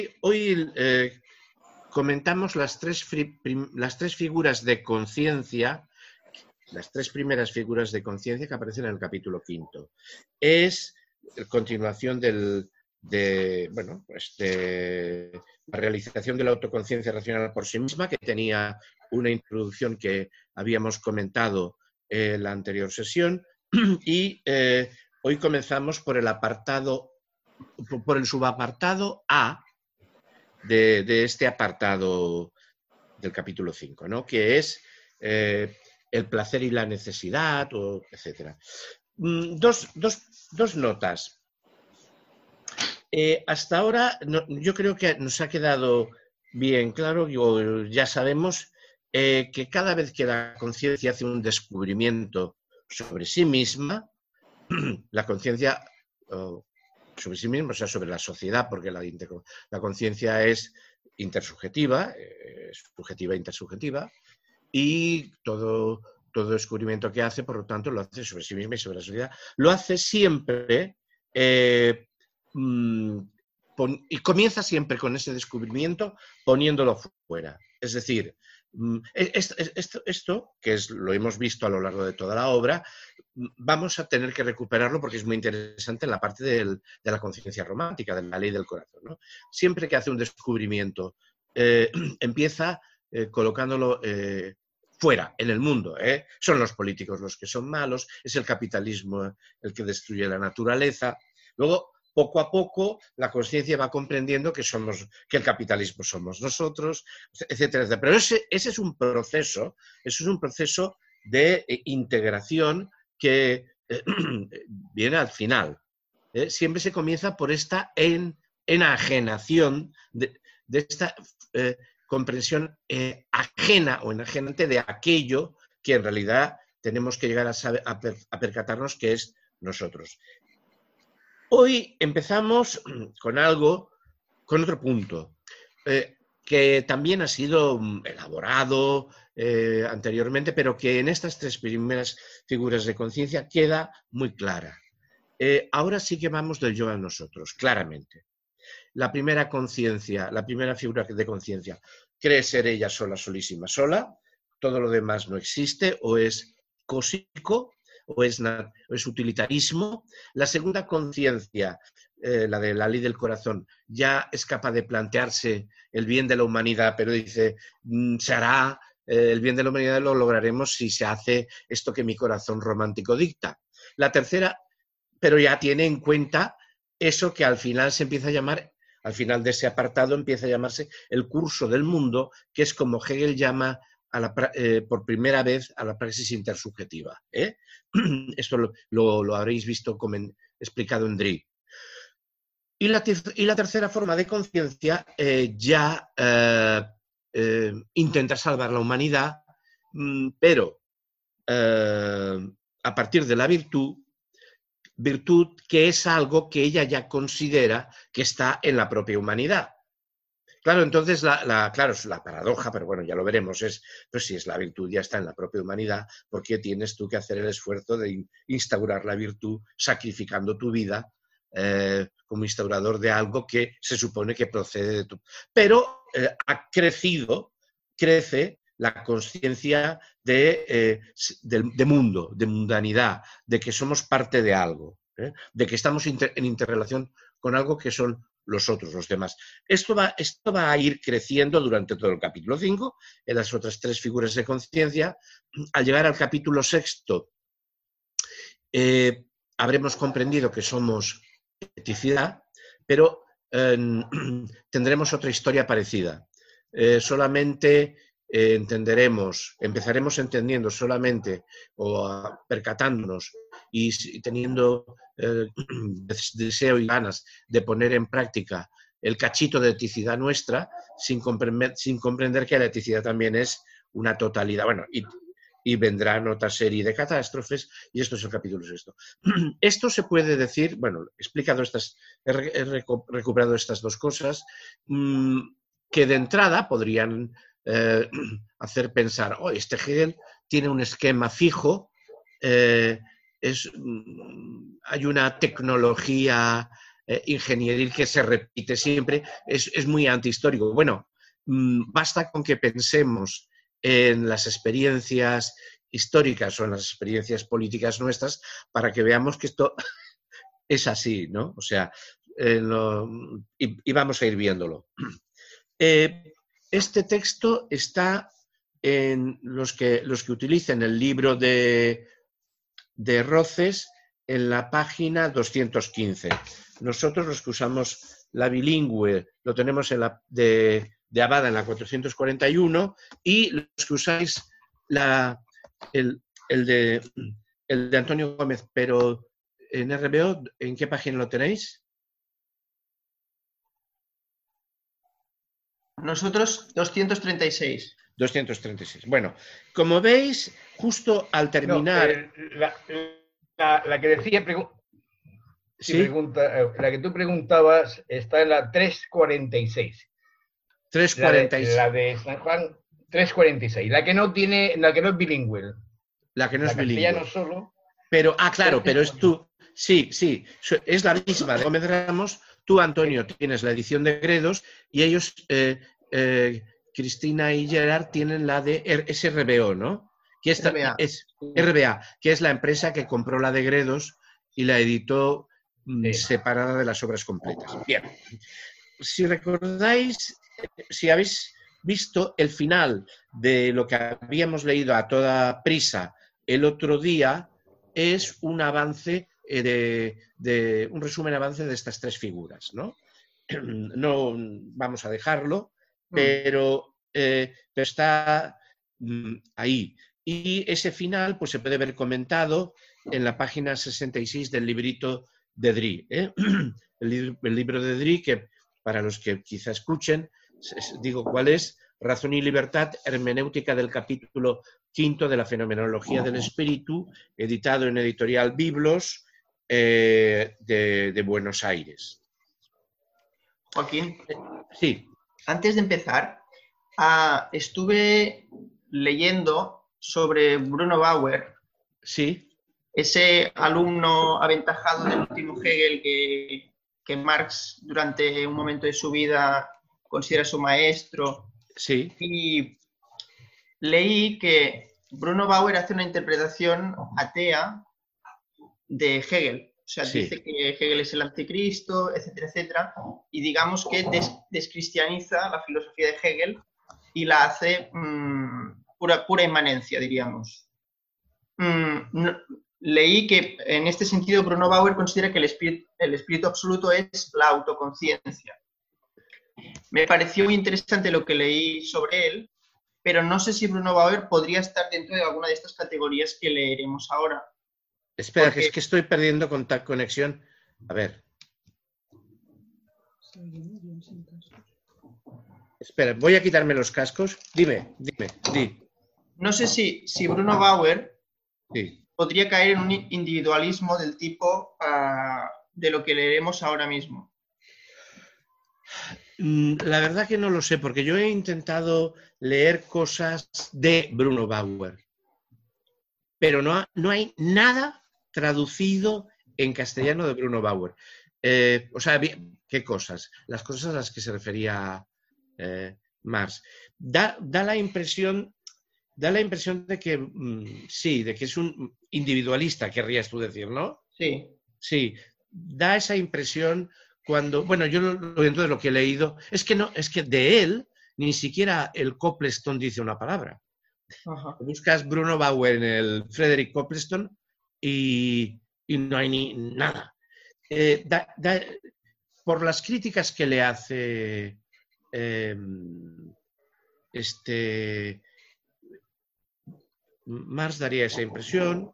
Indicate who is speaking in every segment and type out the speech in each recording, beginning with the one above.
Speaker 1: Hoy comentamos las tres figuras de conciencia, las tres primeras figuras de conciencia que aparecen en el capítulo 5. Es continuación de la realización de la autoconciencia racional por sí misma, que tenía una introducción que habíamos comentado en la anterior sesión, y hoy comenzamos por el subapartado A de este apartado del capítulo 5, ¿no? Que es el placer y la necesidad, etc. Dos notas. Hasta ahora yo creo que nos ha quedado bien claro, ya sabemos que cada vez que la conciencia hace un descubrimiento sobre sí misma, la conciencia sobre sí misma, o sea, sobre la sociedad, porque la conciencia es intersubjetiva, subjetiva e intersubjetiva, y todo descubrimiento que hace, por lo tanto, lo hace sobre sí misma y sobre la sociedad. Lo hace siempre y comienza siempre con ese descubrimiento poniéndolo fuera. Es decir, esto que lo hemos visto a lo largo de toda la obra, vamos a tener que recuperarlo porque es muy interesante en la parte de la conciencia romántica, de la ley del corazón, ¿no? Siempre que hace un descubrimiento, empieza colocándolo fuera, en el mundo. Son los políticos los que son malos, es el capitalismo el que destruye la naturaleza. Luego, poco a poco, la conciencia va comprendiendo que el capitalismo somos nosotros, etcétera, etcétera. Pero ese es un proceso, de integración que viene al final. Siempre se comienza por esta enajenación de esta comprensión ajena o enajenante de aquello que en realidad tenemos que llegar a percatarnos que es nosotros. Hoy empezamos con otro punto, que también ha sido elaborado anteriormente, pero que en estas tres primeras figuras de conciencia queda muy clara. Ahora sí que vamos del yo a nosotros, claramente. La primera conciencia, la primera figura de conciencia, cree ser ella sola, solísima, sola, todo lo demás no existe, o es cósico, o es utilitarismo. La segunda conciencia, la de la ley del corazón, ya es capaz de plantearse el bien de la humanidad, pero dice, se hará, el bien de la humanidad lo lograremos si se hace esto que mi corazón romántico dicta. La tercera, pero ya tiene en cuenta eso que al final se empieza a llamar, al final de ese apartado empieza a llamarse el curso del mundo, que es como Hegel llama por primera vez a la praxis intersubjetiva. Esto lo habréis visto explicado en Drie. Y la tercera forma de conciencia intenta salvar la humanidad, pero a partir de la virtud que es algo que ella ya considera que está en la propia humanidad. Claro, entonces, claro, es la paradoja, pero bueno, ya lo veremos, pues si es la virtud ya está en la propia humanidad, ¿por qué tienes tú que hacer el esfuerzo de instaurar la virtud sacrificando tu vida como instaurador de algo que se supone que procede de tu... Pero crece la conciencia de mundo, de mundanidad, de que somos parte de algo, de que estamos en interrelación con algo que son los otros, los demás. Esto va a ir creciendo durante todo el capítulo 5, en las otras tres figuras de conciencia. Al llegar al capítulo 6, habremos comprendido que somos eticidad, pero tendremos otra historia parecida. Solamente empezaremos entendiendo solamente o percatándonos y teniendo deseo y ganas de poner en práctica el cachito de eticidad nuestra, sin comprender que la eticidad también es una totalidad. Bueno, y vendrán otra serie de catástrofes, y esto es el capítulo 6. Esto se puede decir, bueno, he recuperado estas dos cosas, que de entrada podrían hacer pensar, este Hegel tiene un esquema fijo, hay una tecnología ingenieril que se repite siempre, es muy antihistórico. Bueno, basta con que pensemos en las experiencias históricas o en las experiencias políticas nuestras para que veamos que esto es así, ¿no? O sea, y vamos a ir viéndolo. Este texto está en los que utilicen el libro de Roces en la página 215. Nosotros, los que usamos la bilingüe, lo tenemos en la de Abada en la 441, y los que usáis el de Antonio Gómez, pero en RBO, ¿en qué página lo tenéis?
Speaker 2: Nosotros 236.
Speaker 1: 236. Bueno, como veis, justo al terminar...
Speaker 3: La que decía...
Speaker 1: ¿Sí?
Speaker 3: La que tú preguntabas está en la 346.
Speaker 1: 346.
Speaker 3: La de San Juan, 346. La que no es bilingüe.
Speaker 1: La que no es bilingüe.
Speaker 3: Castellano solo.
Speaker 1: Pero, claro, pero es tú. Sí, es la misma de Gómez Ramos. Tú, Antonio, tienes la edición de Gredos y ellos, Cristina y Gerard, tienen la de RBO, ¿no? Que
Speaker 2: RBA.
Speaker 1: Es RBA, que es la empresa que compró la de Gredos y la editó separada de las obras completas. Bien. Si recordáis, si habéis visto el final de lo que habíamos leído a toda prisa el otro día, es un avance un resumen avance de estas tres figuras, ¿no? No vamos a dejarlo, pero está ahí. Y ese final pues, se puede ver comentado en la página 66 del librito de Dri. El libro de Dri, que para los que quizá escuchen, digo cuál es: Razón y Libertad, hermenéutica del capítulo 5 de la Fenomenología del Espíritu, editado en Editorial Biblos de Buenos Aires.
Speaker 2: Joaquín,
Speaker 1: sí.
Speaker 2: Antes de empezar, estuve leyendo sobre Bruno Bauer,
Speaker 1: sí,
Speaker 2: ese alumno aventajado del último Hegel que Marx durante un momento de su vida considera su maestro.
Speaker 1: Sí.
Speaker 2: Y leí que Bruno Bauer hace una interpretación atea de Hegel. O sea, dice que Hegel es el anticristo, etcétera, etcétera. Y digamos que descristianiza la filosofía de Hegel y la hace pura inmanencia, diríamos. Leí que en este sentido Bruno Bauer considera que el espíritu absoluto es la autoconciencia. Me pareció muy interesante lo que leí sobre él, pero no sé si Bruno Bauer podría estar dentro de alguna de estas categorías que leeremos ahora.
Speaker 1: Espera, porque... que es que estoy perdiendo conexión. A ver. Espera, voy a quitarme los cascos. Dime.
Speaker 2: No sé si Bruno Bauer podría caer en un individualismo del tipo de lo que leeremos ahora mismo.
Speaker 1: La verdad que no lo sé, porque yo he intentado leer cosas de Bruno Bauer, pero no hay nada traducido en castellano de Bruno Bauer. O sea, ¿qué cosas? Las cosas a las que se refería Marx. Da la impresión de que sí, de que es un individualista, querrías tú decir, ¿no?
Speaker 2: Sí.
Speaker 1: Sí, da esa impresión cuando, bueno, yo dentro de lo que he leído, es que de él ni siquiera el Copleston dice una palabra.
Speaker 2: Ajá.
Speaker 1: Buscas Bruno Bauer en el Frederick Copleston y no hay ni nada. Por las críticas que le hace Marx, daría esa impresión,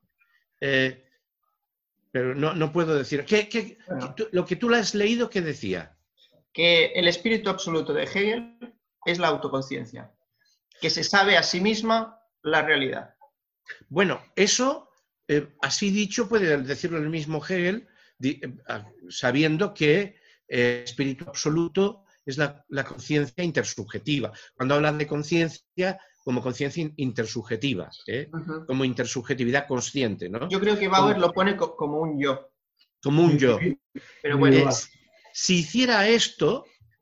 Speaker 1: pero no puedo decir. Lo que tú le has leído, ¿qué decía?
Speaker 2: Que el espíritu absoluto de Hegel es la autoconciencia, que se sabe a sí misma la realidad.
Speaker 1: Bueno, eso, así dicho, puede decirlo el mismo Hegel, sabiendo que el espíritu absoluto es la conciencia intersubjetiva. Cuando hablan de conciencia, como conciencia intersubjetiva, como intersubjetividad consciente, ¿no?
Speaker 2: Yo creo que Bauer lo pone como un yo.
Speaker 1: Como un yo.
Speaker 2: Pero bueno,
Speaker 1: Si hiciera esto,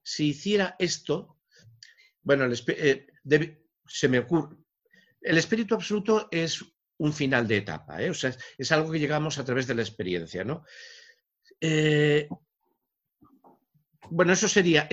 Speaker 1: bueno, se me ocurre, el espíritu absoluto es un final de etapa, ¿eh? O sea, es algo que llegamos a través de la experiencia, ¿no? Bueno, eso sería,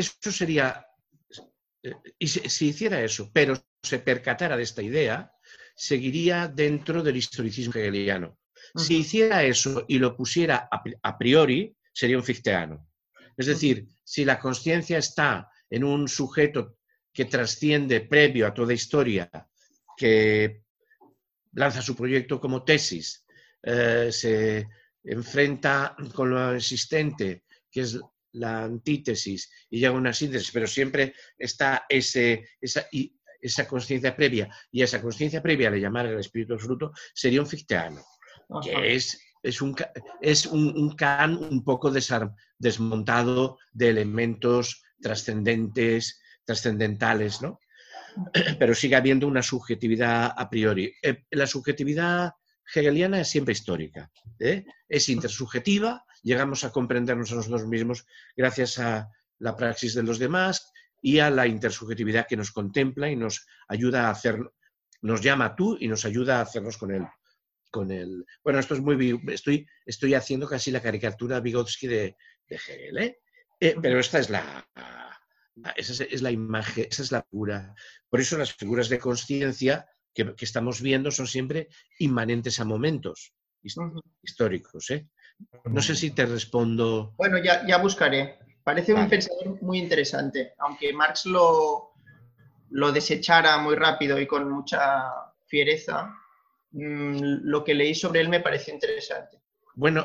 Speaker 1: y si hiciera eso, pero se percatara de esta idea, seguiría dentro del historicismo hegeliano. Si hiciera eso y lo pusiera a priori, sería un fichteano. Es decir, si la consciencia está en un sujeto que trasciende previo a toda historia, que lanza su proyecto como tesis, se enfrenta con lo existente, que es la antítesis, y llega a una síntesis, pero siempre está esa consciencia previa, y a esa consciencia previa le llamar el espíritu absoluto, sería un fichteano, que es un Kant un poco desmontado de elementos trascendentales, ¿no? Pero sigue habiendo una subjetividad a priori. La subjetividad hegeliana es siempre histórica, ¿eh? Es intersubjetiva, llegamos a comprendernos a nosotros mismos gracias a la praxis de los demás y a la intersubjetividad que nos contempla y nos ayuda a hacer, nos llama tú y nos ayuda a hacernos con él. Bueno, esto es muy... Estoy haciendo casi la caricatura Vygotsky de Hegel, ¿eh? Pero esta es esa es la imagen, esa es la pura. Por eso las figuras de consciencia que estamos viendo son siempre inmanentes a momentos históricos, ¿eh? No sé si te respondo.
Speaker 2: Bueno, ya buscaré. Parece un pensador muy interesante, aunque Marx lo desechara muy rápido y con mucha fiereza. Lo que leí sobre él me pareció interesante.
Speaker 1: Bueno,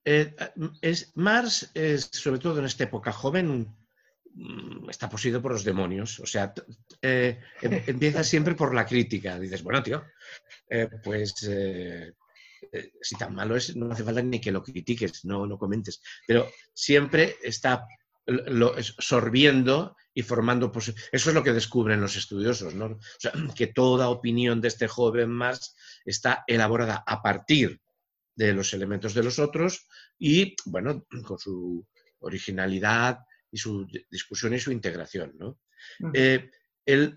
Speaker 1: Marx, sobre todo en esta época joven, está poseído por los demonios. O sea, empieza siempre por la crítica. Dices, bueno, tío, si tan malo es, no hace falta ni que lo critiques, no comentes. Pero siempre está sorbiendo y formando... Eso es lo que descubren los estudiosos, ¿no? O sea, que toda opinión de este joven Marx está elaborada a partir de los elementos de los otros y, bueno, con su originalidad y su discusión y su integración, ¿no? Él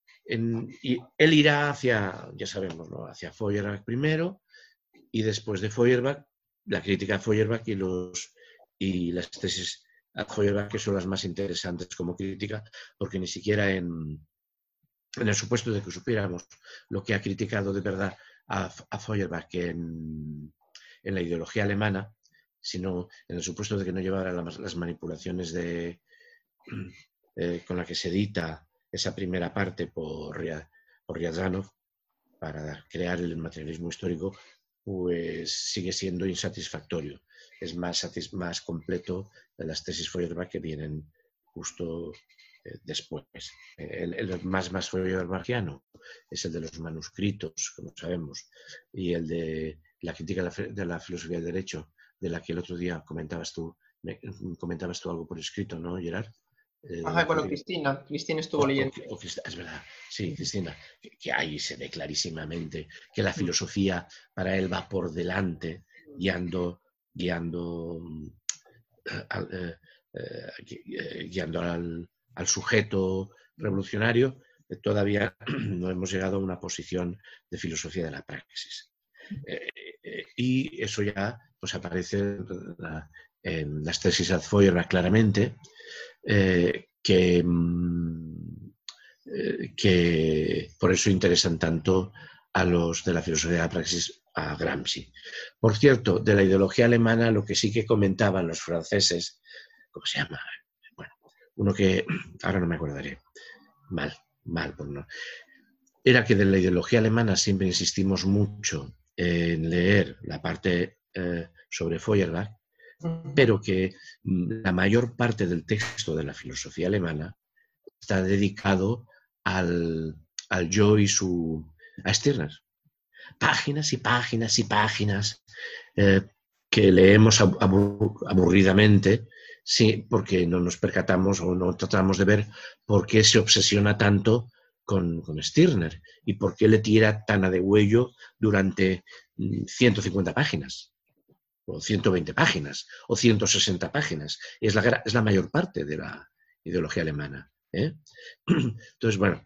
Speaker 1: irá hacia, ya sabemos, ¿no?, hacia Feuerbach primero y después de Feuerbach, la crítica a Feuerbach y las tesis a Feuerbach, que son las más interesantes como crítica, porque ni siquiera en el supuesto de que supiéramos lo que ha criticado de verdad a Feuerbach en la ideología alemana, sino en el supuesto de que no llevara las manipulaciones con la que se edita esa primera parte por Riazanov para crear el materialismo histórico, pues sigue siendo insatisfactorio. Es más completo de las tesis Feuerbach que vienen justo después. El más Feuerbachiano es el de los manuscritos, como sabemos, y el de la crítica de la filosofía del derecho, de la que el otro día comentabas tú algo por escrito, ¿no, Gerard?
Speaker 2: Bueno, Cristina estuvo leyendo.
Speaker 1: Es verdad, sí, Cristina, que ahí se ve clarísimamente que la filosofía para él va por delante, guiando al sujeto revolucionario. Todavía no hemos llegado a una posición de filosofía de la praxis. Y eso ya pues aparece en las tesis ad Feuerbach claramente, que por eso interesan tanto a los de la filosofía de la praxis, a Gramsci. Por cierto, de la ideología alemana, lo que sí que comentaban los franceses, ¿cómo se llama? Bueno, uno que ahora no me acordaré, mal, pues no, era que de la ideología alemana siempre insistimos mucho en leer la parte sobre Feuerbach, pero que la mayor parte del texto de la filosofía alemana está dedicado al yo y a Stirner. Páginas y páginas y páginas que leemos aburridamente, sí, porque no nos percatamos o no tratamos de ver por qué se obsesiona tanto con Stirner y por qué le tira tan a degüello durante 150 páginas. o 120 páginas, o 160 páginas. Es la mayor parte de la ideología alemana. Entonces, bueno,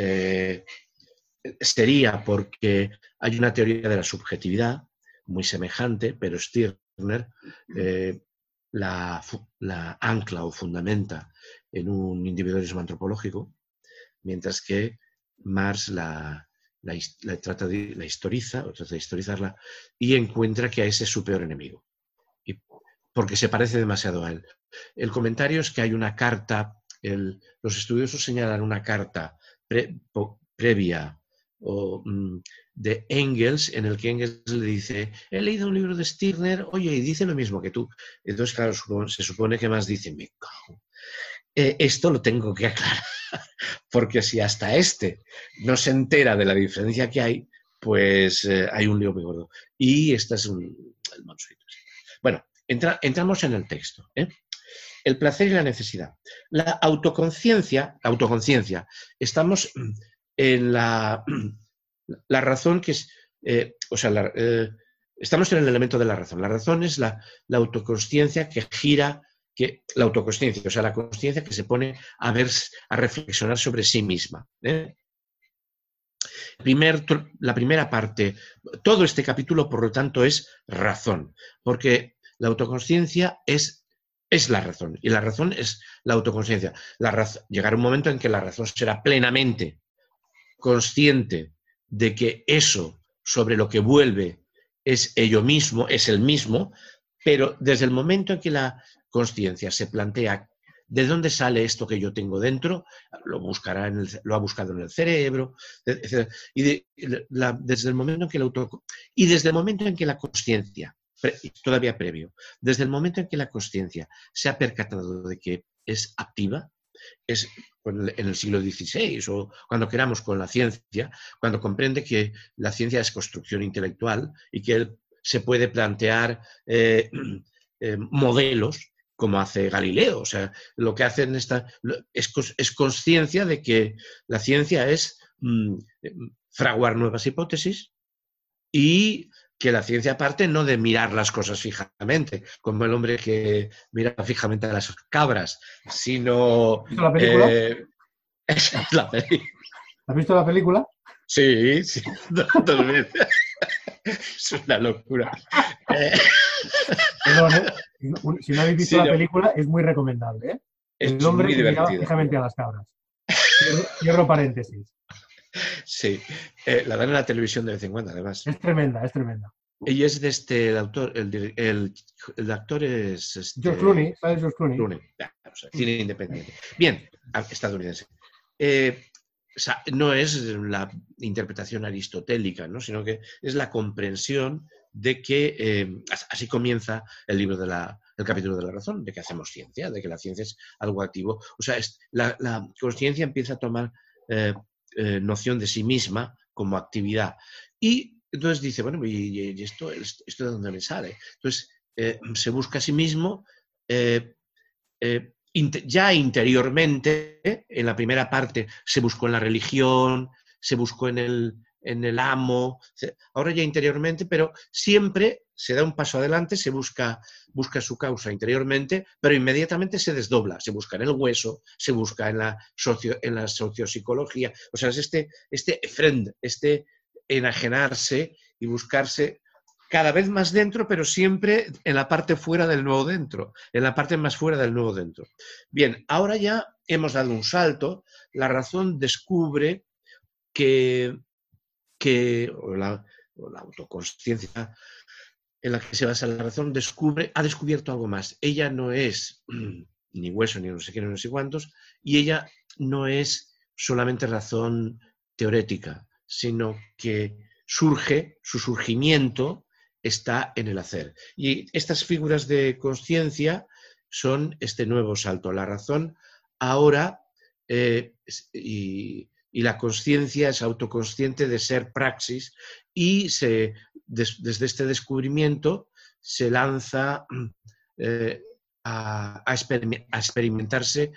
Speaker 1: sería porque hay una teoría de la subjetividad muy semejante, pero Stirner la ancla o fundamenta en un individualismo antropológico, mientras que Marx la historiza, o trata de historizarla, y encuentra que ese es su peor enemigo, porque se parece demasiado a él. El comentario es que hay una carta, los estudiosos señalan una carta previa de Engels, en el que Engels le dice: he leído un libro de Stirner, oye, y dice lo mismo que tú. Entonces, claro, se supone que más dice: me cago. Esto lo tengo que aclarar, porque si hasta no se entera de la diferencia que hay, pues hay un lío muy gordo. Y este es el manuscrito. Bueno, entramos en el texto. El placer y la necesidad. La autoconciencia, estamos en la razón que es, estamos en el elemento de la razón. La razón es la autoconsciencia que gira, la autoconsciencia, o sea, la consciencia que se pone a reflexionar sobre sí misma. La primera parte, todo este capítulo, por lo tanto, es razón, porque la autoconsciencia es la razón, y la razón es la autoconsciencia. Llegará un momento en que la razón será plenamente consciente de que eso sobre lo que vuelve es ello mismo, es el mismo, pero desde el momento en que la consciencia se plantea ¿de dónde sale esto que yo tengo dentro? Lo ha buscado en el cerebro, etc. Desde el momento en que la consciencia, todavía previo, desde el momento en que la consciencia se ha percatado de que es activa, es en el siglo XVI o cuando queramos con la ciencia, cuando comprende que la ciencia es construcción intelectual y que se puede plantear modelos como hace Galileo. O sea, lo que hacen es conciencia de que la ciencia es fraguar nuevas hipótesis y que la ciencia parte no de mirar las cosas fijamente, como el hombre que mira fijamente a las cabras, sino...
Speaker 4: ¿Has visto la película?
Speaker 1: Esa es la película.
Speaker 4: ¿Has visto la película?
Speaker 1: Sí, 2 veces. Es una locura.
Speaker 4: Perdón, si no habéis visto la película, es muy recomendable.
Speaker 1: Es
Speaker 4: el hombre
Speaker 1: muy
Speaker 4: que miraba
Speaker 1: divertida.
Speaker 4: fijamente a las cabras. Cierro paréntesis.
Speaker 1: Sí, la dan en la televisión de vez en cuando, además.
Speaker 4: Es tremenda, es tremenda.
Speaker 1: Y es de el autor, el actor es...
Speaker 4: George Clooney, ¿sabes George Clooney?
Speaker 1: Cine independiente. Bien, estadounidense. O sea, no es la interpretación aristotélica, ¿no? Sino que es la comprensión de que así comienza el libro el capítulo de la razón, de que hacemos ciencia, de que la ciencia es algo activo. O sea, la conciencia empieza a tomar noción de sí misma como actividad. Y entonces dice, bueno, ¿y esto de dónde me sale? Entonces se busca a sí mismo ya interiormente. En la primera parte se buscó en la religión, se buscó en el amo, ahora ya interiormente, pero siempre se da un paso adelante, se busca su causa interiormente, pero inmediatamente se desdobla, se busca en el hueso, se busca en la sociopsicología. O sea, es este enajenarse y buscarse cada vez más dentro, pero siempre en la parte fuera del nuevo dentro, en la parte más fuera del nuevo dentro. Bien, ahora ya hemos dado un salto, la razón descubre que la autoconsciencia en la que se basa la razón ha descubierto algo más. Ella no es ni hueso, ni no sé qué, ni no sé cuántos, y ella no es solamente razón teorética, sino que su surgimiento está en el hacer. Y estas figuras de conciencia son este nuevo salto. La razón ahora, y la conciencia es autoconsciente de ser praxis, y desde este descubrimiento se lanza a experimentarse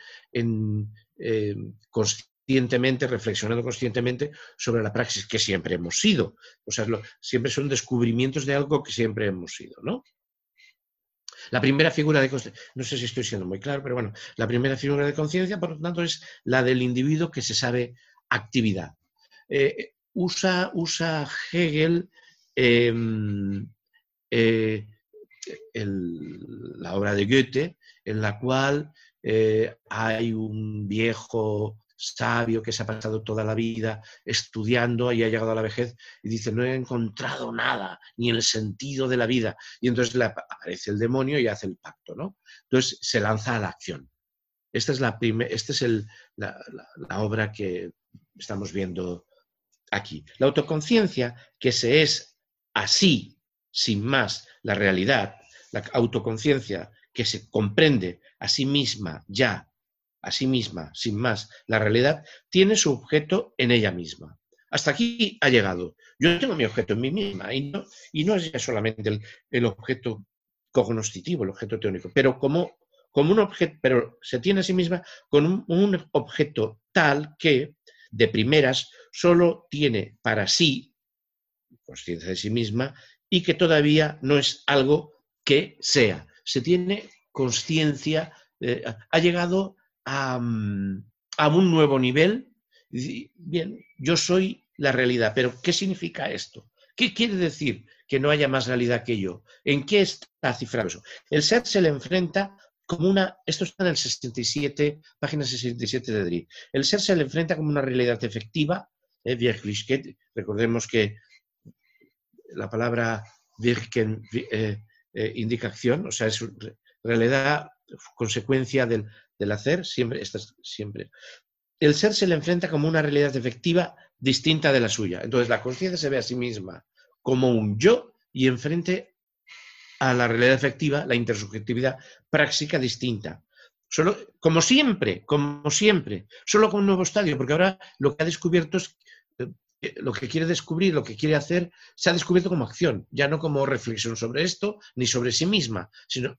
Speaker 1: conscientemente, reflexionando conscientemente sobre la praxis que siempre hemos sido. O sea, siempre son descubrimientos de algo que siempre hemos sido, ¿no? La primera figura de conciencia, no sé si estoy siendo muy claro, pero bueno, la primera figura de conciencia, por lo tanto, es la del individuo que se sabe actividad. Usa Hegel la obra de Goethe, en la cual hay un viejo sabio que se ha pasado toda la vida estudiando y ha llegado a la vejez y dice, no he encontrado nada, ni el sentido de la vida. Y entonces le aparece el demonio y hace el pacto, ¿no? Entonces se lanza a la acción. Esta es la obra que estamos viendo aquí. La autoconciencia, que se es así, sin más, la realidad, la autoconciencia que se comprende a sí misma ya, a sí misma, sin más, la realidad, tiene su objeto en ella misma. Hasta aquí ha llegado. Yo tengo mi objeto en mí misma y no es ya solamente el objeto cognoscitivo, el objeto teórico, pero como un objeto, pero se tiene a sí misma con un objeto tal que, de primeras, solo tiene para sí conciencia de sí misma y que todavía no es algo que sea. Se tiene consciencia, ha llegado a un nuevo nivel. Bien, yo soy la realidad, pero ¿qué significa esto? ¿Qué quiere decir que no haya más realidad que yo? ¿En qué está cifrado eso? El ser se le enfrenta como una, esto está en el 67, página 67 de Drie. El ser se le enfrenta como una realidad efectiva, Wirklichkeit. Recordemos que la palabra wirken indica acción, o sea, es realidad, consecuencia del hacer, siempre. El ser se le enfrenta como una realidad efectiva distinta de la suya. Entonces la conciencia se ve a sí misma como un yo y enfrente a la realidad efectiva, la intersubjetividad práctica distinta. Solo, como siempre, solo con un nuevo estadio, porque ahora lo que ha descubierto es lo que quiere descubrir, lo que quiere hacer, se ha descubierto como acción, ya no como reflexión sobre esto, ni sobre sí misma, sino...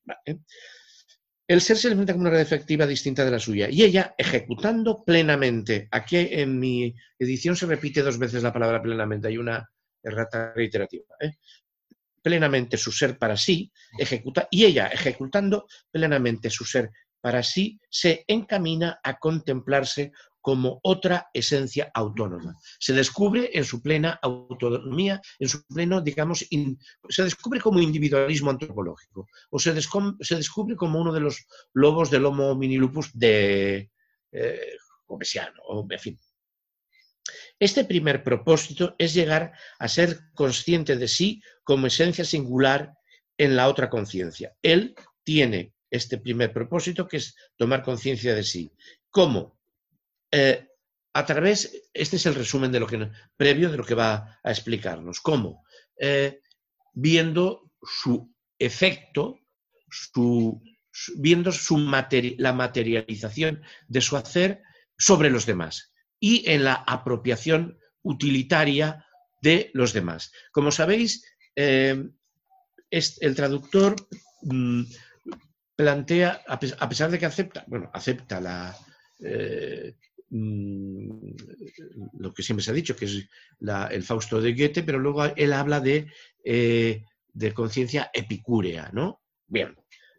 Speaker 1: El ser se le enfrenta como una realidad efectiva distinta de la suya, y ella ejecutando plenamente, aquí en mi edición se repite 2 veces la palabra plenamente, hay una errata reiterativa, plenamente su ser para sí, y ella ejecutando plenamente su ser para sí, se encamina a contemplarse como otra esencia autónoma. Se descubre en su plena autonomía, en su pleno, digamos, se descubre como individualismo antropológico, o se descubre como uno de los lobos del Homo homini lupus de Hobbesiano, o en fin. Este primer propósito es llegar a ser consciente de sí como esencia singular en la otra conciencia. Él tiene este primer propósito, que es tomar conciencia de sí. ¿Cómo? A través, este es el resumen de lo que previo de lo que va a explicarnos. ¿Cómo? Viendo su efecto, viendo la materialización de su hacer sobre los demás y en la apropiación utilitaria de los demás. Como sabéis, el traductor plantea, a pesar de que acepta lo que siempre se ha dicho, que es el Fausto de Goethe, pero luego él habla de conciencia epicúrea, ¿no? Bien.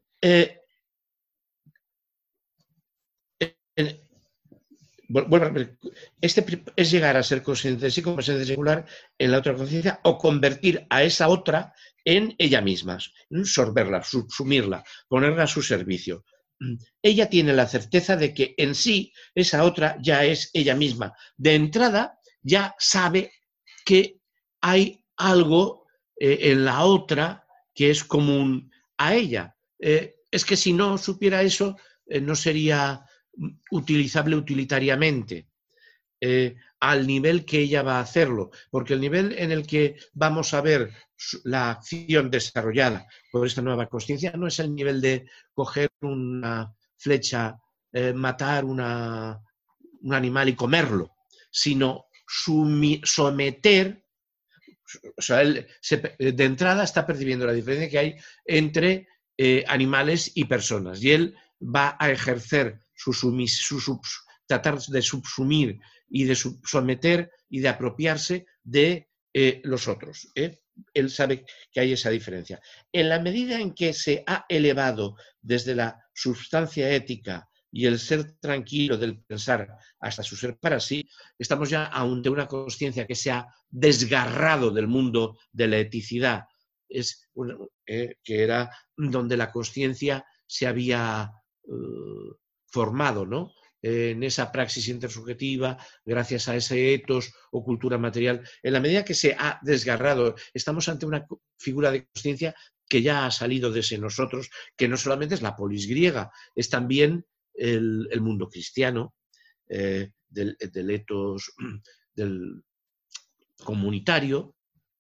Speaker 1: Bueno, este es llegar a ser consciente de sí como esencia singular en la otra conciencia o convertir a esa otra en ella misma, sorberla, subsumirla, ponerla a su servicio. Ella tiene la certeza de que en sí esa otra ya es ella misma. De entrada ya sabe que hay algo en la otra que es común a ella. Es que si no supiera eso, no sería utilizable utilitariamente al nivel que ella va a hacerlo, porque el nivel en el que vamos a ver la acción desarrollada por esta nueva consciencia no es el nivel de coger una flecha, matar un animal y comerlo, sino someter, o sea, él de entrada está percibiendo la diferencia que hay entre animales y personas, y él va a ejercer tratar de subsumir y de someter y de apropiarse de los otros. él sabe que hay esa diferencia. En la medida en que se ha elevado desde la substancia ética y el ser tranquilo del pensar hasta su ser para sí, estamos ya ante una conciencia que se ha desgarrado del mundo de la eticidad, que era donde la conciencia se había formado, ¿no? En esa praxis intersubjetiva, gracias a ese etos o cultura material. En la medida que se ha desgarrado, estamos ante una figura de conciencia que ya ha salido de ese nosotros, que no solamente es la polis griega, es también el mundo cristiano, del etos del comunitario,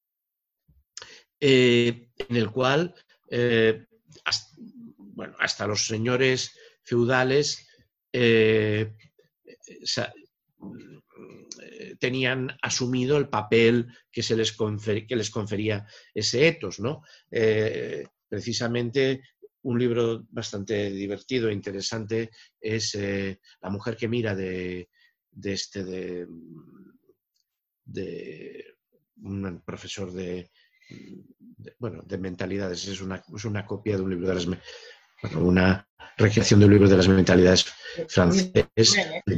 Speaker 1: en el cual hasta los señores feudales tenían asumido el papel que les confería ese etos, ¿no? Precisamente un libro bastante divertido e interesante es La mujer que mira de un profesor de mentalidades. Es una copia de un libro de las una recreación de un libro de las mentalidades francés.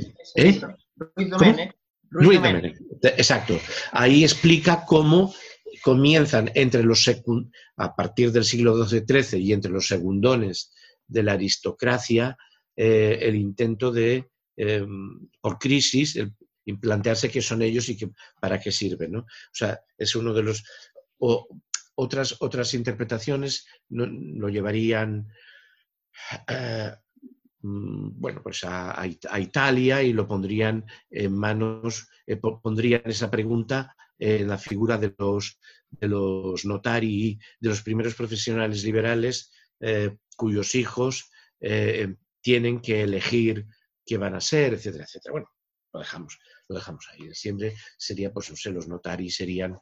Speaker 1: Ruiz Domènech. Exacto. Ahí explica cómo comienzan a partir del siglo XII-XIII y entre los segundones de la aristocracia el intento de, por crisis, plantearse qué son ellos y para qué sirven, ¿no? O sea, es uno de los... Otras interpretaciones lo llevarían pues a Italia y lo pondrían en manos, pondrían esa pregunta en la figura de los notari, de los primeros profesionales liberales cuyos hijos tienen que elegir qué van a ser, etcétera, etcétera. Bueno, lo dejamos ahí. Siempre sería, pues no sé, los notari serían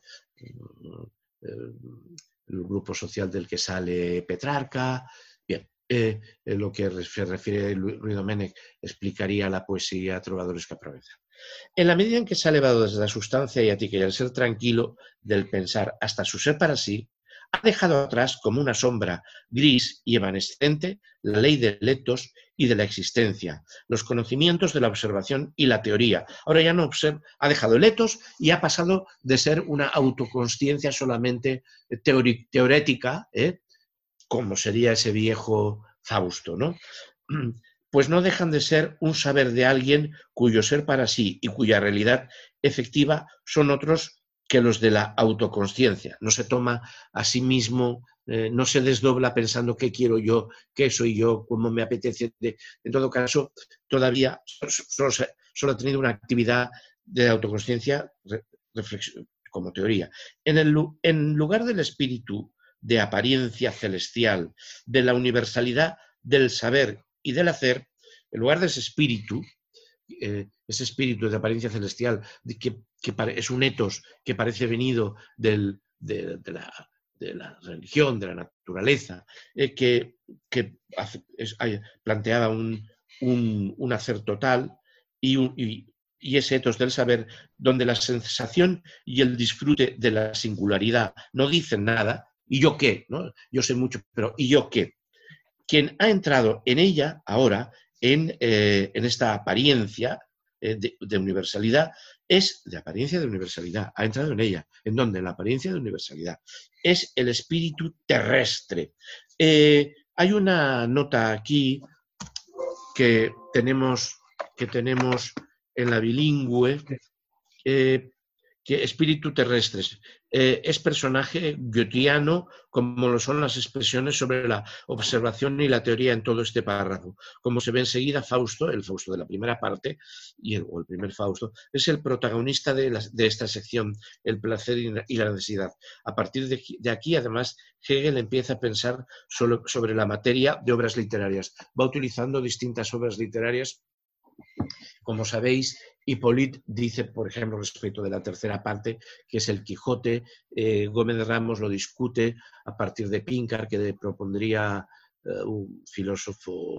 Speaker 1: el grupo social del que sale Petrarca. Bien, lo que se refiere Ruiz Domènech explicaría la poesía trovadores Provenza. En la medida en que se ha elevado desde la sustancia ética y el ser tranquilo del pensar hasta su ser para sí, ha dejado atrás como una sombra gris y evanescente la ley del etos y de la existencia, los conocimientos de la observación y la teoría. Ahora ya no ha dejado el etos y ha pasado de ser una autoconsciencia solamente teorética, como sería ese viejo Fausto, ¿no? Pues no dejan de ser un saber de alguien cuyo ser para sí y cuya realidad efectiva son otros que los de la autoconsciencia. No se toma a sí mismo, no se desdobla pensando qué quiero yo, qué soy yo, cómo me apetece. En todo caso, todavía solo ha tenido una actividad de autoconsciencia como teoría. En lugar del espíritu de apariencia celestial, de la universalidad del saber y del hacer, en lugar de ese espíritu de apariencia celestial, que es un etos que parece venido de la religión, de la naturaleza, que planteaba un hacer total y ese etos del saber, donde la sensación y el disfrute de la singularidad no dicen nada. ¿Y yo qué? ¿No? Yo sé mucho, pero ¿y yo qué? Quien ha entrado en ella ahora, en esta apariencia de universalidad, es de apariencia de universalidad. Ha entrado en ella. ¿En dónde? En la apariencia de universalidad. Es el espíritu terrestre. Hay una nota aquí que tenemos en la bilingüe, que espíritu terrestre es personaje goetheano, como lo son las expresiones sobre la observación y la teoría en todo este párrafo. Como se ve enseguida, Fausto, el Fausto de la primera parte, o el primer Fausto, es el protagonista de esta sección, el placer y la necesidad. A partir de aquí, además, Hegel empieza a pensar sobre la materia de obras literarias. Va utilizando distintas obras literarias. Como sabéis, Hippolyte dice, por ejemplo, respecto de la tercera parte, que es el Quijote. Gómez de Ramos lo discute a partir de Píncard, que le propondría un filósofo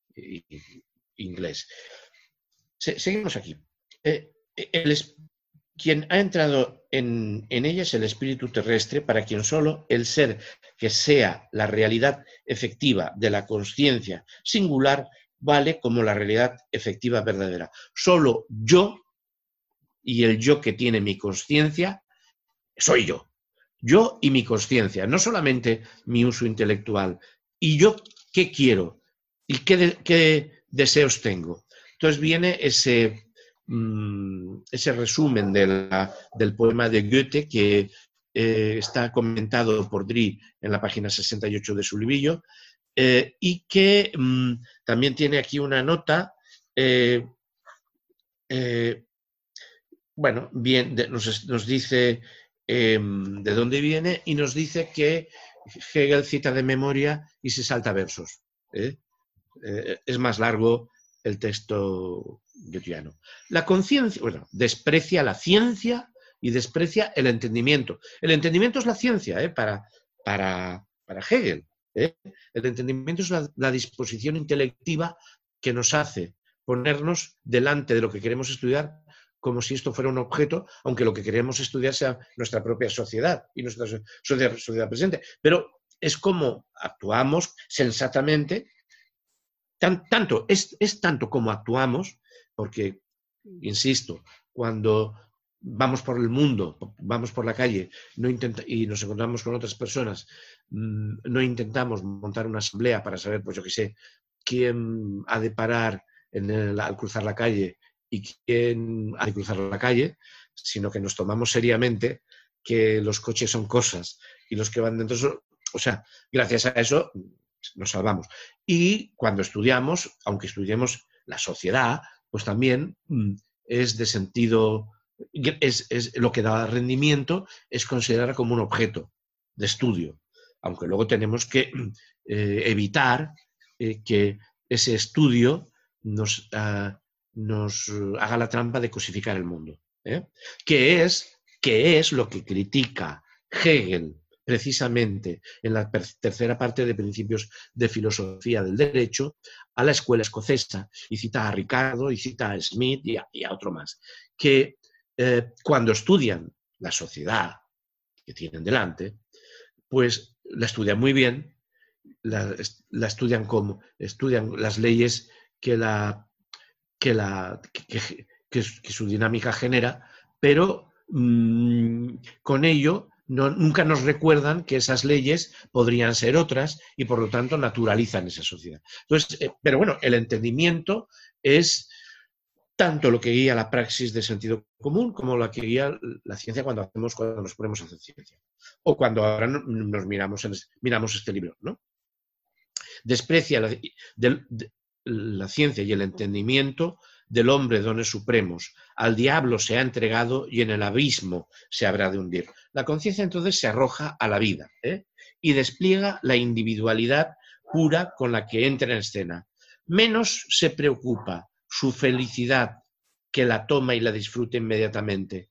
Speaker 1: inglés. Seguimos aquí. quien ha entrado en ella es el espíritu terrestre, para quien solo el ser que sea la realidad efectiva de la consciencia singular vale como la realidad efectiva verdadera. Solo yo y el yo que tiene mi consciencia soy yo. Yo y mi consciencia, no solamente mi uso intelectual. ¿Y yo qué quiero? ¿Y qué deseos tengo? Entonces viene ese resumen del poema de Goethe que está comentado por Drie en la página 68 de su librillo, y que también tiene aquí una nota, bueno, bien, nos dice de dónde viene y nos dice que Hegel cita de memoria y se salta versos. Es más largo el texto goetheano. La conciencia, bueno, desprecia la ciencia y desprecia el entendimiento. El entendimiento es la ciencia, para Hegel. El entendimiento es la disposición intelectiva que nos hace ponernos delante de lo que queremos estudiar como si esto fuera un objeto, aunque lo que queremos estudiar sea nuestra propia sociedad y nuestra sociedad presente. Pero es como actuamos sensatamente. Es tanto como actuamos, porque, insisto, cuando vamos por el mundo, vamos por la calle y nos encontramos con otras personas, no intentamos montar una asamblea para saber, pues yo qué sé, quién ha de parar al cruzar la calle y quién ha de cruzar la calle, sino que nos tomamos seriamente que los coches son cosas y los que van dentro son... O sea, gracias a eso nos salvamos. Y cuando estudiamos, aunque estudiemos la sociedad, pues también es de sentido, es lo que da rendimiento, es considerar como un objeto de estudio, aunque luego tenemos que evitar que ese estudio nos haga la trampa de cosificar el mundo, que es lo que critica Hegel precisamente en la tercera parte de Principios de Filosofía del Derecho a la escuela escocesa, y cita a Ricardo y cita a Smith y a otro más, que cuando estudian la sociedad que tienen delante, pues la estudian muy bien, la estudian como estudian las leyes que su dinámica genera, pero con ello nunca nos recuerdan que esas leyes podrían ser otras y por lo tanto naturalizan esa sociedad. Entonces, pero bueno, el entendimiento es tanto lo que guía la praxis de sentido común como lo que guía la ciencia cuando nos ponemos a hacer ciencia. O cuando ahora nos miramos este libro, ¿no? Desprecia la ciencia y el entendimiento del hombre dones supremos. Al diablo se ha entregado y en el abismo se habrá de hundir. La conciencia entonces se arroja a la vida y despliega la individualidad pura con la que entra en escena. Menos se preocupa su felicidad, que la toma y la disfruta inmediatamente.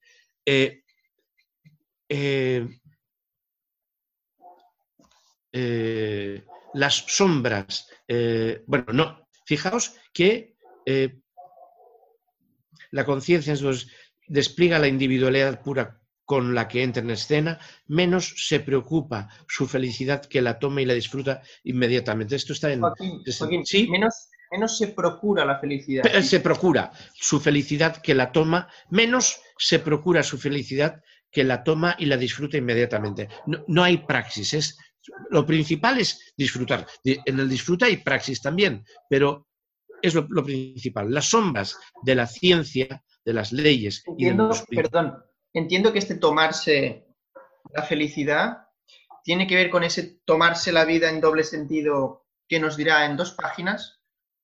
Speaker 1: Las sombras, bueno, no, fijaos que la conciencia entonces despliega la individualidad pura con la que entra en escena, menos se preocupa su felicidad, que la toma y la disfruta inmediatamente. Esto está en...
Speaker 2: Joaquín,
Speaker 1: ¿sí?
Speaker 2: Menos se procura la felicidad.
Speaker 1: Se procura su felicidad, que la toma, menos se procura su felicidad, que la toma y la disfruta inmediatamente. No hay praxis, lo principal es disfrutar. En el disfruta hay praxis también, pero es lo principal. Las sombras de la ciencia, de las leyes...
Speaker 2: Entiendo que este tomarse la felicidad tiene que ver con ese tomarse la vida en doble sentido que nos dirá en 2 páginas.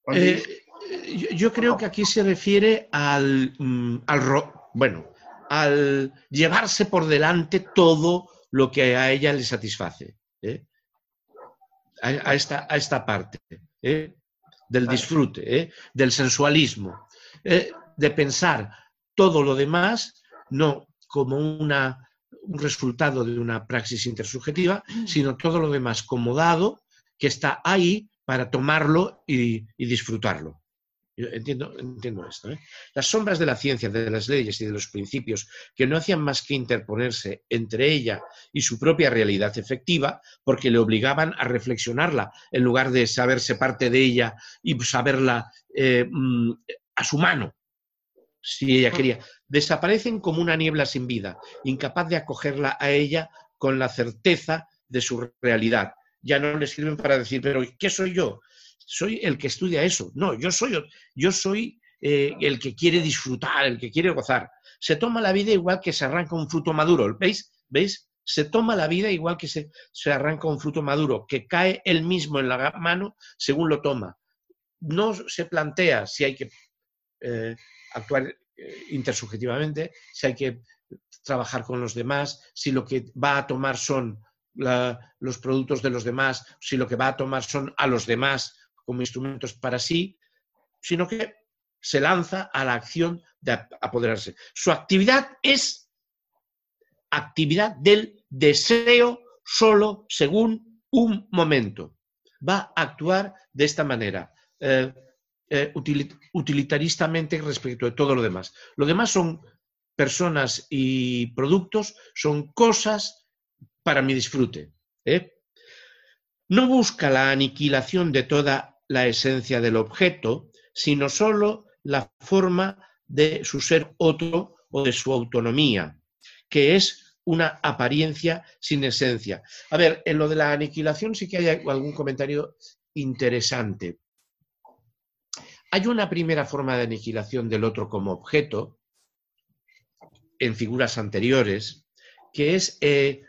Speaker 1: Yo creo que aquí se refiere al llevarse por delante todo lo que a ella le satisface. A esta parte del disfrute, del sensualismo, de pensar todo lo demás no como un resultado de una praxis intersubjetiva, sino todo lo demás como dado, que está ahí para tomarlo y disfrutarlo. Yo entiendo esto, ¿eh? Las sombras de la ciencia, de las leyes y de los principios que no hacían más que interponerse entre ella y su propia realidad efectiva, porque le obligaban a reflexionarla en lugar de saberse parte de ella y saberla a su mano, si ella quería, desaparecen como una niebla sin vida, incapaz de acogerla a ella con la certeza de su realidad. Ya no le sirven para decir, pero ¿qué soy yo? Soy el que estudia eso. No, yo soy el que quiere disfrutar, el que quiere gozar. Se toma la vida igual que se arranca un fruto maduro. ¿Veis? Se toma la vida igual que se arranca un fruto maduro, que cae él mismo en la mano según lo toma. No se plantea si hay que actuar intersubjetivamente, si hay que trabajar con los demás, si lo que va a tomar son los productos de los demás, si lo que va a tomar son a los demás como instrumentos para sí, sino que se lanza a la acción de apoderarse. Su actividad es actividad del deseo solo según un momento. Va a actuar de esta manera, utilitaristamente respecto de todo lo demás. Lo demás son personas y productos, son cosas para mi disfrute. No busca la aniquilación de toda la esencia del objeto, sino solo la forma de su ser otro o de su autonomía, que es una apariencia sin esencia. A ver, en lo de la aniquilación sí que hay algún comentario interesante. Hay una primera forma de aniquilación del otro como objeto, en figuras anteriores, que es que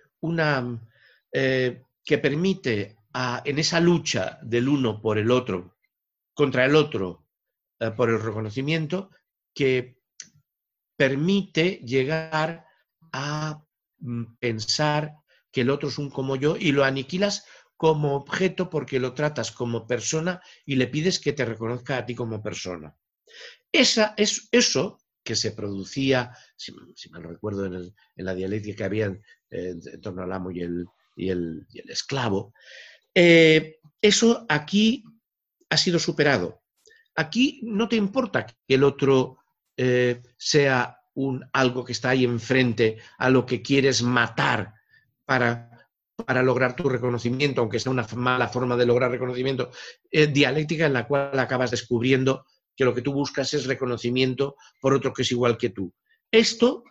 Speaker 1: permite en esa lucha del uno por el otro, contra el otro por el reconocimiento, que permite llegar a pensar que el otro es un como yo y lo aniquilas como objeto porque lo tratas como persona y le pides que te reconozca a ti como persona. Eso que se producía, si mal recuerdo, en la dialéctica que había en torno al amo y el esclavo, eso aquí ha sido superado. Aquí no te importa que el otro sea algo que está ahí enfrente a lo que quieres matar para lograr tu reconocimiento, aunque sea una mala forma de lograr reconocimiento, dialéctica en la cual acabas descubriendo que lo que tú buscas es reconocimiento por otro que es igual que tú. Esto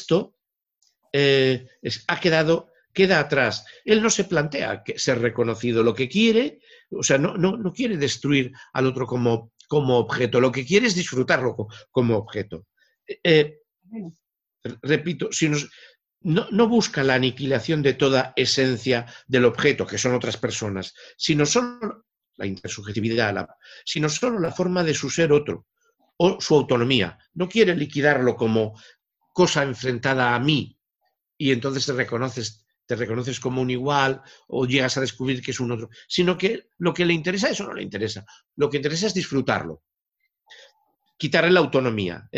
Speaker 1: queda atrás. Él no se plantea ser reconocido. Lo que quiere, o sea, no quiere destruir al otro como objeto. Lo que quiere es disfrutarlo como objeto. Repito, no busca la aniquilación de toda esencia del objeto, que son otras personas, sino solo la intersubjetividad, sino solo la forma de su ser otro o su autonomía. No quiere liquidarlo como cosa enfrentada a mí y entonces te reconoces como un igual o llegas a descubrir que es un otro, sino que lo que le interesa, eso no le interesa. Lo que interesa es disfrutarlo, quitarle la autonomía.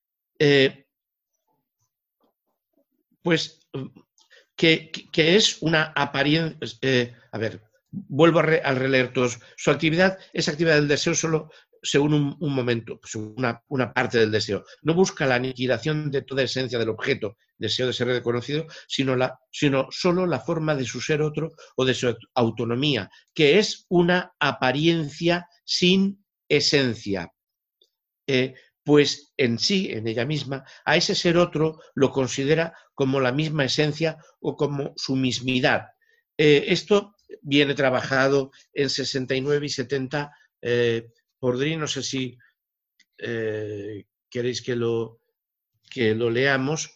Speaker 1: Pues que es una apariencia. A ver, vuelvo a releer todos. Su actividad es actividad del deseo solo según un momento, pues una parte del deseo. No busca la aniquilación de toda esencia del objeto, deseo de ser reconocido, sino solo la forma de su ser otro o de su autonomía, que es una apariencia sin esencia. Pues en sí, en ella misma, a ese ser otro lo considera como la misma esencia o como su mismidad. Esto viene trabajado en 69 y 70 por Dri. No sé si queréis que lo leamos.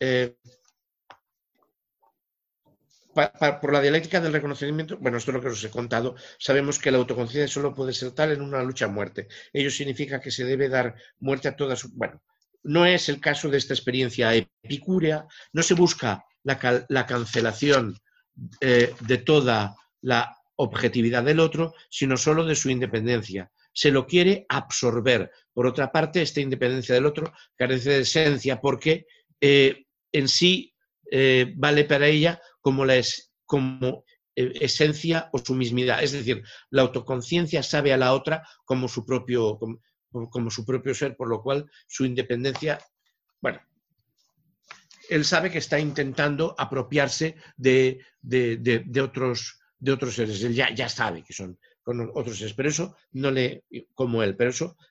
Speaker 1: Por la dialéctica del reconocimiento, bueno, esto es lo que os he contado, sabemos que la autoconciencia solo puede ser tal en una lucha a muerte. Ello significa que se debe dar muerte a todas. Bueno, no es el caso de esta experiencia epicúrea, no se busca la cancelación de toda la objetividad del otro, sino solo de su independencia. Se lo quiere absorber. Por otra parte, esta independencia del otro carece de esencia porque en sí vale para ella como esencia o su mismidad. Es decir, la autoconciencia sabe a la otra como su propio, como su propio ser, por lo cual su independencia, bueno, él sabe que está intentando apropiarse de otros seres. Él ya sabe que son otros seres, pero eso no le, como él, pero eso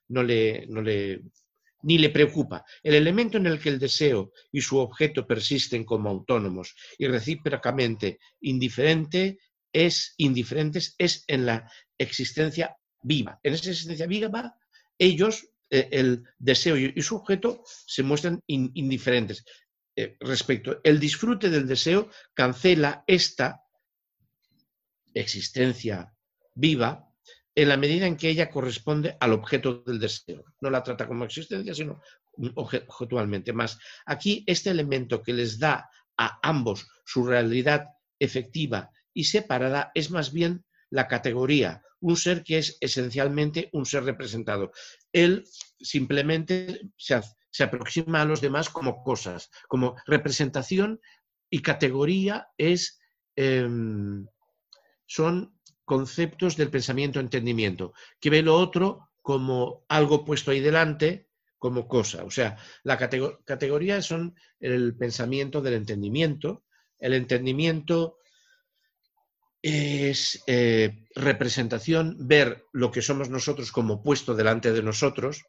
Speaker 1: ni le preocupa. El elemento en el que el deseo y su objeto persisten como autónomos y recíprocamente indiferentes es en la existencia viva. En esa existencia viva, ellos, el deseo y su objeto, se muestran indiferentes. Respecto, el disfrute del deseo cancela esta existencia viva en la medida en que ella corresponde al objeto del deseo. No la trata como existencia, sino objetualmente. Más, aquí este elemento que les da a ambos su realidad efectiva y separada es más bien la categoría, un ser que es esencialmente un ser representado. Él simplemente se aproxima a los demás como cosas, como representación, y categoría son conceptos del pensamiento-entendimiento, que ve lo otro como algo puesto ahí delante, como cosa. O sea, la categoría son el pensamiento del entendimiento. El entendimiento es representación, ver lo que somos nosotros como puesto delante de nosotros.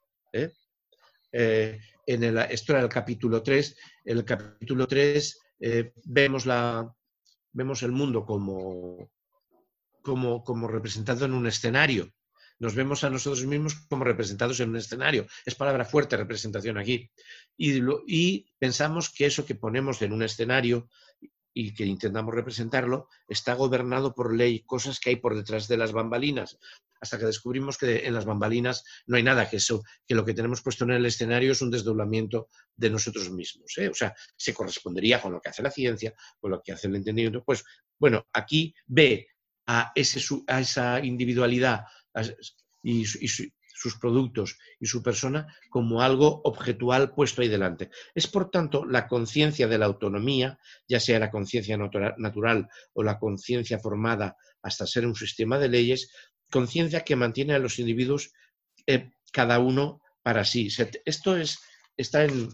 Speaker 1: Esto era el capítulo 3. En el capítulo 3 vemos el mundo como representado en un escenario. Nos vemos a nosotros mismos como representados en un escenario. Es palabra fuerte, representación aquí. Y pensamos que eso que ponemos en un escenario y que intentamos representarlo está gobernado por ley, cosas que hay por detrás de las bambalinas, hasta que descubrimos que en las bambalinas no hay nada, que lo que tenemos puesto en el escenario es un desdoblamiento de nosotros mismos. O sea, se correspondería con lo que hace la ciencia, con lo que hace el entendimiento. Pues bueno, aquí ve a esa individualidad y sus productos y su persona como algo objetual puesto ahí delante. Es, por tanto, la conciencia de la autonomía, ya sea la conciencia natural o la conciencia formada hasta ser un sistema de leyes, conciencia que mantiene a los individuos cada uno para sí. Esto está en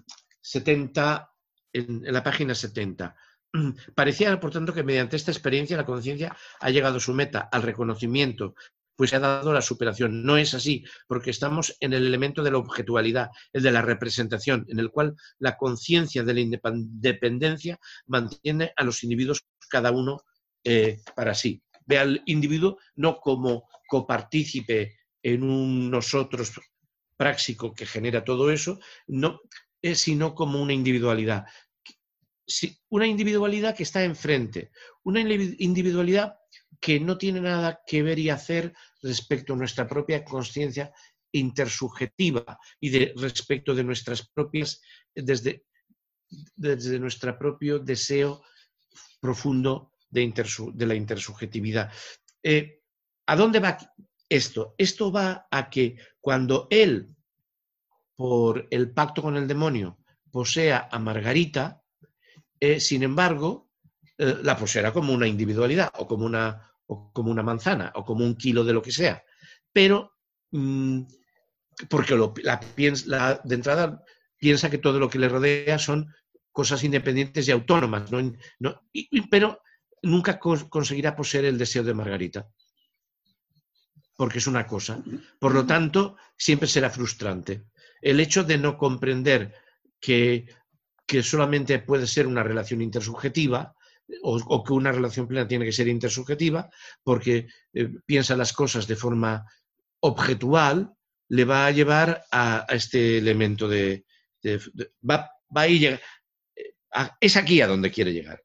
Speaker 1: la página 70. Parecía, por tanto, que mediante esta experiencia la conciencia ha llegado a su meta, al reconocimiento, pues se ha dado la superación. No es así, porque estamos en el elemento de la objetualidad, el de la representación, en el cual la conciencia de la independencia mantiene a los individuos cada uno para sí. Ve al individuo no como copartícipe en un nosotros práctico que genera todo eso, sino como una individualidad. Una individualidad que está enfrente, una individualidad que no tiene nada que ver y hacer respecto a nuestra propia conciencia intersubjetiva y respecto de nuestras propias, desde nuestro propio deseo profundo de la intersubjetividad. ¿A dónde va esto? Esto va a que cuando él, por el pacto con el demonio, posea a Margarita, sin embargo, la poseerá como una individualidad o como una manzana o como un kilo de lo que sea. Pero porque de entrada piensa que todo lo que le rodea son cosas independientes y autónomas, pero nunca conseguirá poseer el deseo de Margarita, porque es una cosa. Por lo tanto, siempre será frustrante. El hecho de no comprender que solamente puede ser una relación intersubjetiva, o que una relación plena tiene que ser intersubjetiva, porque piensa las cosas de forma objetual, le va a llevar a este elemento va a ir, es aquí a donde quiere llegar.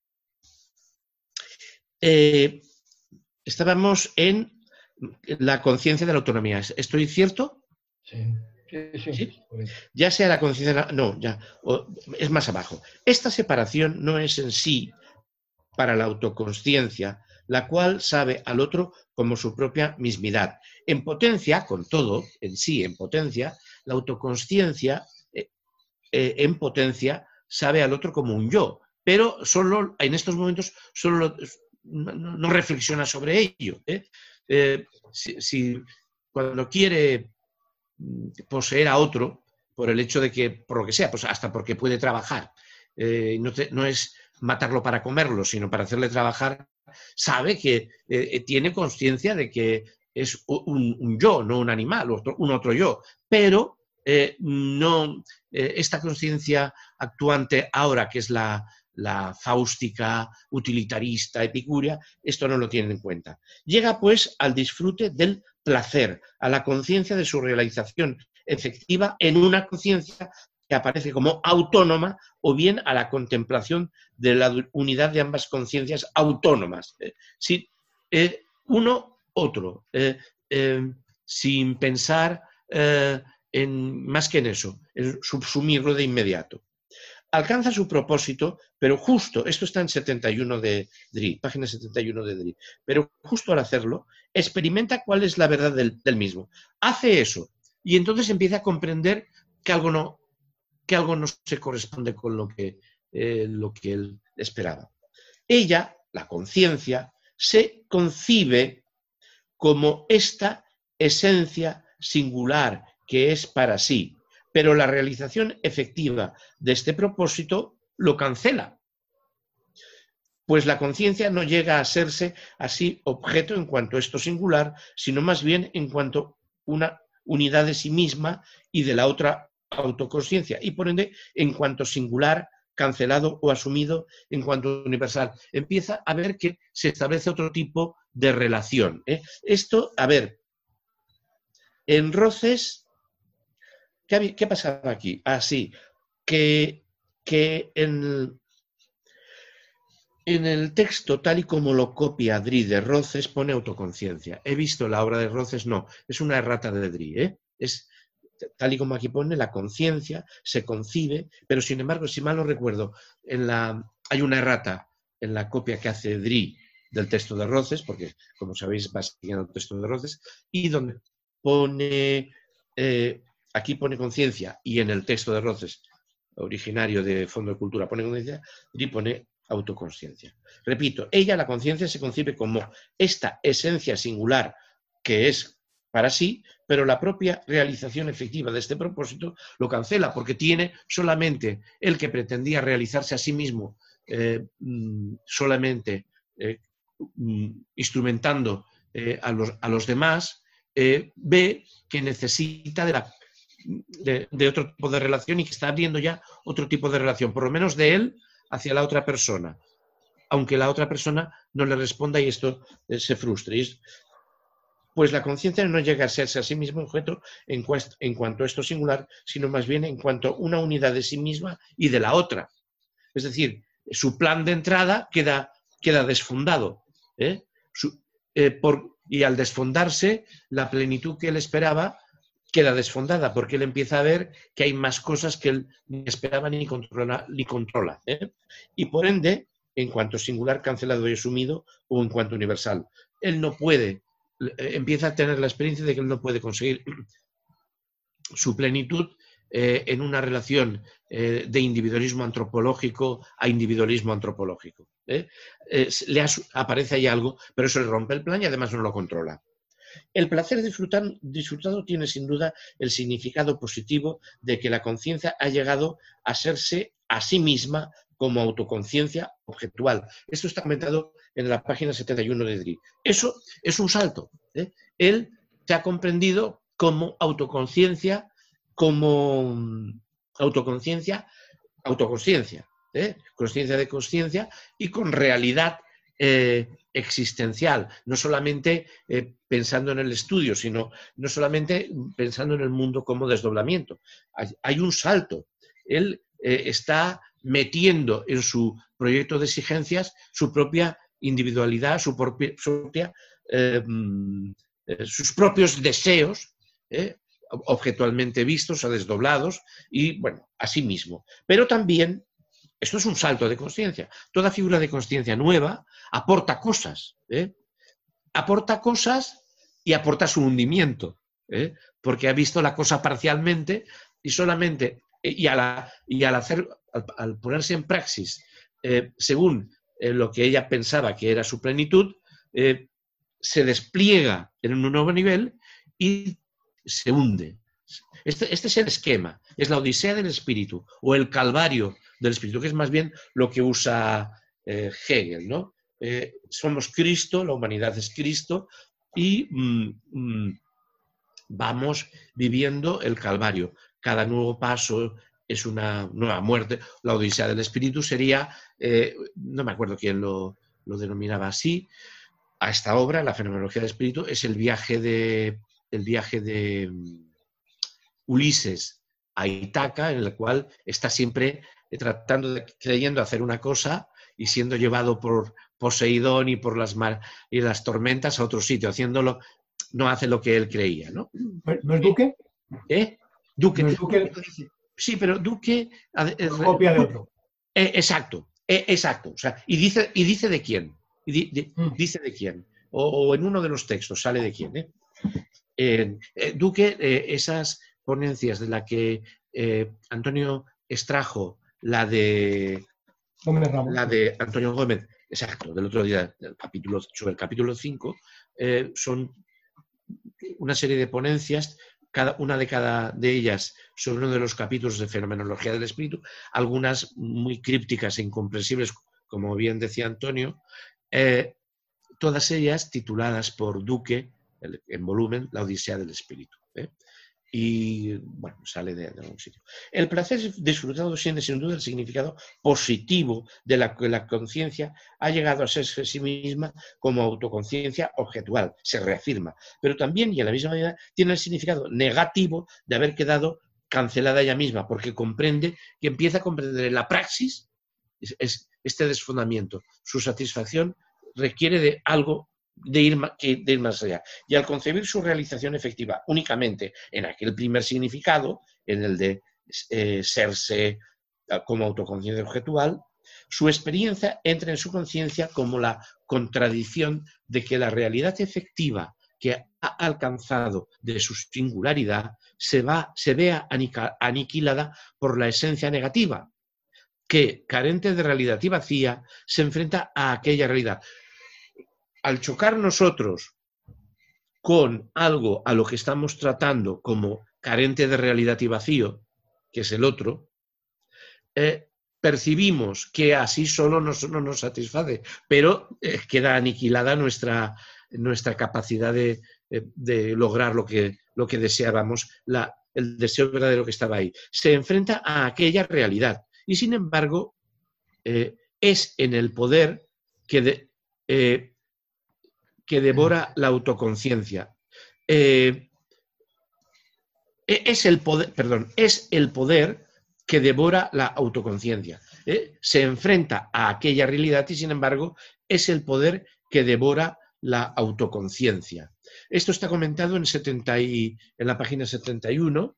Speaker 1: Estábamos en la conciencia de la autonomía. ¿Estoy cierto?
Speaker 3: Sí. Sí.
Speaker 1: Ya sea la conciencia... No, ya. Es más abajo. Esta separación no es en sí para la autoconsciencia, la cual sabe al otro como su propia mismidad. En potencia, con todo, en sí, en potencia, la autoconsciencia en potencia sabe al otro como un yo, pero solo en estos momentos no reflexiona sobre ello. Si cuando quiere poseer a otro por el hecho de que, por lo que sea, pues hasta porque puede trabajar. No es matarlo para comerlo, sino para hacerle trabajar, sabe que tiene conciencia de que es un yo, no un animal, un otro yo, pero no esta conciencia actuante ahora, que es la fáustica, utilitarista, epicúrea, esto no lo tiene en cuenta. Llega pues al disfrute del placer, a la conciencia de su realización efectiva en una conciencia que aparece como autónoma, o bien a la contemplación de la unidad de ambas conciencias autónomas. Uno, otro, sin pensar más que en eso, en subsumirlo de inmediato. Alcanza su propósito, pero justo, esto está en 71 de Drie, página 71 de Drie, pero justo al hacerlo, experimenta cuál es la verdad del mismo. Hace eso, y entonces empieza a comprender que algo no se corresponde con lo que él esperaba. Ella, la conciencia, se concibe como esta esencia singular que es para sí, pero la realización efectiva de este propósito lo cancela, pues la conciencia no llega a serse así objeto en cuanto esto singular, sino más bien en cuanto una unidad de sí misma y de la otra autoconsciencia, y por ende en cuanto singular, cancelado o asumido en cuanto universal. Empieza a ver que se establece otro tipo de relación. Esto, a ver, en Roces, ¿qué pasaba aquí? Así, que en el texto, tal y como lo copia Drie de Roces, pone autoconciencia. He visto la obra de Roces, no, es una errata de Drie, es tal y como aquí pone, la conciencia se concibe, pero sin embargo, si mal no recuerdo, hay una errata en la copia que hace Drie del texto de Roces, porque como sabéis va siguiendo el texto de Roces, y donde pone, aquí pone conciencia, y en el texto de Roces, originario de Fondo de Cultura, pone conciencia, Drie pone autoconsciencia. Repito, ella, la conciencia, se concibe como esta esencia singular que es para sí, pero la propia realización efectiva de este propósito lo cancela, porque tiene solamente el que pretendía realizarse a sí mismo, solamente instrumentando a los demás, ve que necesita de otro tipo de relación y que está abriendo ya otro tipo de relación, por lo menos de él hacia la otra persona, aunque la otra persona no le responda y esto se frustre. Pues la conciencia no llega a serse a sí mismo objeto en cuanto a esto singular, sino más bien en cuanto a una unidad de sí misma y de la otra. Es decir, su plan de entrada queda desfondado. Y al desfondarse, la plenitud que él esperaba queda desfondada, porque él empieza a ver que hay más cosas que él ni esperaba ni controla. Y por ende, en cuanto singular, cancelado y asumido, o en cuanto universal, él no puede, empieza a tener la experiencia de que él no puede conseguir su plenitud en una relación de individualismo antropológico a individualismo antropológico. Aparece ahí algo, pero eso le rompe el plan y además no lo controla. El placer disfrutado tiene sin duda el significado positivo de que la conciencia ha llegado a serse a sí misma como autoconciencia objetual. Esto está comentado en la página 71 de Drie. Eso es un salto. Él se ha comprendido como autoconciencia, autoconsciencia, consciencia de consciencia y con realidad existencial, no solamente pensando en el estudio, sino no solamente pensando en el mundo como desdoblamiento. Hay un salto. Él está metiendo en su proyecto de exigencias su propia individualidad, sus propios deseos, objetualmente vistos o desdoblados, y bueno, a sí mismo. Pero también esto es un salto de consciencia. Toda figura de consciencia nueva aporta cosas. Aporta cosas y aporta su hundimiento. Porque ha visto la cosa parcialmente y solamente, al ponerse en praxis, según lo que ella pensaba que era su plenitud, se despliega en un nuevo nivel y se hunde. Este es el esquema, es la Odisea del espíritu o el Calvario del espíritu, que es más bien lo que usa Hegel, ¿no? Somos Cristo, la humanidad es Cristo y vamos viviendo el Calvario. Cada nuevo paso es una nueva muerte. La Odisea del espíritu sería, no me acuerdo quién lo denominaba así, a esta obra, la fenomenología del espíritu, es el viaje de Ulises a Ítaca, en el cual está siempre creyendo hacer una cosa y siendo llevado por Poseidón y por las tormentas a otro sitio, haciéndolo, no hace lo que él creía, ¿no?
Speaker 4: ¿No es Duque?
Speaker 1: Duque.
Speaker 4: ¿No es Duque?
Speaker 1: Sí, pero Duque...
Speaker 4: Copia de otro.
Speaker 1: Exacto. O sea, y dice de quién. Dice de quién. O en uno de los textos sale de quién. Duque, esas ponencias de la que Antonio extrajo, la de Antonio Gómez, exacto, del otro día, sobre el capítulo 5, son una serie de ponencias, una de ellas sobre uno de los capítulos de fenomenología del espíritu, algunas muy crípticas e incomprensibles, como bien decía Antonio, todas ellas tituladas por Duque, en volumen, La Odisea del espíritu. Y, bueno, sale de algún sitio. El placer disfrutado tiene sin duda el significado positivo de la conciencia ha llegado a serse sí misma como autoconciencia objetual, se reafirma, pero también, y en la misma medida, tiene el significado negativo de haber quedado cancelada ella misma, porque comprende que empieza a comprender en la praxis este desfondamiento. Su satisfacción requiere de algo de ir más allá. Y al concebir su realización efectiva únicamente en aquel primer significado, en el de serse como autoconciencia objetual, su experiencia entra en su conciencia como la contradicción de que la realidad efectiva que ha alcanzado de su singularidad se vea aniquilada por la esencia negativa, que, carente de realidad y vacía, se enfrenta a aquella realidad. Al chocar nosotros con algo a lo que estamos tratando como carente de realidad y vacío, que es el otro, percibimos que así solo no nos satisface, pero queda aniquilada nuestra capacidad de lograr lo que deseábamos, el deseo verdadero que estaba ahí. Se enfrenta a aquella realidad y, sin embargo, es en el poder que devora la autoconciencia. Es el poder que devora la autoconciencia. Se enfrenta a aquella realidad y, sin embargo, es el poder que devora la autoconciencia. Esto está comentado en la página 71.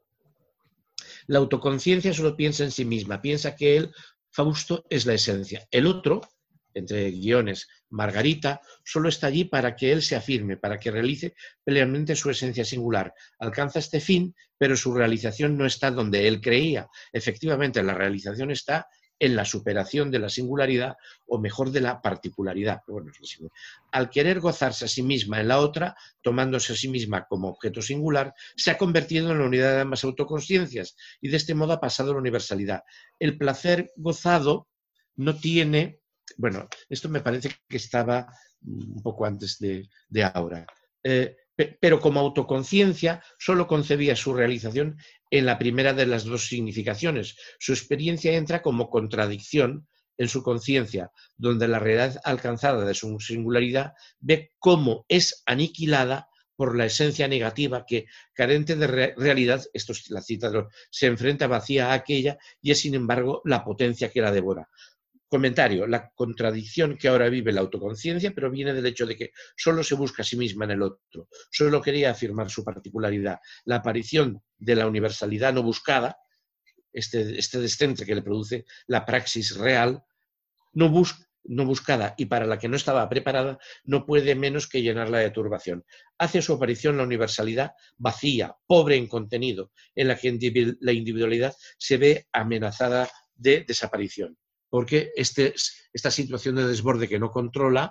Speaker 1: La autoconciencia solo piensa en sí misma, piensa que él, Fausto, es la esencia. El otro, entre guiones, Margarita, solo está allí para que él se afirme, para que realice plenamente su esencia singular. Alcanza este fin, pero su realización no está donde él creía. Efectivamente, la realización está en la superación de la singularidad, o mejor, de la particularidad. Bueno, al querer gozarse a sí misma en la otra, tomándose a sí misma como objeto singular, se ha convertido en la unidad de ambas autoconsciencias y de este modo ha pasado a la universalidad. El placer gozado no tiene... Bueno, esto me parece que estaba un poco antes de ahora. Pero como autoconciencia solo concebía su realización en la primera de las dos significaciones. Su experiencia entra como contradicción en su conciencia, donde la realidad alcanzada de su singularidad ve cómo es aniquilada por la esencia negativa que, carente de realidad, esto es la cita, se enfrenta vacía a aquella y es, sin embargo, la potencia que la devora. Comentario: la contradicción que ahora vive la autoconciencia proviene del hecho de que solo se busca a sí misma en el otro, solo quería afirmar su particularidad. La aparición de la universalidad no buscada, este descentre que le produce la praxis real, no buscada y para la que no estaba preparada, no puede menos que llenarla de turbación. Hace su aparición la universalidad vacía, pobre en contenido, en la que la individualidad se ve amenazada de desaparición. Porque esta situación de desborde que no controla,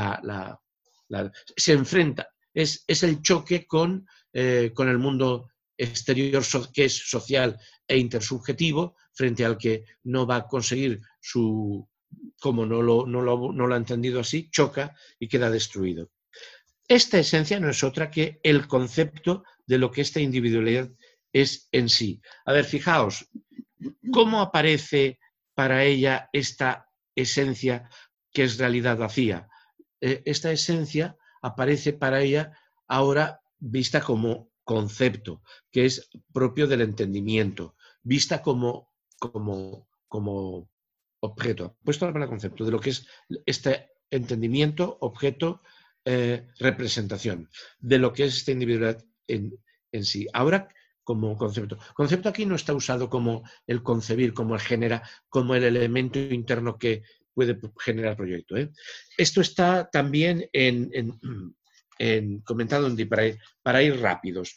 Speaker 1: se enfrenta, es el choque con el mundo exterior que es social e intersubjetivo, frente al que no va a conseguir como no lo ha entendido así, choca y queda destruido. Esta esencia no es otra que el concepto de lo que esta individualidad es en sí. A ver, fijaos, ¿cómo aparece para ella esta esencia que es realidad vacía? Esta esencia aparece para ella ahora vista como concepto, que es propio del entendimiento, vista como objeto, puesto la palabra concepto, de lo que es este entendimiento, objeto, representación, de lo que es esta individualidad en sí. Ahora, como concepto. Concepto aquí no está usado como el concebir, como como el elemento interno que puede generar proyecto. Esto está también comentado para ir rápidos.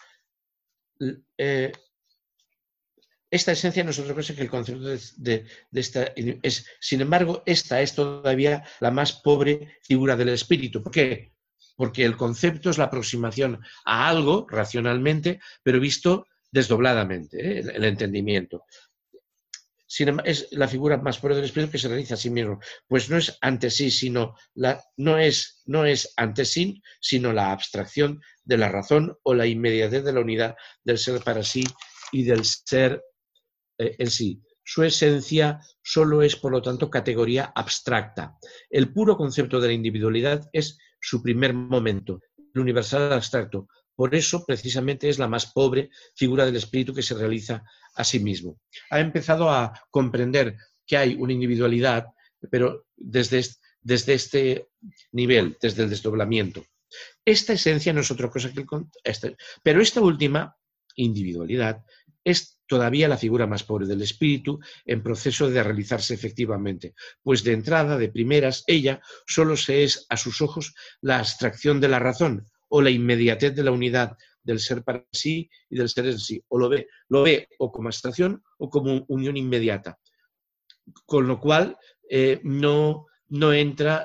Speaker 1: Esta esencia no es otra cosa que el concepto de esta. Sin embargo, esta es todavía la más pobre figura del espíritu. ¿Por qué? Porque el concepto es la aproximación a algo racionalmente, pero visto desdobladamente, el entendimiento. Es la figura más pobre del espíritu que se realiza a sí mismo. Pues no es ante sí, no es ante sí, sino la abstracción de la razón o la inmediatez de la unidad del ser para sí y del ser en sí. Su esencia solo es, por lo tanto, categoría abstracta. El puro concepto de la individualidad es su primer momento, el universal abstracto. Por eso, precisamente, es la más pobre figura del espíritu que se realiza a sí mismo. Ha empezado a comprender que hay una individualidad, pero desde este nivel, desde el desdoblamiento. Esta esencia no es otra cosa que pero esta última individualidad es todavía la figura más pobre del espíritu en proceso de realizarse efectivamente, pues de entrada, de primeras, ella solo se es a sus ojos la abstracción de la razón o la inmediatez de la unidad del ser para sí y del ser en sí, o lo ve o como abstracción o como unión inmediata, con lo cual no entra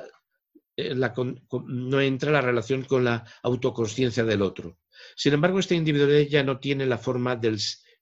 Speaker 1: la relación con la autoconsciencia del otro. Sin embargo, esta individualidad ya no tiene la forma del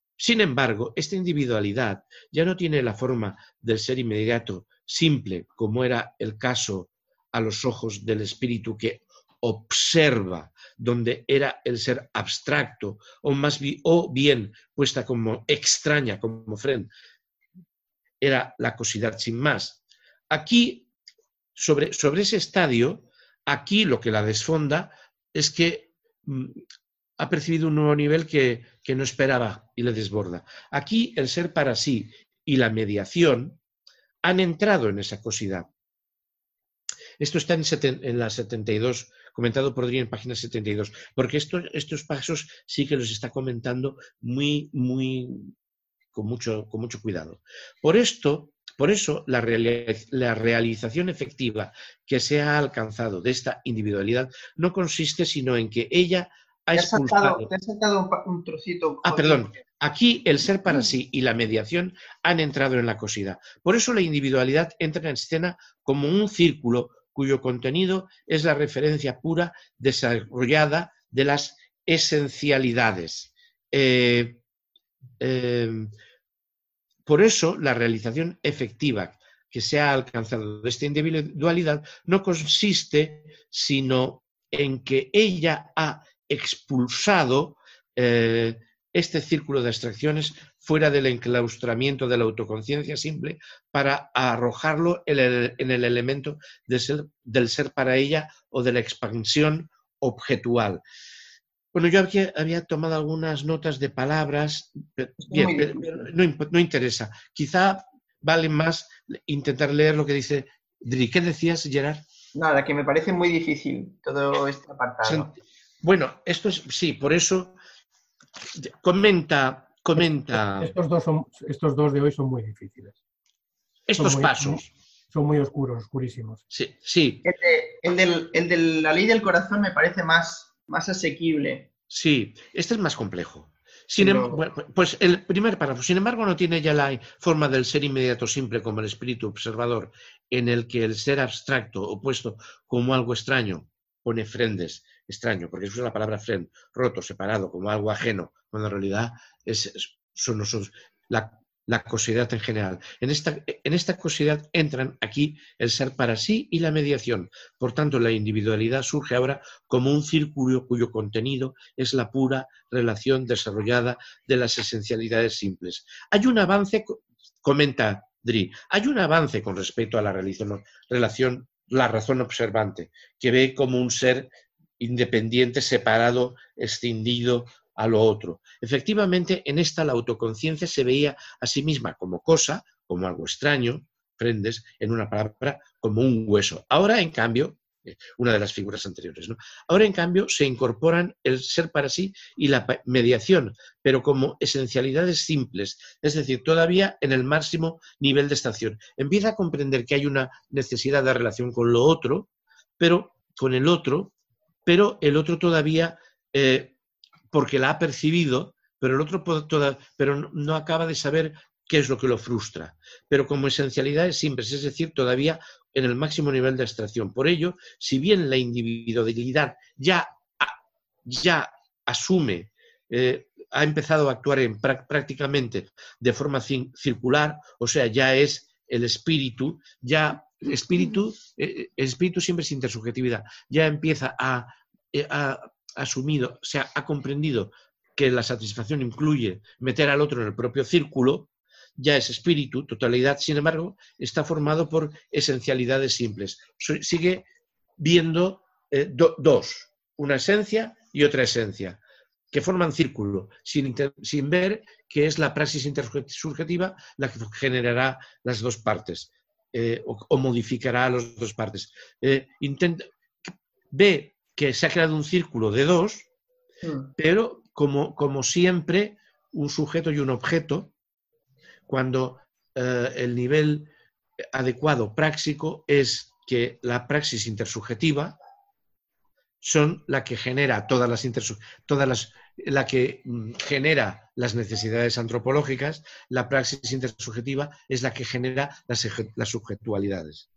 Speaker 1: ser inmediato, simple, como era el caso a los ojos del espíritu que observa, donde era el ser abstracto, o bien puesta como extraña, como Freud, era la cosidad sin más. Aquí, sobre ese estadio, aquí lo que la desfonda es que ha percibido un nuevo nivel que no esperaba y le desborda. Aquí el ser para sí y la mediación han entrado en esa cosidad. Esto está en la 72, comentado por Dri en página 72, porque estos pasos sí que los está comentando con mucho cuidado. Por eso, la realización efectiva que se ha alcanzado de esta individualidad no consiste sino en que ella ha expulsado...
Speaker 2: Te has sacado un trocito.
Speaker 1: Perdón. Aquí el ser para sí y la mediación han entrado en la cosidad. Por eso la individualidad entra en escena como un círculo cuyo contenido es la referencia pura desarrollada de las esencialidades. Por eso la realización efectiva que se ha alcanzado de esta individualidad no consiste sino en que ella ha expulsado este círculo de abstracciones fuera del enclaustramiento de la autoconciencia simple para arrojarlo en el elemento del ser para ella o de la expansión objetual. Bueno, yo había tomado algunas notas de palabras, bien, pero no interesa. Quizá vale más intentar leer lo que dice Dri. ¿Qué decías, Gerard?
Speaker 2: Nada, que me parece muy difícil todo este apartado.
Speaker 1: Bueno, esto es, sí, por eso comenta.
Speaker 4: Estos dos de hoy son muy difíciles.
Speaker 1: Estos pasos.
Speaker 4: Son muy oscuros, oscurísimos.
Speaker 1: Sí.
Speaker 2: El de la ley del corazón me parece más asequible.
Speaker 1: Sí, este es más complejo. Pues el primer párrafo, sin embargo, no tiene ya la forma del ser inmediato simple como el espíritu observador, en el que el ser abstracto, opuesto como algo extraño, pone Frendes, extraño, porque eso es la palabra fren, roto, separado, como algo ajeno, cuando en realidad son nosotros, la causalidad en general. En esta causalidad entran aquí el ser para sí y la mediación. Por tanto, la individualidad surge ahora como un círculo cuyo contenido es la pura relación desarrollada de las esencialidades simples. Hay un avance, comenta Dri, hay un avance con respecto a la la razón observante, que ve como un ser independiente, separado, escindido a lo otro. Efectivamente, en esta la autoconciencia se veía a sí misma como cosa, como algo extraño, prendes, en una palabra, como un hueso. Ahora, en cambio, una de las figuras anteriores, ¿no? Ahora, en cambio, se incorporan el ser para sí y la mediación, pero como esencialidades simples, es decir, todavía en el máximo nivel de estación. Empieza a comprender que hay una necesidad de relación con lo otro, pero con el otro, pero el otro todavía, porque la ha percibido, pero el otro pero no acaba de saber qué es lo que lo frustra. Pero como esencialidades simples, es decir, todavía en el máximo nivel de abstracción. Por ello, si bien la individualidad ya asume, ha empezado a actuar prácticamente de forma circular, o sea, ya es el espíritu, el espíritu siempre es intersubjetividad, ya empieza a asumido, o sea, ha comprendido que la satisfacción incluye meter al otro en el propio círculo, ya es espíritu, totalidad, sin embargo, está formado por esencialidades simples. Sigue viendo dos, una esencia y otra esencia, que forman círculo, sin ver que es la praxis intersubjetiva la que generará las dos partes, o modificará a las dos partes. Ve que se ha creado un círculo de dos, pero como siempre, un sujeto y un objeto, cuando el nivel adecuado práctico es que la praxis intersubjetiva son la que genera la que genera las necesidades antropológicas, la praxis intersubjetiva es la que genera las subjetualidades.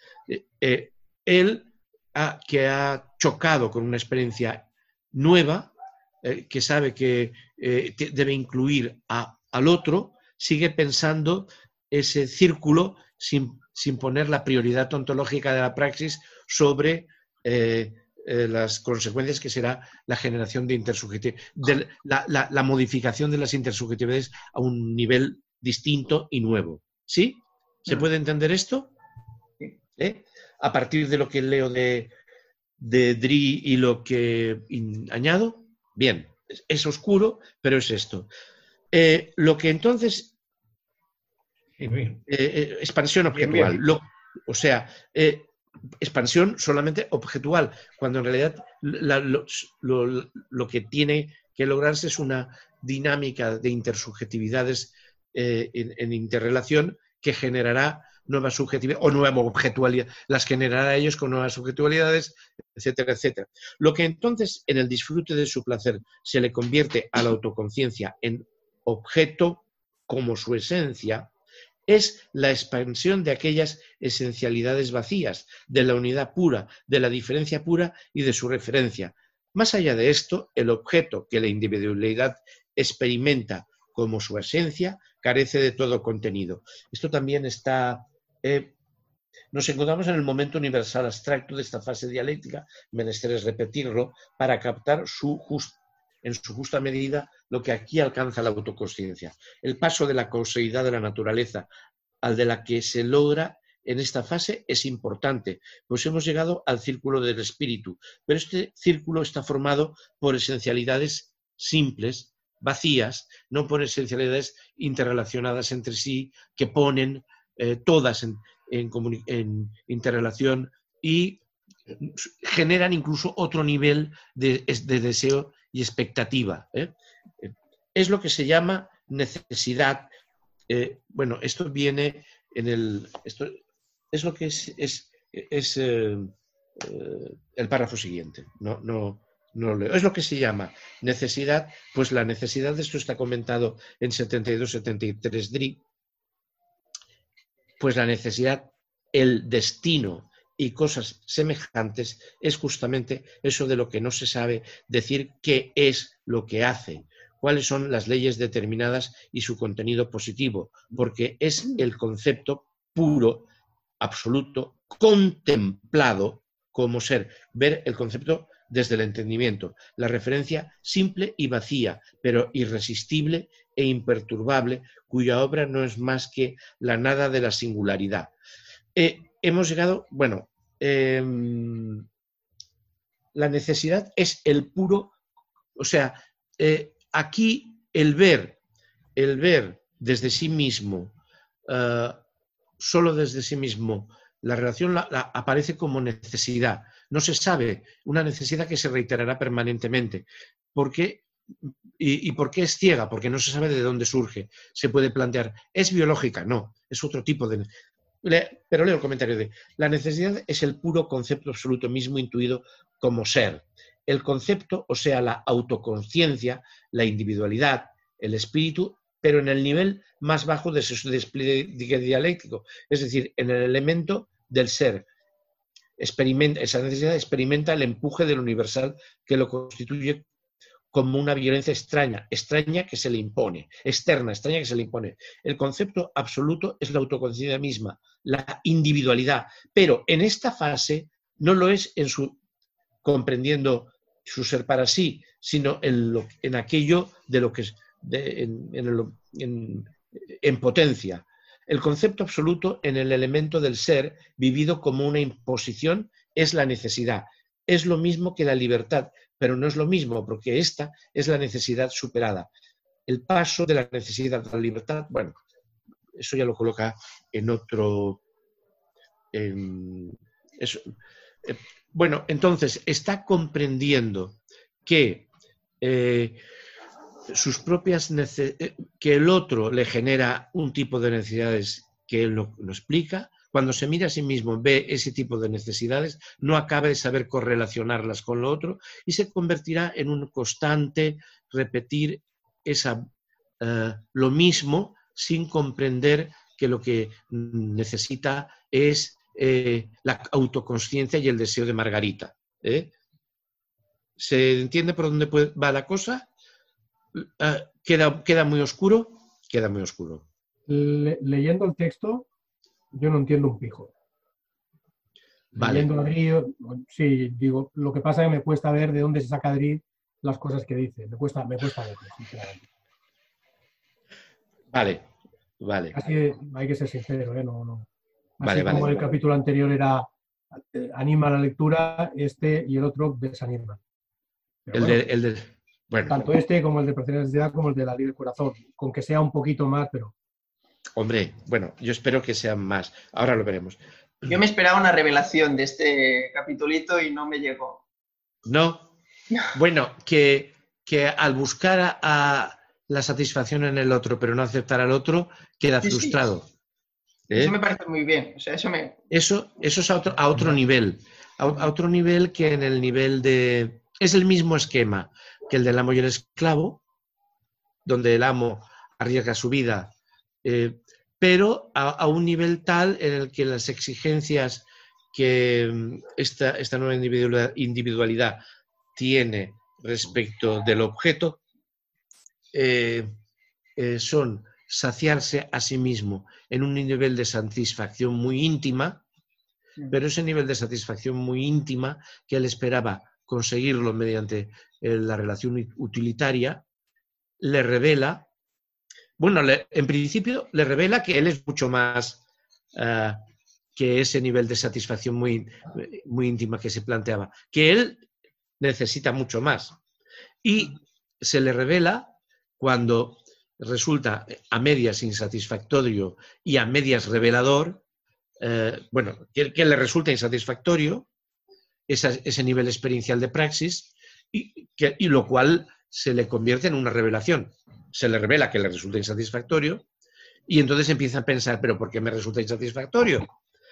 Speaker 1: Él que ha chocado con una experiencia nueva, que sabe que debe incluir al otro, sigue pensando ese círculo sin poner la prioridad ontológica de la praxis sobre las consecuencias que será la generación de intersubjetividades, la modificación de las intersubjetividades a un nivel distinto y nuevo. ¿Sí? ¿Se puede entender esto? A partir de lo que leo de Dri y lo que añado, bien, es oscuro, pero es esto. Lo que entonces... expansión objetual.
Speaker 3: Bien.
Speaker 1: O sea, expansión solamente objetual, cuando en realidad lo que tiene que lograrse es una dinámica de intersubjetividades en interrelación que generará nuevas subjetividades o nueva objetualidad, las generará ellos con nuevas subjetividades, etcétera, etcétera. Lo que entonces en el disfrute de su placer se le convierte a la autoconciencia en objeto como su esencia, es la expansión de aquellas esencialidades vacías, de la unidad pura, de la diferencia pura y de su referencia. Más allá de esto, el objeto que la individualidad experimenta como su esencia carece de todo contenido. Esto también está... nos encontramos en el momento universal abstracto de esta fase dialéctica, menester es repetirlo, para captar en su justa medida lo que aquí alcanza la autoconsciencia. El paso de la causalidad de la naturaleza al de la que se logra en esta fase es importante, pues hemos llegado al círculo del espíritu, pero este círculo está formado por esencialidades simples, vacías, no por esencialidades interrelacionadas entre sí, que ponen todas en interrelación y generan incluso otro nivel de deseo y expectativa. Es lo que se llama necesidad. Bueno, esto viene en el... Esto es lo que es el párrafo siguiente. No leo. Es lo que se llama necesidad. Pues la necesidad de esto está comentado en 72-73 Dri. Pues la necesidad, el destino, y cosas semejantes es justamente eso de lo que no se sabe decir qué es lo que hace, cuáles son las leyes determinadas y su contenido positivo, porque es el concepto puro, absoluto, contemplado como ser, ver el concepto desde el entendimiento, la referencia simple y vacía, pero irresistible e imperturbable, cuya obra no es más que la nada de la singularidad. Hemos llegado, bueno, la necesidad es el puro, o sea, aquí el ver desde sí mismo, solo desde sí mismo, la relación aparece como necesidad. No se sabe, una necesidad que se reiterará permanentemente. ¿Por qué? ¿Y por qué es ciega? Porque no se sabe de dónde surge. Se puede plantear, ¿es biológica? No, es otro tipo de... Pero leo el comentario de, la necesidad es el puro concepto absoluto mismo intuido como ser. El concepto, o sea, la autoconciencia, la individualidad, el espíritu, pero en el nivel más bajo de su despliegue dialéctico, es decir, en el elemento del ser. Esa necesidad experimenta el empuje del universal que lo constituye como una violencia extraña que se le impone, externa, extraña que se le impone. El concepto absoluto es la autoconciencia misma, la individualidad, pero en esta fase no lo es comprendiendo su ser para sí, sino en aquello de lo que es, en potencia. El concepto absoluto en el elemento del ser, vivido como una imposición, es la necesidad. Es lo mismo que la libertad, pero no es lo mismo, porque esta es la necesidad superada. El paso de la necesidad a la libertad, bueno, eso ya lo coloca en otro... bueno, entonces está comprendiendo que que el otro le genera un tipo de necesidades que él lo explica. Cuando se mira a sí mismo, ve ese tipo de necesidades, no acaba de saber correlacionarlas con lo otro y se convertirá en un constante repetir lo mismo sin comprender que lo que necesita es la autoconsciencia y el deseo de Margarita. ¿Se entiende por dónde va la cosa? ¿Queda muy oscuro? Queda muy oscuro.
Speaker 4: Leyendo el texto, yo no entiendo un pijo.
Speaker 1: Vale.
Speaker 4: Leyendo a Dri, sí, digo, lo que pasa es que me cuesta ver de dónde se saca Dri las cosas que dice. Me cuesta verlo, sinceramente.
Speaker 1: Vale.
Speaker 4: Así hay que ser sincero, no. Así
Speaker 1: Vale.
Speaker 4: como el capítulo anterior era anima la lectura, este y el otro desanima.
Speaker 1: Bueno.
Speaker 4: Tanto este como el de Pertenencia a la Sociedad como el de La Ley del Corazón, con que sea un poquito más, pero...
Speaker 1: Hombre, bueno, yo espero que sean más. Ahora lo veremos.
Speaker 2: Yo me esperaba una revelación de este capitulito y no me llegó.
Speaker 1: ¿No? Bueno, que al buscar a la satisfacción en el otro, pero no aceptar al otro, queda frustrado.
Speaker 2: Sí. Eso me parece muy bien. O sea,
Speaker 1: eso es a otro nivel. A otro nivel que en el nivel de... Es el mismo esquema que el del amo y el esclavo, donde el amo arriesga su vida, pero a un nivel tal en el que las exigencias que esta nueva individualidad tiene respecto del objeto son saciarse a sí mismo en un nivel de satisfacción muy íntima, pero ese nivel de satisfacción muy íntima que él esperaba conseguirlo mediante la relación utilitaria, le revela, bueno, en principio le revela que él es mucho más que ese nivel de satisfacción muy íntima que se planteaba, que él necesita mucho más. Y se le revela cuando resulta a medias insatisfactorio y a medias revelador, que le resulta insatisfactorio ese nivel experiencial de praxis y lo cual se le convierte en una revelación. Se le revela que le resulta insatisfactorio y entonces empieza a pensar, ¿pero por qué me resulta insatisfactorio?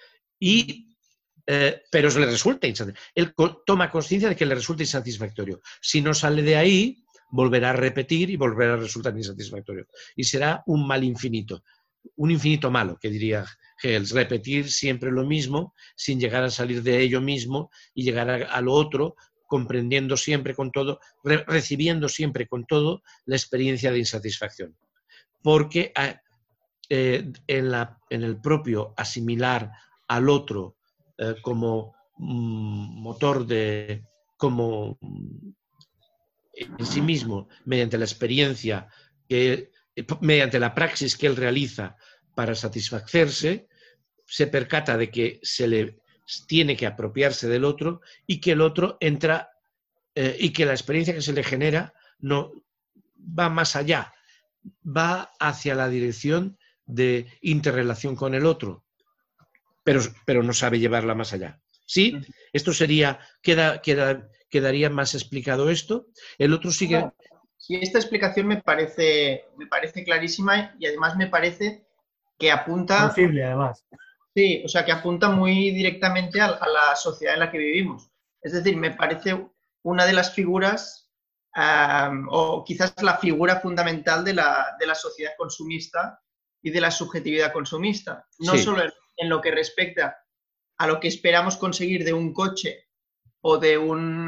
Speaker 1: Pero se le resulta insatisfactorio. Él toma conciencia de que le resulta insatisfactorio. Si no sale de ahí, volverá a repetir y volverá a resultar insatisfactorio. Y será un mal infinito. un infinito malo, que diría Hegel, repetir siempre lo mismo sin llegar a salir de ello mismo y llegar a lo otro, comprendiendo siempre con todo, recibiendo siempre con todo la experiencia de insatisfacción. Porque en el propio asimilar al otro como motor como en sí mismo, mediante la experiencia, mediante la praxis que él realiza para satisfacerse, se percata de que se le tiene que apropiarse del otro y que el otro entra y que la experiencia que se le genera no va más allá, va hacia la dirección de interrelación con el otro, pero no sabe llevarla más allá. ¿Sí? Esto sería, quedaría más explicado esto. El otro sigue...
Speaker 2: Sí, esta explicación me parece clarísima y además me parece que apunta...
Speaker 4: Posible, además.
Speaker 2: Sí, o sea, que apunta muy directamente a la sociedad en la que vivimos. Es decir, me parece una de las figuras, o quizás la figura fundamental de la sociedad consumista y de la subjetividad consumista. No
Speaker 1: Sí.
Speaker 2: solo en lo que respecta a lo que esperamos conseguir de un coche o de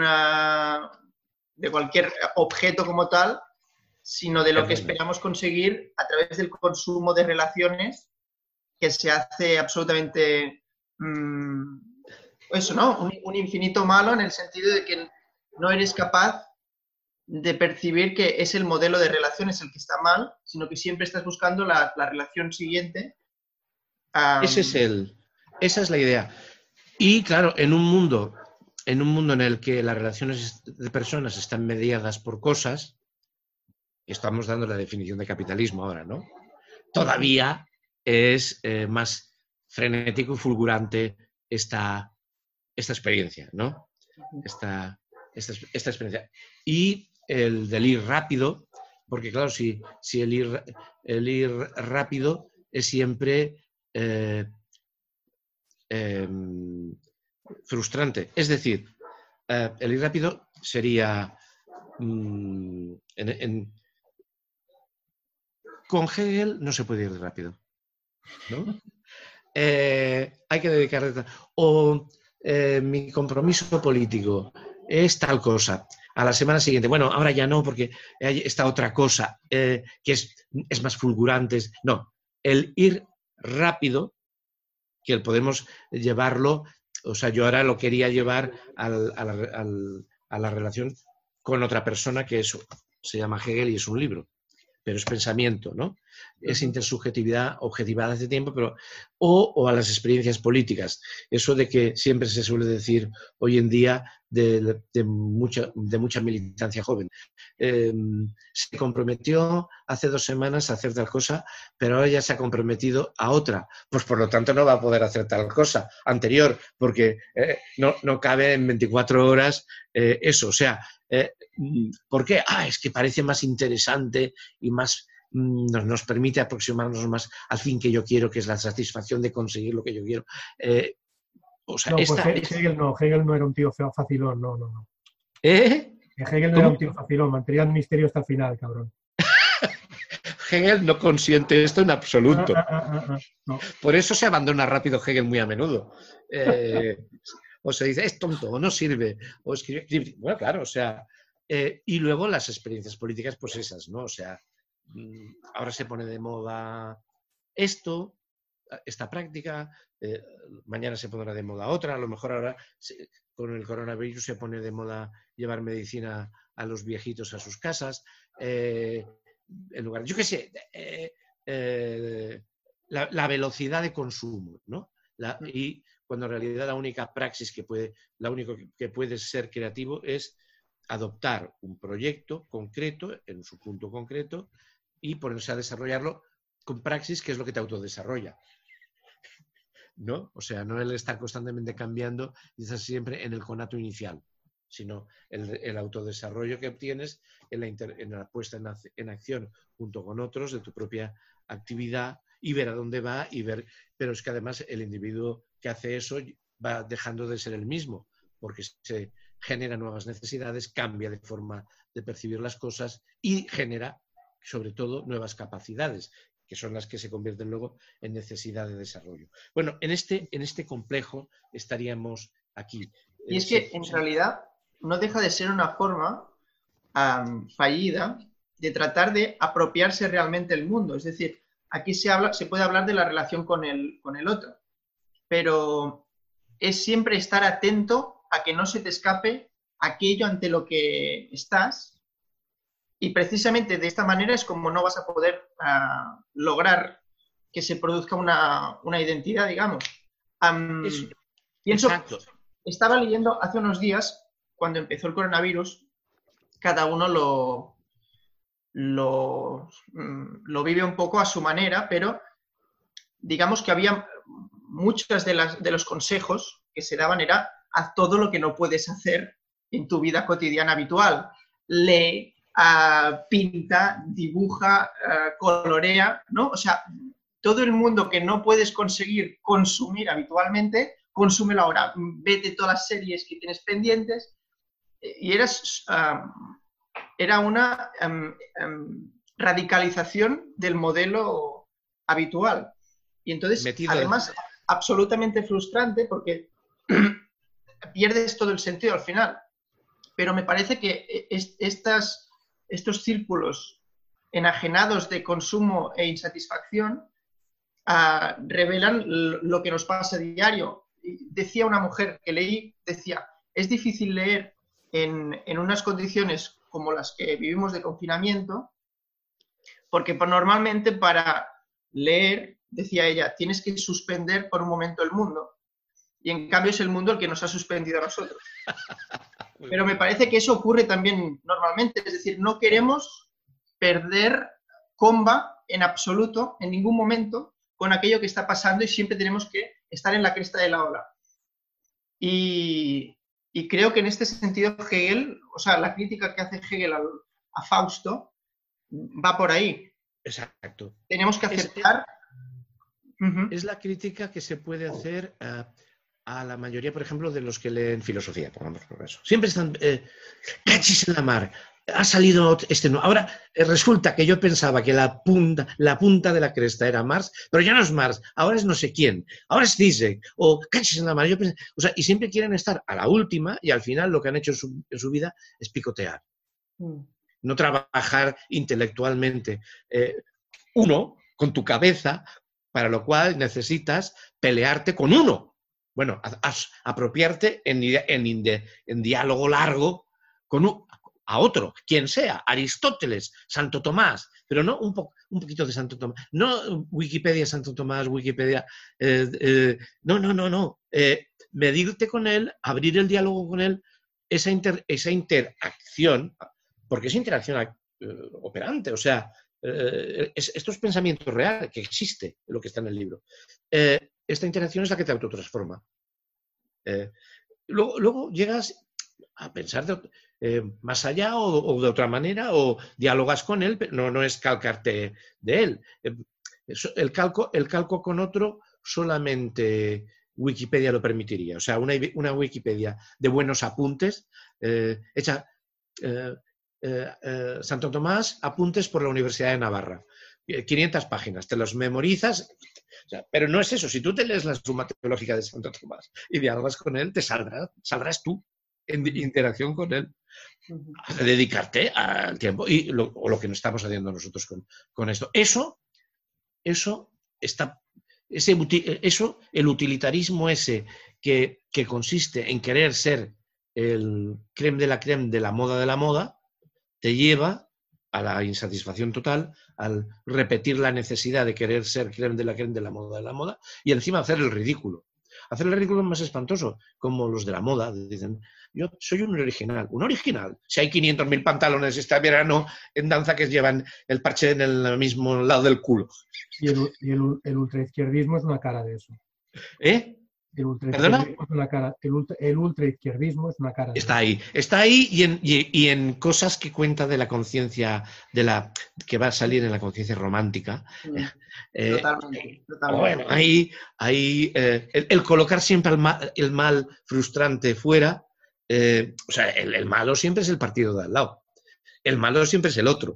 Speaker 2: cualquier objeto como tal, sino de lo que esperamos conseguir a través del consumo de relaciones que se hace absolutamente eso, ¿no? Un infinito malo en el sentido de que no eres capaz de percibir que es el modelo de relaciones el que está mal, sino que siempre estás buscando la relación siguiente.
Speaker 1: Esa es la idea. Y claro, en un mundo en el que las relaciones de personas están mediadas por cosas, estamos dando la definición de capitalismo ahora, ¿no? Todavía es más frenético y fulgurante esta experiencia, ¿no? Esta experiencia. Y el del ir rápido, porque claro, si el ir rápido es siempre frustrante. Es decir, el ir rápido sería con Hegel no se puede ir rápido, ¿no? Hay que dedicarle... O mi compromiso político es tal cosa. A la semana siguiente, bueno, ahora ya no, porque hay esta otra cosa que es más fulgurante. No, el ir rápido, que podemos llevarlo, o sea, yo ahora lo quería llevar a la relación con otra persona, que eso se llama Hegel y es un libro, pero es pensamiento, ¿no? Es intersubjetividad, objetividad hace tiempo, pero o a las experiencias políticas. Eso de que siempre se suele decir hoy en día de mucha militancia joven. Se comprometió hace 2 semanas a hacer tal cosa, pero ahora ya se ha comprometido a otra. Pues por lo tanto no va a poder hacer tal cosa anterior, porque no cabe en 24 horas eso. O sea, ¿por qué? Es que parece más interesante y más nos permite aproximarnos más al fin que yo quiero, que es la satisfacción de conseguir lo que yo quiero. O sea,
Speaker 4: no, pues Hegel no era un tío facilón, no.
Speaker 1: ¿Eh?
Speaker 4: Hegel no era un tío facilón, mantenía el misterio hasta el final, cabrón.
Speaker 1: Hegel no consiente esto en absoluto.
Speaker 4: No.
Speaker 1: Por eso se abandona rápido Hegel muy a menudo. O se dice, es tonto, o no sirve, o escribe... Bueno, claro, o sea... y luego las experiencias políticas, pues esas, ¿no? O sea, ahora se pone de moda esto, esta práctica, mañana se pondrá de moda otra, a lo mejor ahora con el coronavirus se pone de moda llevar medicina a los viejitos a sus casas, en lugar, yo qué sé, la velocidad de consumo, ¿no? Y cuando en realidad la única praxis la único que puede ser creativo es adoptar un proyecto concreto, en su punto concreto, y ponerse a desarrollarlo con praxis, que es lo que te autodesarrolla, ¿no? O sea, no el estar constantemente cambiando y estar siempre en el conato inicial, sino el autodesarrollo que obtienes en la puesta en acción junto con otros de tu propia actividad y ver a dónde va pero es que además el individuo que hace eso va dejando de ser el mismo, porque se genera nuevas necesidades, cambia de forma de percibir las cosas y genera, sobre todo, nuevas capacidades que son las que se convierten luego en necesidad de desarrollo. Bueno, en este complejo estaríamos aquí.
Speaker 2: Y es que en realidad no deja de ser una forma fallida de tratar de apropiarse realmente del mundo. Es decir, aquí se puede hablar de la relación con el otro, pero es siempre estar atento a que no se te escape aquello ante lo que estás, y precisamente de esta manera es como no vas a poder lograr que se produzca una identidad, digamos. Pienso,
Speaker 1: exacto.
Speaker 2: Estaba leyendo hace unos días, cuando empezó el coronavirus, cada uno lo vive un poco a su manera, pero digamos que había muchos de los consejos que se daban era: haz todo lo que no puedes hacer en tu vida cotidiana habitual. Lee, pinta, dibuja, colorea, ¿no? O sea, todo el mundo que no puedes conseguir consumir habitualmente, consúmelo ahora. Vete todas las series que tienes pendientes. Y era una radicalización del modelo habitual. Y entonces, además, absolutamente frustrante porque pierdes todo el sentido al final. Pero me parece que estos círculos enajenados de consumo e insatisfacción revelan lo que nos pasa a diario. Decía una mujer que leí, decía, es difícil leer en unas condiciones como las que vivimos de confinamiento, porque normalmente para leer, decía ella, tienes que suspender por un momento el mundo, y en cambio es el mundo el que nos ha suspendido a nosotros. Pero me parece que eso ocurre también normalmente, es decir, no queremos perder comba en absoluto, en ningún momento, con aquello que está pasando, y siempre tenemos que estar en la cresta de la ola. Y creo que en este sentido Hegel, o sea, la crítica que hace Hegel a Fausto va por ahí.
Speaker 1: Exacto.
Speaker 2: Tenemos que aceptar...
Speaker 1: Es la crítica que se puede hacer a la mayoría, por ejemplo, de los que leen filosofía, pongamos por eso. Siempre están... ¡cachis en la mar! Ha salido no. Ahora resulta que yo pensaba que la punta de la cresta era Mars, pero ya no es Mars, ahora es no sé quién, ahora es Zizek, o cachis en la mar. O sea, y siempre quieren estar a la última, y al final lo que han hecho en su vida es picotear. No trabajar intelectualmente. Uno, con tu cabeza, para lo cual necesitas pelearte con uno. Bueno, apropiarte en diálogo largo con a otro, quien sea, Aristóteles, Santo Tomás, pero no un poquito de Santo Tomás, no Wikipedia Santo Tomás, Wikipedia, no. Medirte con él, abrir el diálogo con él, esa interacción, porque es interacción operante, o sea, estos pensamientos reales, que existe lo que está en el libro. Esta interacción es la que te autotransforma. Luego llegas a pensar más allá o de otra manera, o dialogas con él, pero no es calcarte de él. El calco con otro solamente Wikipedia lo permitiría. O sea, una Wikipedia de buenos apuntes, hecha Santo Tomás, apuntes por la Universidad de Navarra. 500 páginas, te los memorizas, o sea, pero no es eso. Si tú te lees la Suma Teológica de Santo Tomás y dialogas con él, saldrás tú en interacción con él. A dedicarte al tiempo o lo que no estamos haciendo nosotros con esto. El utilitarismo ese que consiste en querer ser el crème de la moda, te lleva a la insatisfacción total, al repetir la necesidad de querer ser crème de la moda, y encima hacer el ridículo. Hacer el ridículo más espantoso, como los de la moda, dicen, yo soy un original. ¿Un original? Si hay 500.000 pantalones este verano en danza que llevan el parche en el mismo lado del culo.
Speaker 4: Y el ultraizquierdismo es una cara de eso.
Speaker 1: ¿Eh?
Speaker 4: El ultraizquierdismo es una cara. El ultraizquierdismo es una cara de
Speaker 1: Está
Speaker 4: eso.
Speaker 1: Está ahí y en cosas que cuenta de la conciencia, que va a salir en la conciencia romántica.
Speaker 2: Totalmente.
Speaker 1: Bueno, ahí el colocar siempre el mal frustrante fuera. O sea, el malo siempre es el partido de al lado. El malo siempre es el otro.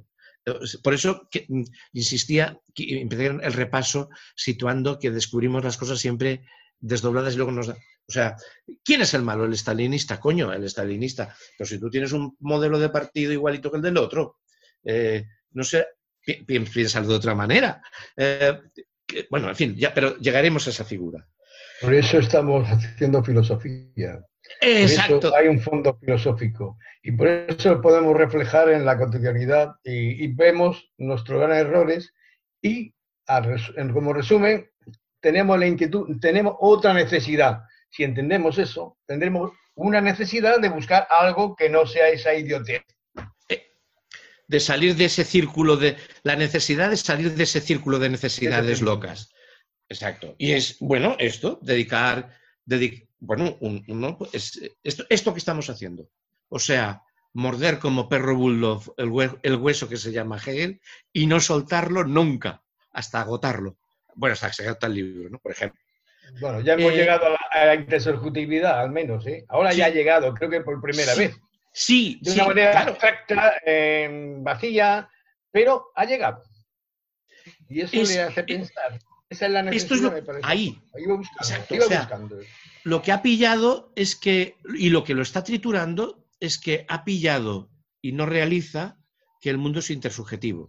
Speaker 1: Por eso insistía, que empecé el repaso situando que descubrimos las cosas siempre desdobladas y luego nos da... O sea, ¿quién es el malo? El estalinista, coño, el estalinista. Pero si tú tienes un modelo de partido igualito que el del otro, no sé, piénsalo de otra manera. Bueno, en fin, ya, pero llegaremos a esa figura.
Speaker 5: Por eso estamos haciendo filosofía.
Speaker 1: Exacto.
Speaker 5: Por eso hay un fondo filosófico. Y por eso podemos reflejar en la cotidianidad y vemos nuestros grandes errores y, como resumen, tenemos la inquietud, tenemos otra necesidad. Si entendemos eso, tendremos una necesidad de buscar algo que no sea esa idiotez.
Speaker 1: De salir de ese círculo de... La necesidad de salir de ese círculo de necesidades locas. Exacto. Y es, bueno, esto, bueno, esto que estamos haciendo. O sea, morder como perro bulldog el hueso que se llama Hegel y no soltarlo nunca, hasta agotarlo. Bueno, hasta que se agota el libro, ¿no? Por ejemplo.
Speaker 5: Bueno, ya hemos llegado a la intersubjetividad, al menos, ¿eh? Ahora sí. Ya ha llegado, creo que por primera vez.
Speaker 1: Sí,
Speaker 5: de una manera abstracta, vacía, pero ha llegado. Y eso le hace pensar. Esa es la necesidad.
Speaker 1: Esto es
Speaker 5: me parece.
Speaker 1: Ahí.
Speaker 5: Iba buscando.
Speaker 1: Exacto.
Speaker 5: Iba
Speaker 1: o sea,
Speaker 5: buscando.
Speaker 1: Lo que ha pillado es que, y lo que lo está triturando, es que ha pillado y no realiza que el mundo es intersubjetivo.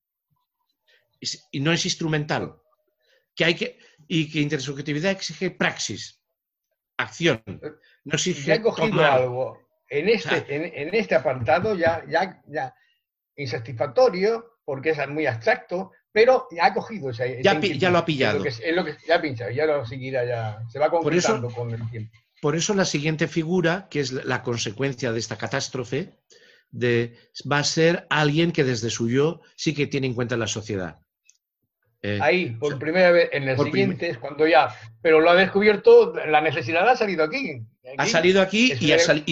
Speaker 1: Y no es instrumental. Y que intersubjetividad exige praxis, acción. No exige
Speaker 5: ya he cogido
Speaker 1: tomar.
Speaker 5: Algo en este apartado ya insatisfactorio, porque es muy abstracto, pero ya ha cogido
Speaker 1: ya lo ha pillado.
Speaker 5: Es lo que ya ha pinchado, ya lo seguirá, ya se va concretando con el tiempo.
Speaker 1: Por eso la siguiente figura, que es la consecuencia de esta catástrofe, va a ser alguien que desde su yo sí que tiene en cuenta la sociedad.
Speaker 5: Ahí, por primera vez, en el siguiente es cuando ya... Pero lo ha descubierto, la necesidad ha salido aquí.
Speaker 1: Ha salido aquí y ha salido...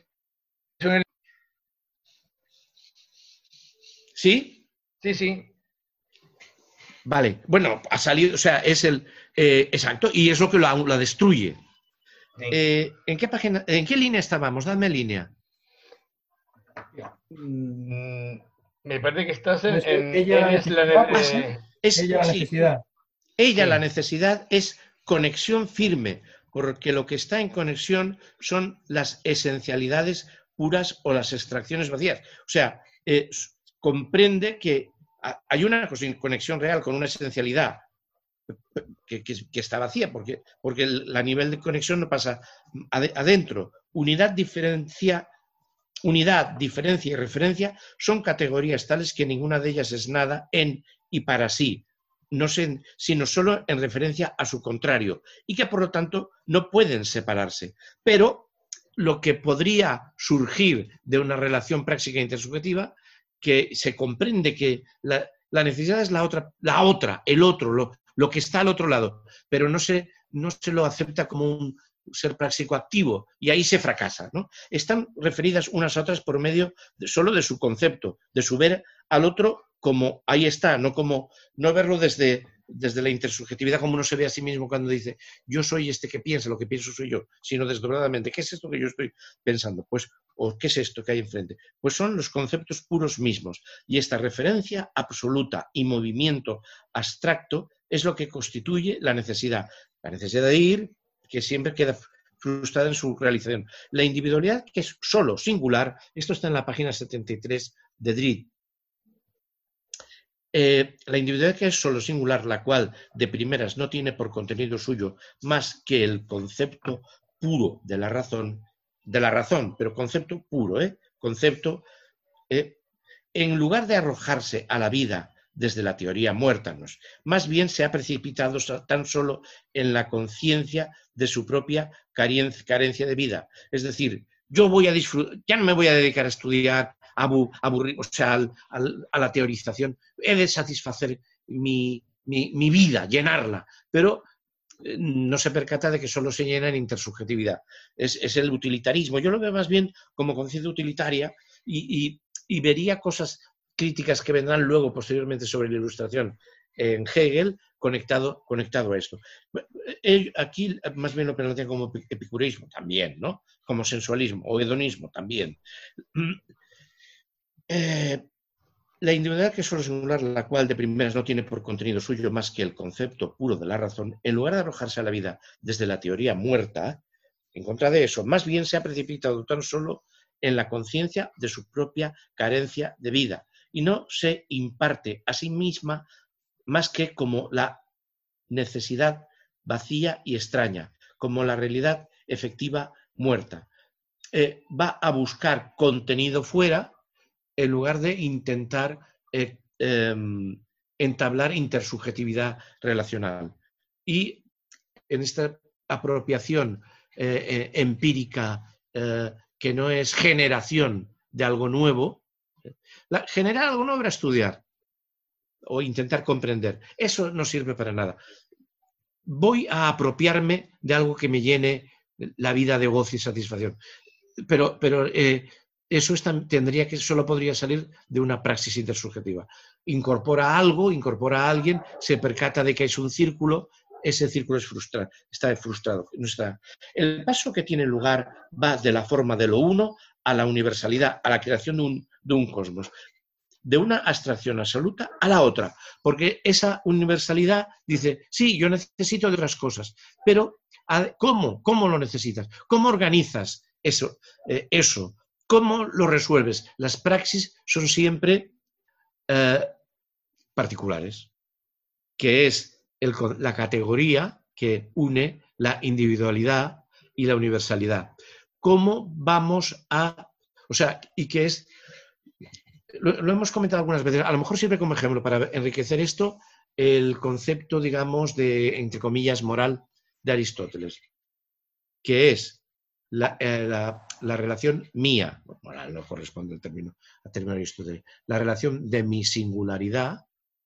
Speaker 1: ¿Sí?
Speaker 5: Sí.
Speaker 1: Vale, bueno, ha salido, o sea, es el... exacto, y es lo que la destruye. Sí. ¿En qué página, en qué línea estábamos? Dame línea.
Speaker 5: Me parece que estás en...
Speaker 4: la necesidad.
Speaker 1: Ella, la necesidad, es conexión firme, porque lo que está en conexión son las esencialidades puras o las extracciones vacías. O sea, comprende que hay una conexión real con una esencialidad que está vacía, porque a nivel de conexión no pasa adentro. Unidad, diferencia y referencia son categorías tales que ninguna de ellas es nada en y para sí, sino solo en referencia a su contrario, y que por lo tanto no pueden separarse. Pero lo que podría surgir de una relación práctica intersubjetiva, que se comprende que la necesidad es la otra, el otro, lo que está al otro lado, pero no se lo acepta como un ser práctico activo, y ahí se fracasa, ¿no? Están referidas unas a otras por medio solo de su concepto, de su ver al otro como ahí está, no verlo desde la intersubjetividad como uno se ve a sí mismo cuando dice yo soy este que piensa, lo que pienso soy yo, sino desdobladamente, ¿qué es esto que yo estoy pensando? Pues, ¿o qué es esto que hay enfrente? Pues son los conceptos puros mismos, y esta referencia absoluta y movimiento abstracto es lo que constituye la necesidad de ir, que siempre queda frustrada en su realización. La individualidad, que es solo singular, esto está en la página 73 de Dritt. La individualidad que es solo singular, la cual de primeras no tiene por contenido suyo más que el concepto puro de la razón, pero concepto puro, en lugar de arrojarse a la vida desde la teoría muértanos, más bien se ha precipitado tan solo en la conciencia de su propia carencia de vida. Es decir, yo voy a disfrutar, ya no me voy a dedicar a estudiar, aburrir, o sea, a la teorización. He de satisfacer mi vida, llenarla, pero no se percata de que solo se llena en intersubjetividad. Es el utilitarismo. Yo lo veo más bien como conciencia utilitaria y vería cosas críticas que vendrán luego, posteriormente, sobre la Ilustración en Hegel, conectado a esto. Aquí más bien lo plantea como epicureísmo también, ¿no? Como sensualismo o hedonismo también. La individualidad que es solo singular, la cual de primeras no tiene por contenido suyo más que el concepto puro de la razón, en lugar de arrojarse a la vida desde la teoría muerta, en contra de eso, más bien se ha precipitado tan solo en la conciencia de su propia carencia de vida y no se imparte a sí misma más que como la necesidad vacía y extraña, como la realidad efectiva muerta. Va a buscar contenido fuera en lugar de intentar entablar intersubjetividad relacional. Y en esta apropiación empírica que no es generación de algo nuevo, generar algo nuevo era estudiar o intentar comprender. Eso no sirve para nada. Voy a apropiarme de algo que me llene la vida de gozo y satisfacción. Pero eso tendría que solo podría salir de una praxis intersubjetiva. Incorpora algo, incorpora a alguien, se percata de que es un círculo, ese círculo está frustrado. No está. El paso que tiene lugar va de la forma de lo uno a la universalidad, a la creación de un cosmos, de una abstracción absoluta a la otra, porque esa universalidad dice, sí, yo necesito de otras cosas, pero ¿cómo lo necesitas? ¿Cómo organizas eso? ¿Cómo lo resuelves? Las praxis son siempre particulares, que es la categoría que une la individualidad y la universalidad. ¿Cómo vamos a...? O sea, y que es... Lo hemos comentado algunas veces, a lo mejor sirve como ejemplo para enriquecer esto el concepto, digamos, de, entre comillas, moral de Aristóteles, que es la relación mía, moral no corresponde al término Aristóteles, la relación de mi singularidad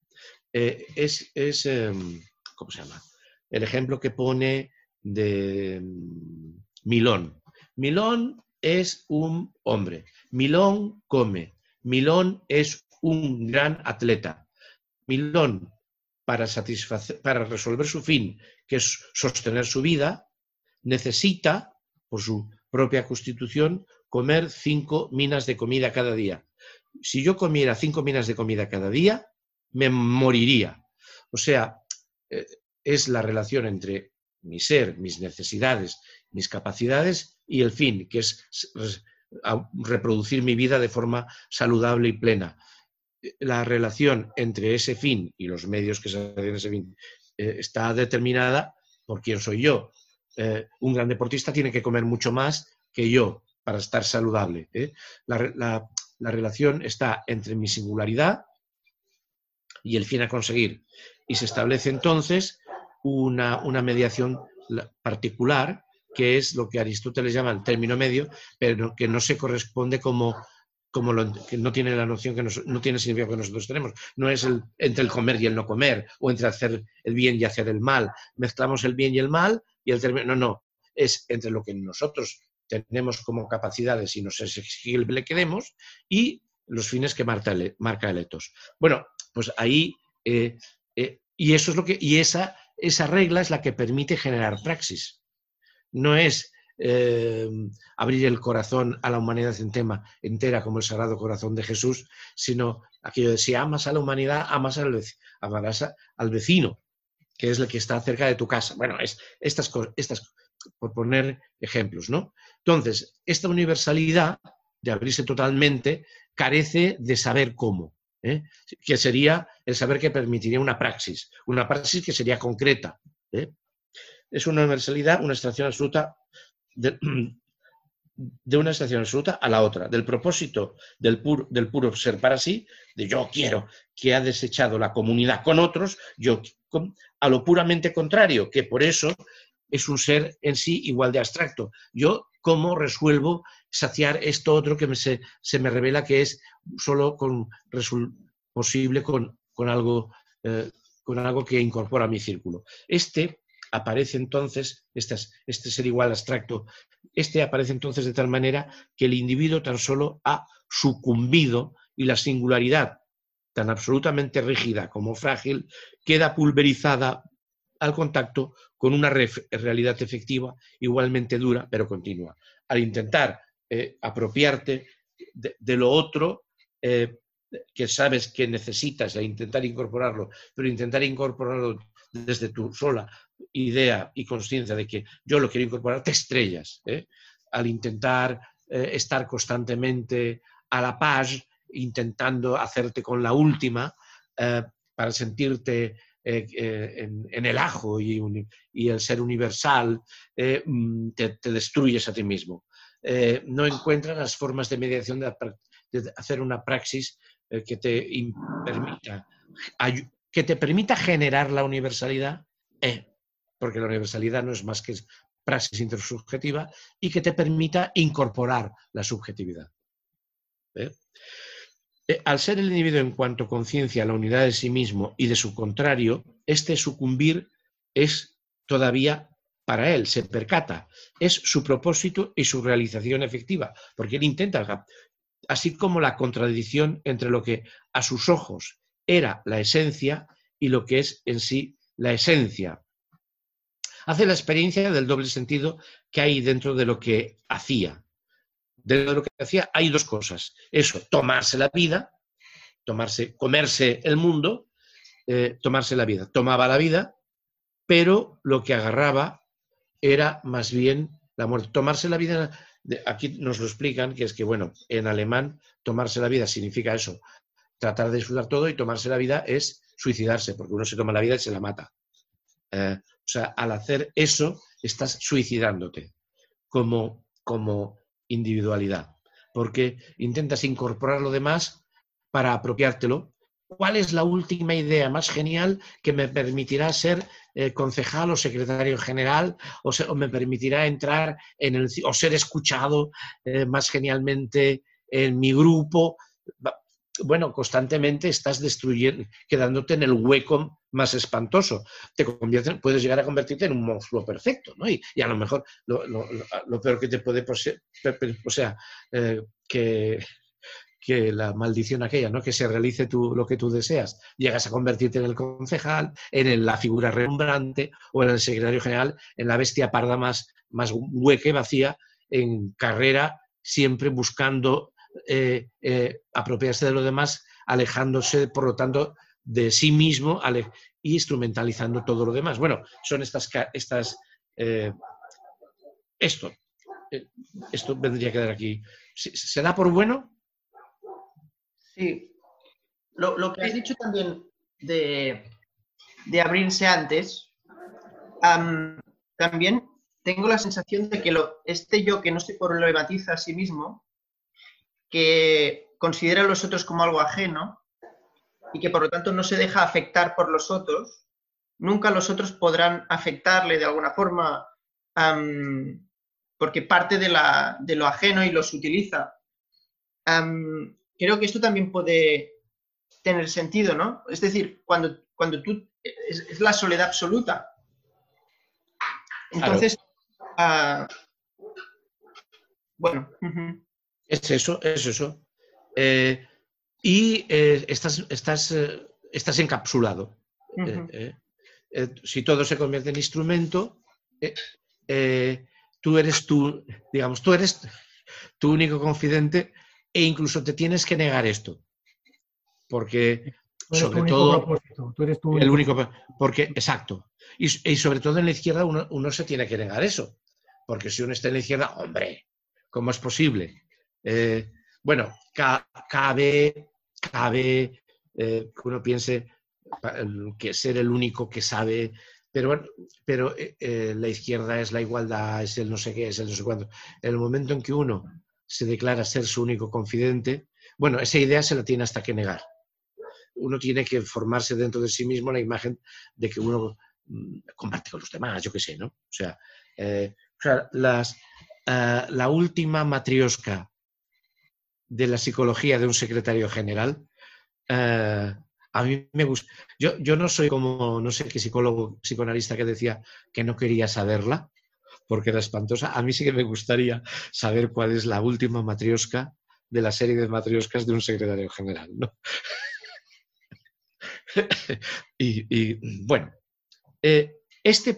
Speaker 1: ¿cómo se llama? El ejemplo que pone de Milón. Milón es un hombre, Milón come, Milón es un gran atleta. Milón, para resolver su fin, que es sostener su vida, necesita, por su propia constitución, comer 5 minas de comida cada día. Si yo comiera 5 minas de comida cada día, me moriría. O sea, es la relación entre mi ser, mis necesidades, mis capacidades y el fin, que es reproducir mi vida de forma saludable y plena. La relación entre ese fin y los medios que se hacen ese fin está determinada por quién soy yo. Un gran deportista tiene que comer mucho más que yo para estar saludable. La relación está entre mi singularidad y el fin a conseguir. Y se establece entonces una mediación particular, que es lo que Aristóteles llama el término medio, pero que no se corresponde que no tiene la noción que no tiene el significado que nosotros tenemos. No es entre el comer y el no comer, o entre hacer el bien y hacer el mal. Mezclamos el bien y el mal y el término. No. Es entre lo que nosotros tenemos como capacidades y nos es exigible que demos y los fines que marca el etos. Bueno, pues ahí y eso es lo que esa regla es la que permite generar praxis. No es abrir el corazón a la humanidad entera como el Sagrado Corazón de Jesús, sino aquello de si amas a la humanidad, amarás al vecino, que es el que está cerca de tu casa. Bueno, estas por poner ejemplos, ¿no? Entonces, esta universalidad de abrirse totalmente carece de saber cómo. Que sería el saber que permitiría una praxis que sería concreta. Es una universalidad, una extracción absoluta de una extracción absoluta a la otra, del propósito del puro ser para sí, de yo quiero, que ha desechado la comunidad con otros, a lo puramente contrario, que por eso es un ser en sí igual de abstracto. Yo, ¿cómo resuelvo saciar esto otro que se me revela que es solo posible con algo que incorpora a mi círculo? Aparece entonces, este ser igual abstracto, aparece entonces de tal manera que el individuo tan solo ha sucumbido y la singularidad, tan absolutamente rígida como frágil, queda pulverizada al contacto con una realidad efectiva igualmente dura pero continua. Al intentar apropiarte de lo otro, que sabes que necesitas e intentar incorporarlo, pero intentar incorporarlo desde tu sola idea y conciencia de que yo lo quiero incorporar, te estrellas, ¿eh? Al intentar estar constantemente a la par, intentando hacerte con la última para sentirte en el ajo y el ser universal, te destruyes a ti mismo. No encuentras las formas de mediación de hacer una praxis que te permita generar la universalidad, porque la universalidad no es más que praxis intersubjetiva, y que te permita incorporar la subjetividad. Al ser el individuo en cuanto conciencia la unidad de sí mismo y de su contrario, este sucumbir es todavía para él, se percata, es su propósito y su realización efectiva, porque él intenta, así como la contradicción entre lo que a sus ojos era la esencia y lo que es en sí la esencia. Hace la experiencia del doble sentido que hay dentro de lo que hacía. Dentro de lo que hacía hay dos cosas. Eso, tomarse la vida, comerse el mundo, tomarse la vida. Tomaba la vida, pero lo que agarraba era más bien la muerte. Tomarse la vida, aquí nos lo explican, que es que, bueno, en alemán tomarse la vida significa eso, tratar de disfrutar todo, y tomarse la vida es suicidarse, porque uno se toma la vida y se la mata. O sea, al hacer eso, estás suicidándote como individualidad, porque intentas incorporar lo demás para apropiártelo. ¿Cuál es la última idea más genial que me permitirá ser concejal o secretario general, o me permitirá entrar o ser escuchado más genialmente en mi grupo? Bueno, constantemente estás destruyendo, quedándote en el hueco más espantoso. Puedes llegar a convertirte en un monstruo perfecto, ¿no? Y a lo mejor lo peor que te puede que la maldición aquella, ¿no? Que se realice lo que tú deseas. Llegas a convertirte en el concejal, en la figura relumbrante, o en el secretario general, en la bestia parda más hueca y vacía, en carrera, siempre buscando apropiarse de lo demás, alejándose, por lo tanto, de sí mismo y instrumentalizando todo lo demás. Bueno, son esto vendría a quedar aquí. ¿Se da por bueno?
Speaker 2: Sí. Lo que has dicho también de abrirse antes, también tengo la sensación de que este yo que no se problematiza a sí mismo, que considera a los otros como algo ajeno y que por lo tanto no se deja afectar por los otros, nunca los otros podrán afectarle de alguna forma, porque parte de lo ajeno y los utiliza. Creo que esto también puede tener sentido, ¿no? Es decir, cuando tú... Es la soledad absoluta. Entonces, claro. Bueno.
Speaker 1: Es eso. Y estás encapsulado. Si todo se convierte en instrumento, tú eres tu único confidente, e incluso te tienes que negar esto. Porque, sobre todo,
Speaker 4: tú eres tu
Speaker 1: el único, porque, exacto. Y sobre todo en la izquierda uno se tiene que negar eso. Porque si uno está en la izquierda, hombre, ¿cómo es posible? Bueno, cabe que uno piense que ser el único que sabe, pero la izquierda es la igualdad, es el no sé qué, es el no sé cuánto. En el momento en que uno se declara ser su único confidente, bueno, esa idea se la tiene hasta que negar. Uno tiene que formarse dentro de sí mismo la imagen de que uno comparte con los demás, yo qué sé, ¿no? O sea, la última matrioshka de la psicología de un secretario general, a mí me gusta. Yo no soy como, no sé qué psicoanalista que decía que no quería saberla porque era espantosa. A mí sí que me gustaría saber cuál es la última matrioshka de la serie de matrioshkas de un secretario general, ¿no? y bueno, este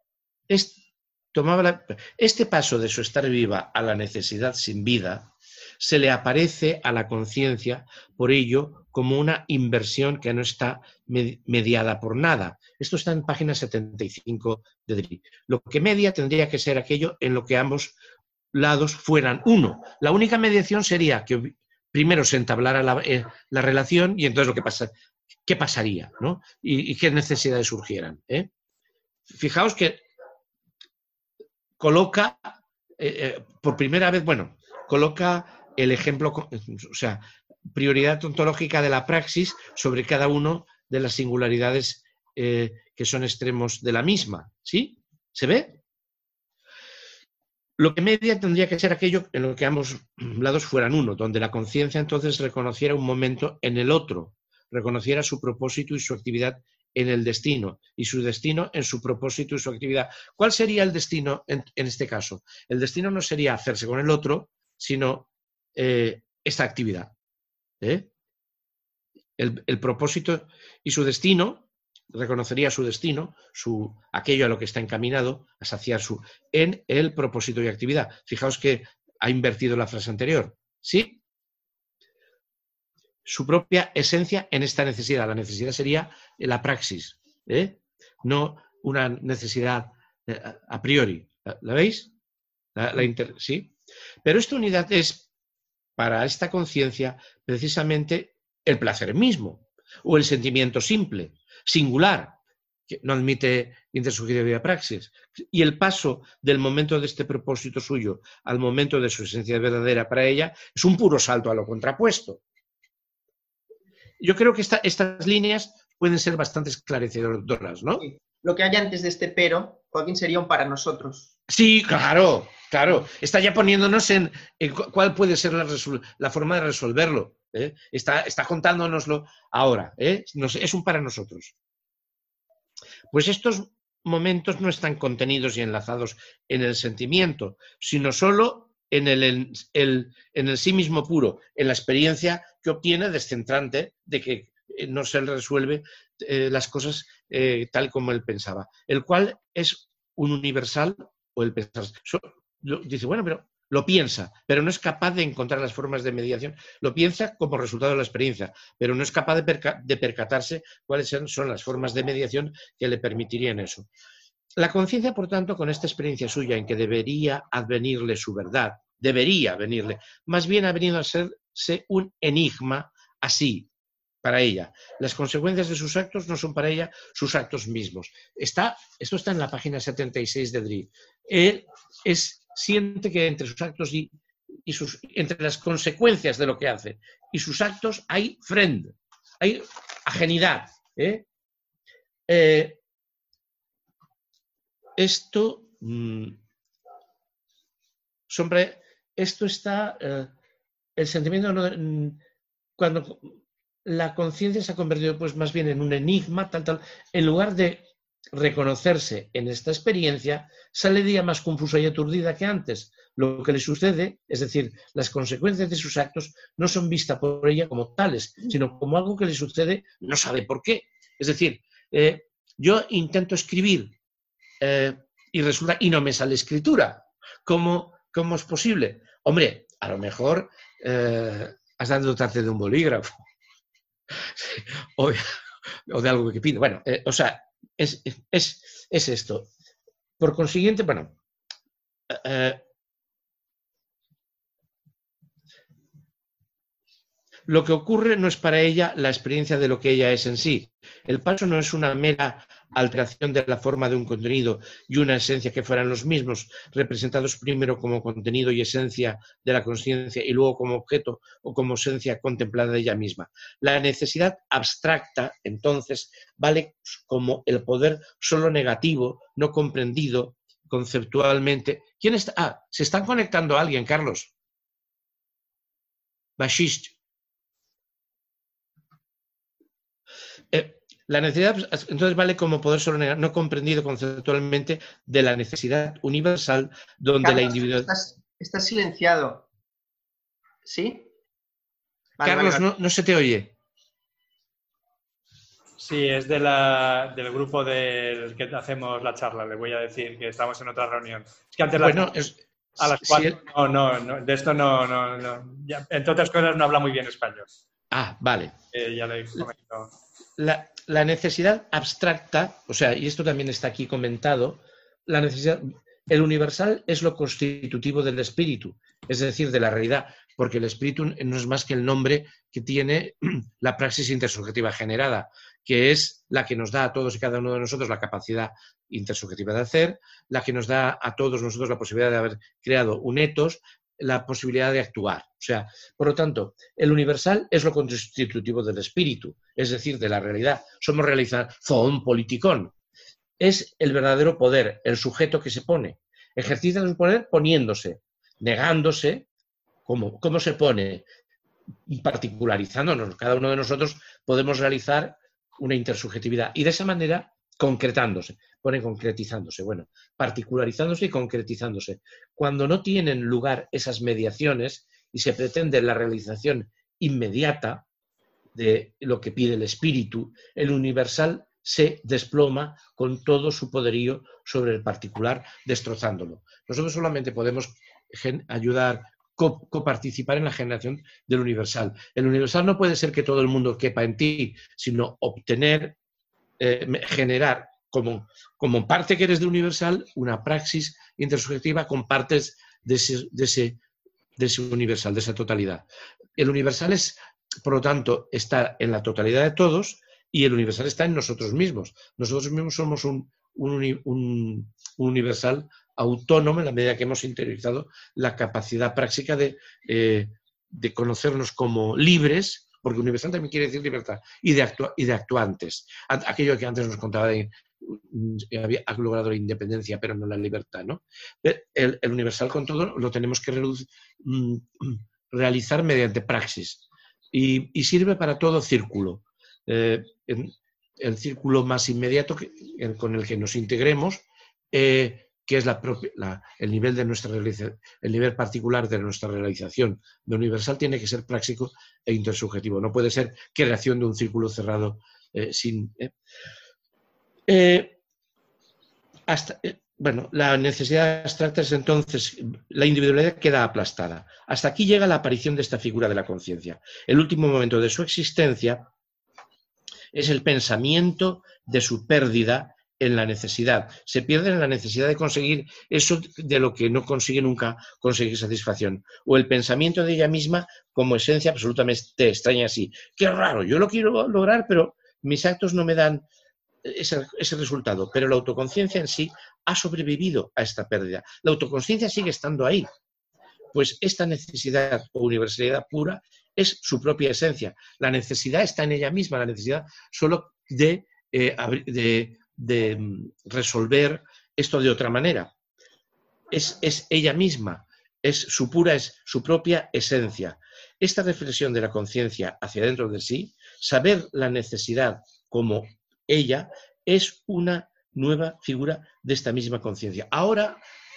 Speaker 1: paso de su estar viva a la necesidad sin vida, se le aparece a la conciencia, por ello, como una inversión que no está mediada por nada. Esto está en página 75 de Dri. Lo que media tendría que ser aquello en lo que ambos lados fueran uno. La única mediación sería que primero se entablara la relación y entonces ¿qué pasaría? ¿No? Y qué necesidades surgieran. Fijaos que coloca, por primera vez, coloca el ejemplo, o sea, prioridad ontológica de la praxis sobre cada uno de las singularidades que son extremos de la misma. ¿Sí? ¿Se ve? Lo que media tendría que ser aquello en lo que ambos lados fueran uno, donde la conciencia entonces reconociera un momento en el otro, reconociera su propósito y su actividad en el destino, y su destino en su propósito y su actividad. ¿Cuál sería el destino en este caso? El destino no sería hacerse con el otro, sino esta actividad. El propósito y su destino, reconocería su destino, aquello a lo que está encaminado, a saciar en el propósito y actividad. Fijaos que ha invertido la frase anterior. ¿Sí? Su propia esencia en esta necesidad. La necesidad sería la praxis, no una necesidad a priori. ¿La veis? ¿Sí? Pero esta unidad es, para esta conciencia, precisamente el placer mismo, o el sentimiento simple, singular, que no admite intersubjetividad praxis. Y el paso del momento de este propósito suyo al momento de su esencia verdadera para ella es un puro salto a lo contrapuesto. Yo creo que estas líneas pueden ser bastante esclarecedoras, ¿no?
Speaker 2: Sí. Lo que hay antes de este pero, Joaquín, sería un para nosotros.
Speaker 1: Sí, claro. Está ya poniéndonos en cuál puede ser la forma de resolverlo. Está contándonoslo ahora. Es un para nosotros. Pues estos momentos no están contenidos y enlazados en el sentimiento, sino solo en el sí mismo puro, en la experiencia que obtiene descentrante de que no se le resuelve las cosas tal como él pensaba, el cual es un universal o el pensar. Dice, bueno, pero lo piensa, pero no es capaz de encontrar las formas de mediación. Lo piensa como resultado de la experiencia, pero no es capaz de percatarse cuáles son las formas de mediación que le permitirían eso. La conciencia, por tanto, con esta experiencia suya en que debería advenirle su verdad, debería venirle, más bien ha venido a serse un enigma así, para ella. Las consecuencias de sus actos no son para ella sus actos mismos. Esto está en la página 76 de Dri. Él siente que entre sus actos entre las consecuencias de lo que hace y sus actos hay friend, hay ajenidad. Esto está, el sentimiento, cuando la conciencia se ha convertido pues más bien en un enigma, en lugar de reconocerse en esta experiencia, saldría más confusa y aturdida que antes. Lo que le sucede, es decir, las consecuencias de sus actos no son vistas por ella como tales, sino como algo que le sucede, no sabe por qué. Es decir, yo intento escribir y no me sale escritura. ¿Cómo es posible? Hombre, a lo mejor has de dotarte de un bolígrafo o de algo que pide. Bueno, es esto. Por consiguiente, lo que ocurre no es para ella la experiencia de lo que ella es en sí. El paso no es una mera alteración de la forma de un contenido y una esencia que fueran los mismos, representados primero como contenido y esencia de la consciencia y luego como objeto o como esencia contemplada de ella misma. La necesidad abstracta, entonces, vale como el poder solo negativo, no comprendido conceptualmente. ¿Quién está? Se están conectando a alguien, Carlos. Bashist. La necesidad, entonces, vale como poder solo negar, no comprendido conceptualmente de la necesidad universal donde
Speaker 2: Carlos,
Speaker 1: la individualidad...
Speaker 2: Estás silenciado. ¿Sí? Vale,
Speaker 1: Carlos,
Speaker 2: vale.
Speaker 1: No se te oye.
Speaker 6: Sí, es del grupo del que hacemos la charla. Le voy a decir que estamos en otra reunión. Es que antes a las
Speaker 1: Si
Speaker 6: 4. No, de esto no. Ya, entre otras cosas, no habla muy bien español.
Speaker 1: Vale.
Speaker 6: Ya le comento.
Speaker 1: La necesidad abstracta, o sea, y esto también está aquí comentado, la necesidad, el universal es lo constitutivo del espíritu, es decir, de la realidad, porque el espíritu no es más que el nombre que tiene la praxis intersubjetiva generada, que es la que nos da a todos y cada uno de nosotros la capacidad intersubjetiva de hacer, la que nos da a todos nosotros la posibilidad de haber creado un etos, la posibilidad de actuar. O sea, por lo tanto, el universal es lo constitutivo del espíritu, es decir, de la realidad. Somos realizar zoon politikon. Es el verdadero poder, el sujeto que se pone. Ejercita su poder poniéndose, negándose. ¿Cómo se pone? Particularizándonos. Cada uno de nosotros podemos realizar una intersubjetividad y de esa manera concretándose, pone concretizándose, bueno, particularizándose y concretizándose. Cuando no tienen lugar esas mediaciones y se pretende la realización inmediata de lo que pide el espíritu, el universal se desploma con todo su poderío sobre el particular, destrozándolo. Nosotros solamente podemos ayudar, coparticipar en la generación del universal. El universal no puede ser que todo el mundo quepa en ti, sino obtener, generar como parte que eres de universal una praxis intersubjetiva con partes de ese universal, de esa totalidad. El universal es, por lo tanto, está en la totalidad de todos y el universal está en nosotros mismos. Nosotros mismos somos un universal autónomo en la medida que hemos interiorizado la capacidad práctica de conocernos como libres, porque universal también quiere decir libertad, y de actuantes. Aquello que antes nos contaba ha logrado la independencia, pero no la libertad, ¿no? El universal con todo lo tenemos que realizar mediante praxis y sirve para todo círculo. El círculo más inmediato con el que nos integremos, que es el nivel de nuestra realización, el nivel particular de nuestra realización de universal, tiene que ser práctico e intersubjetivo. No puede ser creación de un círculo cerrado la necesidad abstracta es entonces, la individualidad queda aplastada. Hasta aquí llega la aparición de esta figura de la conciencia. El último momento de su existencia es el pensamiento de su pérdida en la necesidad. Se pierde en la necesidad de conseguir eso de lo que no consigue nunca conseguir satisfacción. O el pensamiento de ella misma como esencia absolutamente extraña así. Qué raro, yo lo quiero lograr, pero mis actos no me dan ese resultado. Pero la autoconciencia en sí ha sobrevivido a esta pérdida. La autoconciencia sigue estando ahí. Pues esta necesidad o universalidad pura es su propia esencia. La necesidad está en ella misma, la necesidad solo de resolver esto de otra manera. Es ella misma, es su propia esencia. Esta reflexión de la conciencia hacia dentro de sí, saber la necesidad como ella, es una nueva figura de esta misma conciencia. Ahora,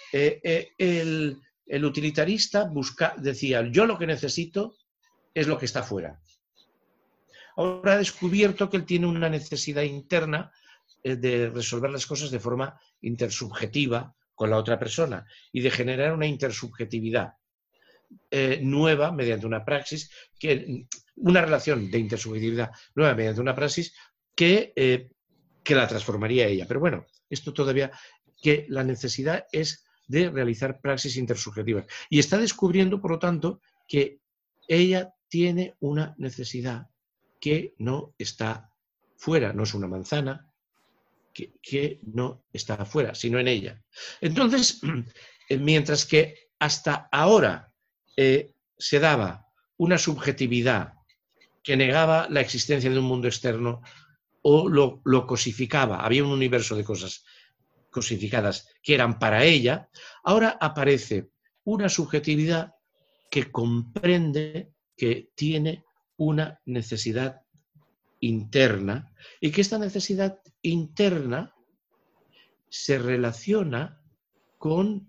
Speaker 1: el utilitarista decía, yo lo que necesito es lo que está fuera. Ahora ha descubierto que él tiene una necesidad interna de resolver las cosas de forma intersubjetiva con la otra persona y de generar una intersubjetividad nueva mediante una praxis, una relación de intersubjetividad nueva mediante una praxis que la transformaría ella. Pero bueno, esto todavía, que la necesidad es de realizar praxis intersubjetivas. Y está descubriendo, por lo tanto, que ella tiene una necesidad que no está fuera, no es una manzana, que no está afuera, sino en ella. Entonces, mientras que hasta ahora se daba una subjetividad que negaba la existencia de un mundo externo o lo cosificaba, había un universo de cosas cosificadas que eran para ella, ahora aparece una subjetividad que comprende que tiene una necesidad interna y que esta necesidad interna se relaciona con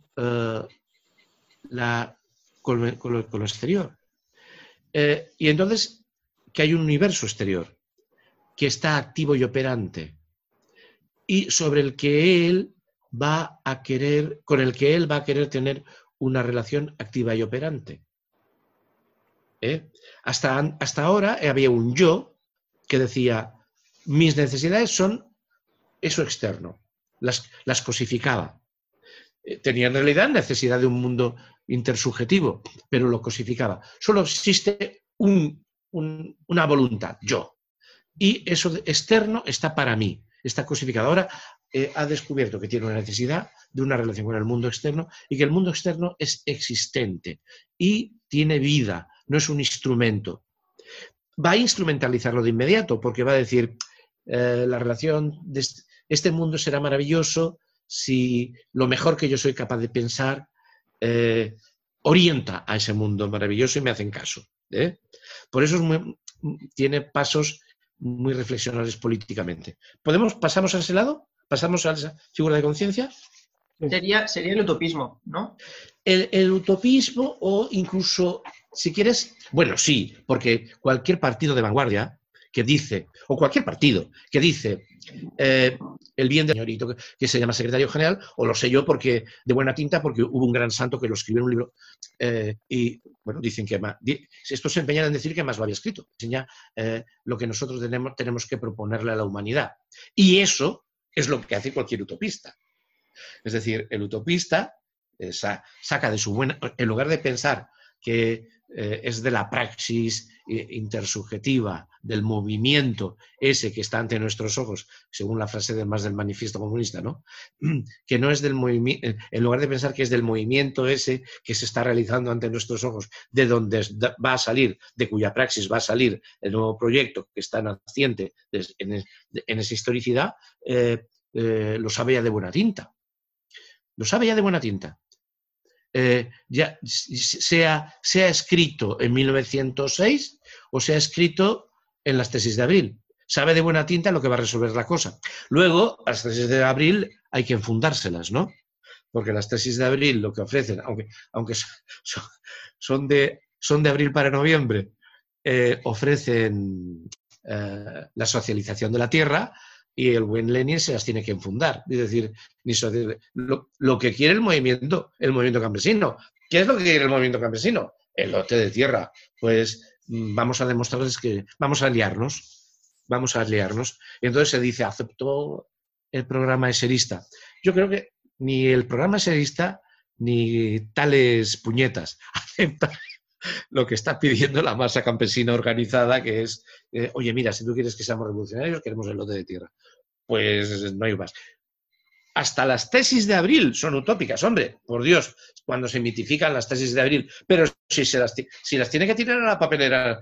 Speaker 1: lo exterior. Y entonces que hay un universo exterior que está activo y operante y sobre el que él va a querer, con el que él va a querer tener una relación activa y operante. Hasta ahora había un yo que decía, mis necesidades son eso externo, las cosificaba. Tenía en realidad necesidad de un mundo intersubjetivo, pero lo cosificaba. Solo existe una voluntad, yo. Y eso externo está para mí, está cosificado. Ahora ha descubierto que tiene una necesidad de una relación con el mundo externo y que el mundo externo es existente y tiene vida, no es un instrumento. Va a instrumentalizarlo de inmediato porque va a decir, la relación de este mundo será maravilloso si lo mejor que yo soy capaz de pensar orienta a ese mundo maravilloso y me hacen caso. Por eso tiene pasos muy reflexionables políticamente. ¿Pasamos a ese lado? ¿Pasamos a esa figura de conciencia?
Speaker 2: Sería el utopismo, ¿no?
Speaker 1: El utopismo o incluso, si quieres, bueno, sí, porque cualquier partido de vanguardia que dice, o cualquier partido que dice el bien del señorito que se llama secretario general, o lo sé yo porque de buena tinta, porque hubo un gran santo que lo escribió en un libro y, bueno, dicen que esto se empeñan en decir que más lo había escrito, enseña lo que nosotros tenemos que proponerle a la humanidad. Y eso es lo que hace cualquier utopista. Es decir, el utopista saca de su buena, en lugar de pensar que es de la praxis intersubjetiva, del movimiento ese que está ante nuestros ojos, según la frase del manifiesto comunista, ¿no? Que no es del movimiento, en lugar de pensar que es del movimiento ese que se está realizando ante nuestros ojos, de donde va a salir, de cuya praxis va a salir el nuevo proyecto que está naciente en esa historicidad, lo sabe ya de buena tinta. Lo sabe ya de buena tinta. Ya sea escrito en 1906 o sea escrito en las tesis de abril. Sabe de buena tinta lo que va a resolver la cosa. Luego, las tesis de abril hay que enfundárselas, ¿no? Porque las tesis de abril lo que ofrecen, aunque son de abril para noviembre, ofrecen la socialización de la tierra, y el buen Lenin se las tiene que enfundar. Es decir, lo que quiere el movimiento campesino. ¿Qué es lo que quiere el movimiento campesino? El lote de tierra. Pues vamos a demostrarles que vamos a aliarnos. Y entonces se dice, aceptó el programa eserista. Yo creo que ni el programa eserista ni tales puñetas aceptan lo que está pidiendo la masa campesina organizada, que es, oye, mira, si tú quieres que seamos revolucionarios, queremos el lote de tierra. Pues no hay más. Hasta las tesis de abril son utópicas, hombre, por Dios, cuando se mitifican las tesis de abril, pero si las tiene que tirar a la papelera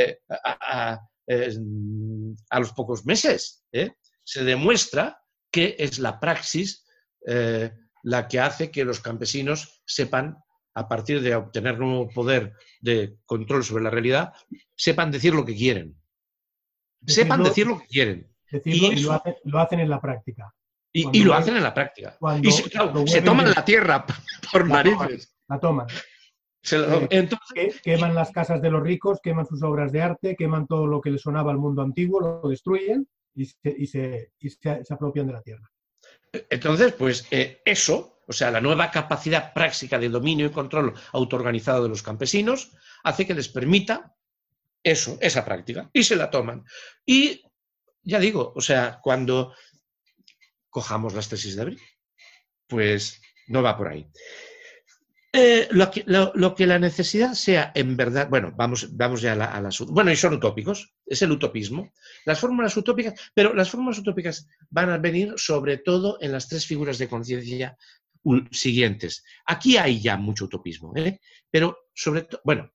Speaker 1: a los pocos meses, se demuestra que es la praxis la que hace que los campesinos sepan, a partir de obtener nuevo poder de control sobre la realidad, sepan decir lo que quieren. Sepan decir lo que quieren.
Speaker 4: Y lo hacen en la práctica.
Speaker 1: Y lo hacen en la práctica. Y se toman la tierra por narices.
Speaker 4: La toman. Entonces, queman las casas de los ricos, queman sus obras de arte, queman todo lo que les sonaba al mundo antiguo, lo destruyen y se apropian de la tierra.
Speaker 1: Entonces, pues eso, o sea, la nueva capacidad práctica de dominio y control autoorganizado de los campesinos hace que les permita esa práctica, y se la toman. Y ya digo, o sea, cuando cojamos las tesis de abril, pues no va por ahí. Lo que la necesidad sea en verdad, bueno, vamos ya a las... Bueno, y son utópicos, es el utopismo. Las fórmulas utópicas, pero las fórmulas utópicas van a venir sobre todo en las tres figuras de conciencia siguientes. Aquí hay ya mucho utopismo, pero sobre todo, bueno,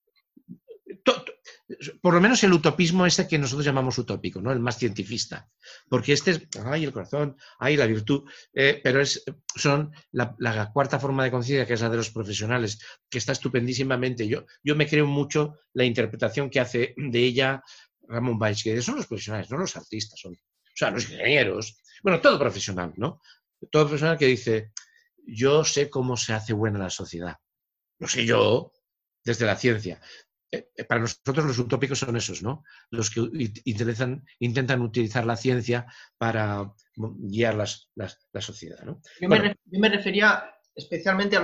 Speaker 1: por lo menos el utopismo ese que nosotros llamamos utópico, ¿no? El más cientifista, porque este es, ay, el corazón, ay, la virtud, pero son la cuarta forma de conciencia, que es la de los profesionales, que está estupendísimamente. Yo me creo mucho la interpretación que hace de ella Ramón Baix, que son los profesionales, no los artistas, o sea, los ingenieros, bueno, todo profesional, ¿no? Todo profesional que dice, yo sé cómo se hace buena la sociedad, lo sé yo desde la ciencia. para nosotros los utópicos son esos, ¿no? Los que intentan utilizar la ciencia para guiar la sociedad, ¿no?
Speaker 2: Yo me refería especialmente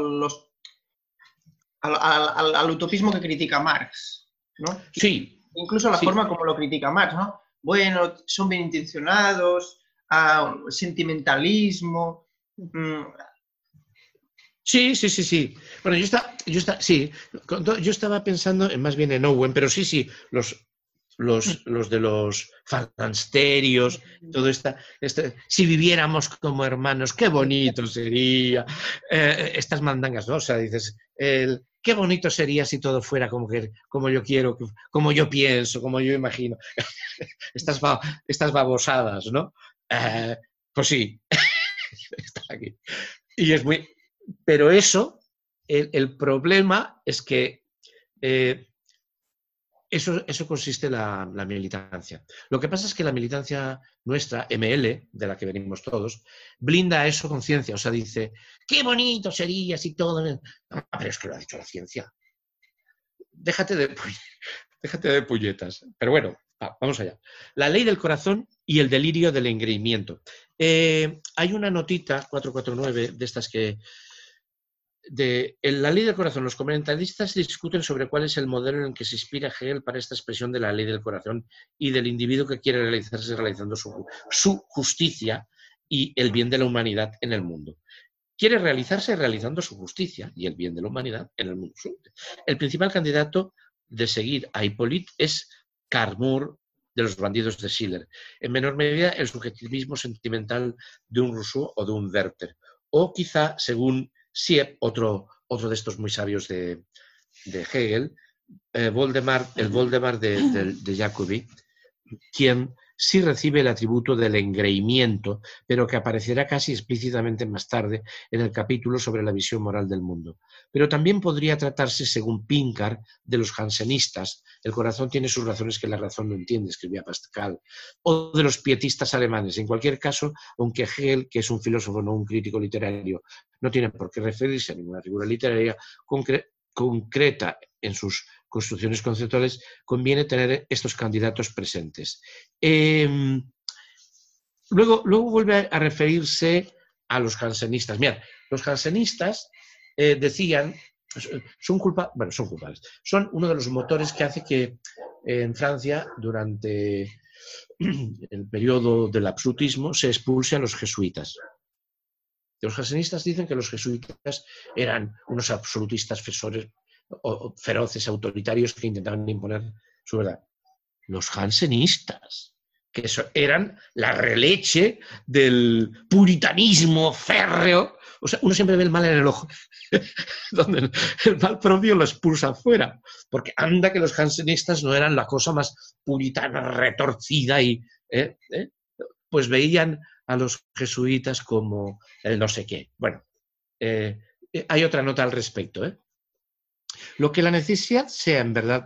Speaker 2: al utopismo que critica Marx, ¿no?
Speaker 1: Sí.
Speaker 2: Incluso la forma como lo critica Marx, ¿no? Bueno, son bien intencionados, sentimentalismo.
Speaker 1: Sí. Bueno, yo estaba pensando más bien en Owen, pero sí, los de los falansterios, todo si viviéramos como hermanos, qué bonito sería. Estas mandangas, ¿no? O sea, dices, qué bonito sería si todo fuera como yo quiero, como yo pienso, como yo imagino. Estas babosadas, ¿no? Pues sí, está aquí. Y es muy... Pero eso, el problema es que eso consiste en la militancia. Lo que pasa es que la militancia nuestra, ML, de la que venimos todos, blinda eso con ciencia. O sea, dice, qué bonito sería si todo... No, pero es que lo ha dicho la ciencia. Déjate de puñetas. Pero bueno, vamos allá. La ley del corazón y el delirio del engreimiento. Hay una notita, 449, de estas que... en la ley del corazón, los comentaristas discuten sobre cuál es el modelo en el que se inspira Hegel para esta expresión de la ley del corazón y del individuo que quiere realizarse realizando su justicia y el bien de la humanidad en el mundo. Quiere realizarse realizando su justicia y el bien de la humanidad en el mundo. El principal candidato de seguir a Hippolyte es Carmour, de los bandidos de Schiller. En menor medida, el subjetivismo sentimental de un Rousseau o de un Werther. O quizá, según Siep, otro de estos muy sabios de Hegel, el Voldemar de Jacobi, quien sí recibe el atributo del engreimiento, pero que aparecerá casi explícitamente más tarde en el capítulo sobre la visión moral del mundo. Pero también podría tratarse, según Pincar, de los jansenistas, el corazón tiene sus razones que la razón no entiende, escribía Pascal, o de los pietistas alemanes. En cualquier caso, aunque Hegel, que es un filósofo, no un crítico literario, no tiene por qué referirse a ninguna figura literaria concreta en sus construcciones conceptuales, conviene tener estos candidatos presentes. Luego vuelve a referirse a los jansenistas. Mirad, los jansenistas decían, son culpables, son uno de los motores que hace que en Francia, durante el periodo del absolutismo, se expulse a los jesuitas. Los jansenistas dicen que los jesuitas eran unos absolutistas feroces, autoritarios, que intentaban imponer su verdad. Los jansenistas, que eran la releche del puritanismo férreo. O sea, uno siempre ve el mal en el ojo, donde el mal propio lo expulsa afuera, porque anda que los jansenistas no eran la cosa más puritana, retorcida, y pues veían a los jesuitas como el no sé qué. Bueno, hay otra nota al respecto. Lo que la necesidad sea en verdad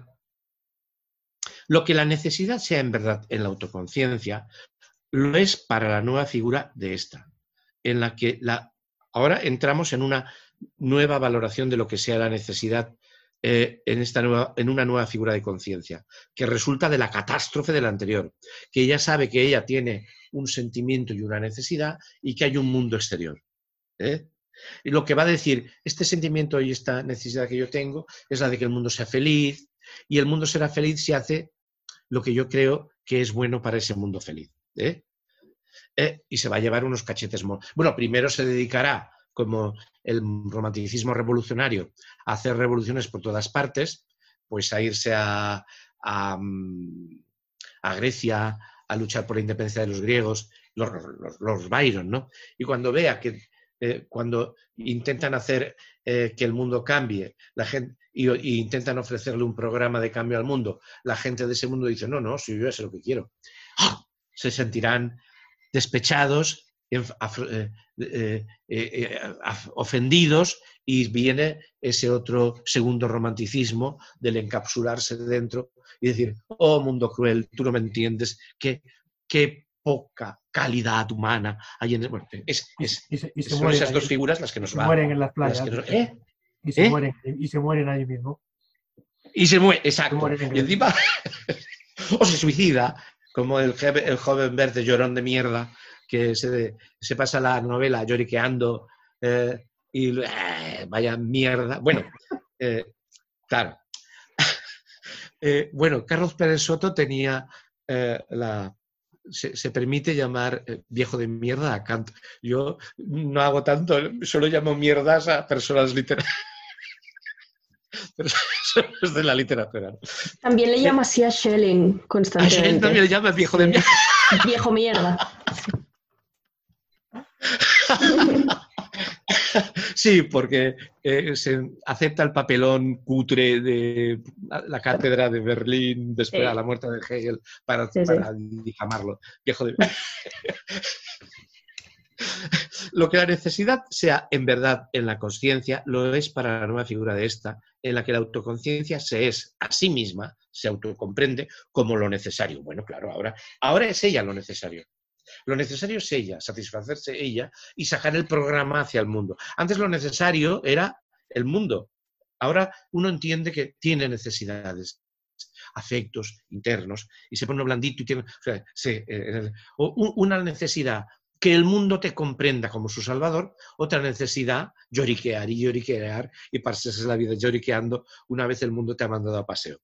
Speaker 1: en la autoconciencia, lo es para la nueva figura de esta, en la que ahora entramos en una nueva valoración de lo que sea la necesidad en una nueva figura de conciencia, que resulta de la catástrofe de la anterior, que ella sabe que ella tiene un sentimiento y una necesidad y que hay un mundo exterior. Y lo que va a decir, este sentimiento y esta necesidad que yo tengo es la de que el mundo sea feliz, y el mundo será feliz si hace lo que yo creo que es bueno para ese mundo feliz. Y se va a llevar unos cachetes. Bueno, primero se dedicará, como el romanticismo revolucionario, a hacer revoluciones por todas partes, pues a irse a Grecia a luchar por la independencia de los griegos, los Byron, ¿no? Y cuando vea que cuando intentan hacer que el mundo cambie, la gente, y intentan ofrecerle un programa de cambio al mundo, la gente de ese mundo dice, no, si yo ya sé lo que quiero. Se sentirán despechados, ofendidos, y viene ese otro segundo romanticismo del encapsularse dentro y decir, oh mundo cruel, tú no me entiendes, qué poca calidad humana hay en... Bueno, son esas dos figuras las que nos van.
Speaker 4: Mueren en las playas. Y se mueren allí mismo.
Speaker 1: Y se muere, exacto.
Speaker 4: Se muere en
Speaker 1: Y encima, o se suicida, como el joven verde llorón de mierda, que se pasa la novela lloriqueando y vaya mierda. Bueno, claro. Bueno, Carlos Pérez Soto tenía se permite llamar viejo de mierda a Kant. Yo no hago tanto, solo llamo mierdas a personas literarias. Personas de la literatura.
Speaker 7: También le llama así a Schelling constantemente.
Speaker 1: A Schelling también le llama viejo de mierda.
Speaker 7: Viejo mierda.
Speaker 1: Sí, porque se acepta el papelón cutre de la cátedra de Berlín después de la muerte de Hegel para difamarlo. Viejo de... Lo que la necesidad sea en verdad en la consciencia, lo es para la nueva figura de esta, en la que la autoconciencia se es a sí misma, se autocomprende como lo necesario. Bueno, claro, ahora es ella lo necesario. Lo necesario es ella, satisfacerse ella y sacar el programa hacia el mundo. Antes lo necesario era el mundo. Ahora uno entiende que tiene necesidades, afectos internos, y se pone blandito y tiene una necesidad que el mundo te comprenda como su salvador, otra necesidad lloriquear y lloriquear y pasarse la vida lloriqueando una vez el mundo te ha mandado a paseo.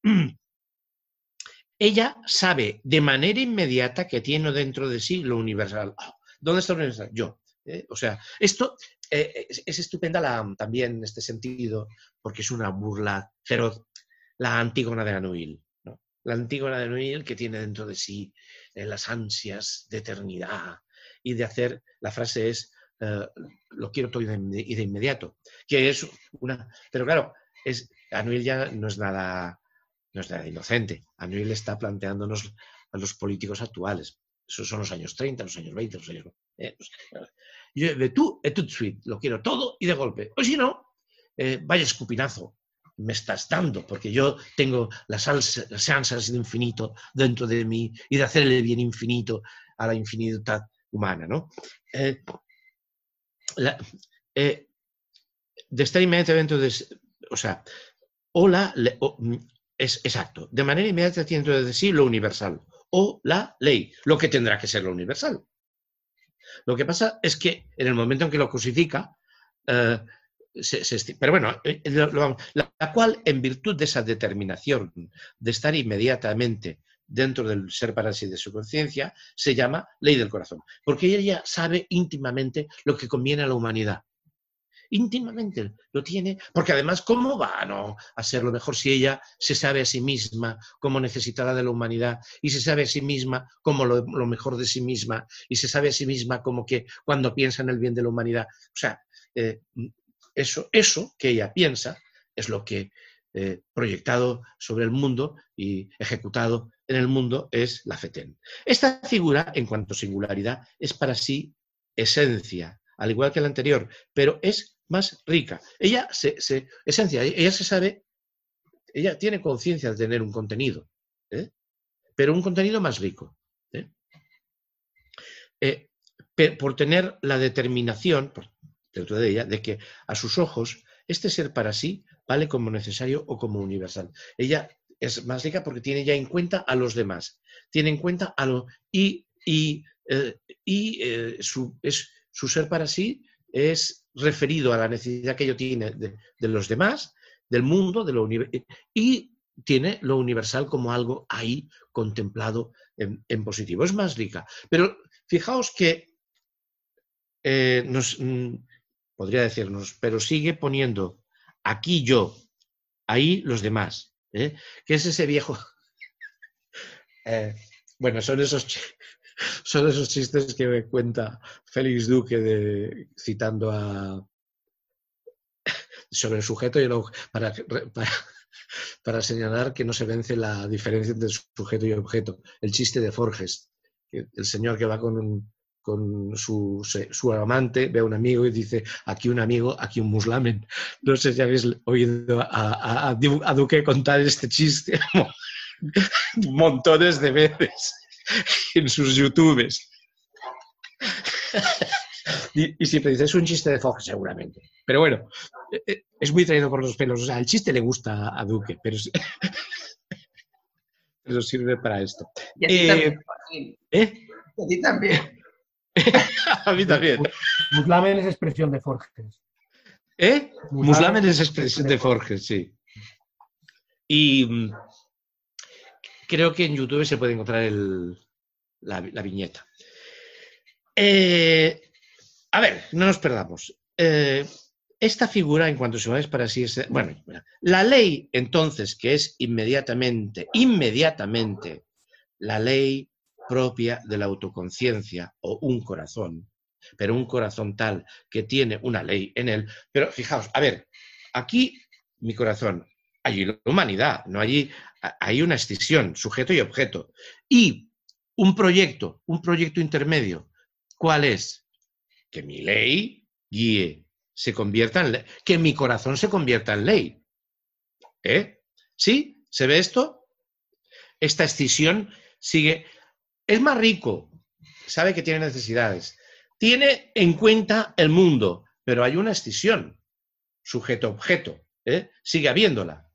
Speaker 1: Ella sabe de manera inmediata que tiene dentro de sí lo universal. ¿Dónde está lo universal? Yo. O sea, esto es estupenda también en este sentido, porque es una burla feroz, la Antígona de Anuil, ¿no? La Antígona de Anuil que tiene dentro de sí las ansias de eternidad y de hacer, la frase es, lo quiero todo y de inmediato, que es una... Pero claro, Anuil ya no es nada inocente. Anuil está planteándonos a los políticos actuales. Esos son los años 30, los años 20, los años... Yo de tú, tout de suite, lo quiero todo y de golpe. O si no, vaya escupinazo me estás dando, porque yo tengo las ansias de infinito dentro de mí y de hacerle bien infinito a la infinidad humana, ¿no? De estar inmediatamente dentro de... O sea, es exacto, de manera inmediata tiene dentro de sí lo universal o la ley, lo que tendrá que ser lo universal. Lo que pasa es que en el momento en que lo cosifica, pero bueno, la cual en virtud de esa determinación de estar inmediatamente dentro del ser para sí de su conciencia, se llama ley del corazón, porque ella sabe íntimamente lo que conviene a la humanidad. Íntimamente lo tiene, porque además, ¿cómo va a ser lo mejor si ella se sabe a sí misma como necesitada de la humanidad y se sabe a sí misma como lo mejor de sí misma y se sabe a sí misma como que cuando piensa en el bien de la humanidad? O sea, eso que ella piensa es lo que proyectado sobre el mundo y ejecutado en el mundo es la fetén. Esta figura, en cuanto a singularidad, es para sí esencia, al igual que la anterior, pero es más rica. Ella ella se sabe, ella tiene conciencia de tener un contenido, pero un contenido más rico. Por tener la determinación dentro de ella de que a sus ojos este ser para sí vale como necesario o como universal. Ella es más rica porque tiene ya en cuenta a los demás, tiene en cuenta a lo su ser para sí es referido a la necesidad que ello tiene de los demás, del mundo, de lo y tiene lo universal como algo ahí contemplado en positivo. Es más rica. Pero fijaos que podría decirnos, pero sigue poniendo aquí yo, ahí los demás. Que es ese viejo... bueno, son esos chistes que me cuenta Félix Duque citando sobre el sujeto y el objeto, para señalar que no se vence la diferencia entre sujeto y objeto. El chiste de Forges, que el señor que va con su amante, ve a un amigo y dice, aquí un amigo, aquí un muslamen. No sé si habéis oído a Duque contar este chiste montones de veces en sus YouTubes. Y siempre dice, es un chiste de Fogg, seguramente. Pero bueno, es muy traído por los pelos. O sea, el chiste le gusta a Duque, pero eso sirve para esto.
Speaker 2: Y a ti también, Joaquín. Y a ti también.
Speaker 1: A mí también.
Speaker 4: Muslamen es expresión de Forges.
Speaker 1: Muslamen es expresión de Forges, sí. Y creo que en YouTube se puede encontrar la viñeta. A ver, no nos perdamos. Esta figura, en cuanto se va, es para sí... Bueno, la ley, entonces, que es inmediatamente la ley propia de la autoconciencia o un corazón, pero un corazón tal que tiene una ley en él. Pero fijaos, a ver, aquí mi corazón, allí la humanidad, no allí hay una escisión, sujeto y objeto. Y un proyecto intermedio, ¿cuál es? Que mi ley guíe, se convierta en ley, que mi corazón se convierta en ley. ¿Sí? ¿Se ve esto? Esta escisión sigue. Es más rico, sabe que tiene necesidades, tiene en cuenta el mundo, pero hay una escisión, sujeto-objeto, sigue habiéndola.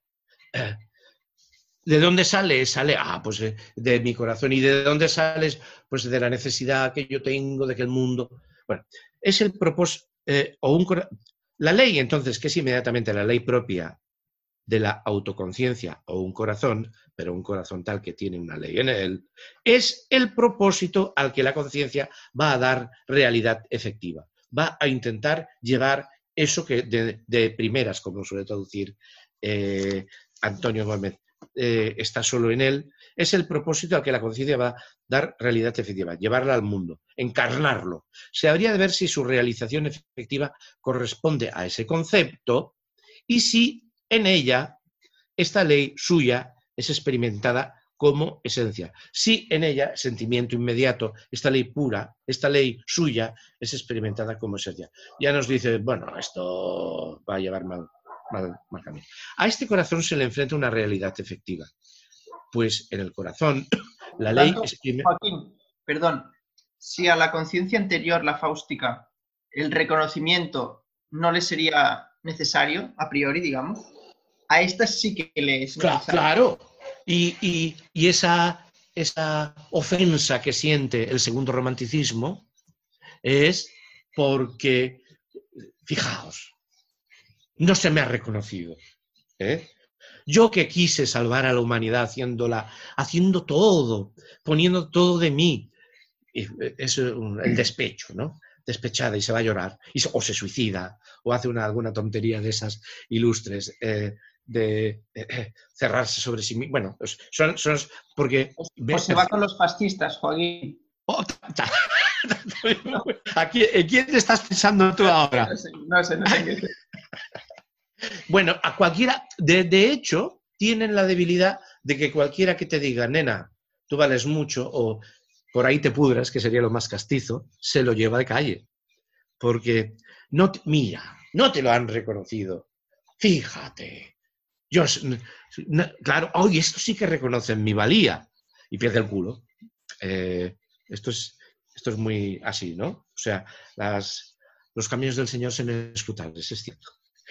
Speaker 1: ¿De dónde sale? Sale, pues de mi corazón. ¿Y de dónde sales? Pues de la necesidad que yo tengo de que el mundo... Bueno, es el propósito, la ley, entonces, que es inmediatamente la ley propia de la autoconciencia o un corazón, pero un corazón tal que tiene una ley en él, es el propósito al que la conciencia va a dar realidad efectiva. Va a intentar llevar eso que de primeras, como suele traducir Antonio Gómez, está solo en él, es el propósito al que la conciencia va a dar realidad efectiva, llevarla al mundo, encarnarlo. Se habría de ver si su realización efectiva corresponde a ese concepto y si en ella esta ley suya es experimentada como esencia. Si en ella, sentimiento inmediato, esta ley pura, esta ley suya es experimentada como esencia. Ya nos dice, bueno, esto va a llevar mal camino. A este corazón se le enfrenta una realidad efectiva. Pues en el corazón la ley exprime...
Speaker 2: Joaquín, perdón, si a la conciencia anterior, la fáustica, el reconocimiento no le sería necesario, a priori, digamos, a esta sí que le es necesario.
Speaker 1: Claro. Y esa ofensa que siente el segundo romanticismo es porque, fijaos, no se me ha reconocido. Yo que quise salvar a la humanidad haciendo todo, poniendo todo de mí. Es el despecho, ¿no? Despechada y se va a llorar, o se suicida, o hace alguna tontería de esas ilustres de cerrarse sobre sí mismo. Bueno, son porque...
Speaker 2: O se va con los fascistas, Joaquín.
Speaker 1: ¿En quién estás pensando tú ahora?
Speaker 2: No sé qué.
Speaker 1: Bueno, a cualquiera, de hecho, tienen la debilidad de que cualquiera que te diga, nena, tú vales mucho, o por ahí te pudras, que sería lo más castizo, se lo lleva de calle. Porque, mira, no te lo han reconocido. Fíjate. Claro, esto sí que reconocen mi valía. Y pierde el culo. Esto es muy así, ¿no? O sea, los caminos del Señor son inescrutables, es cierto.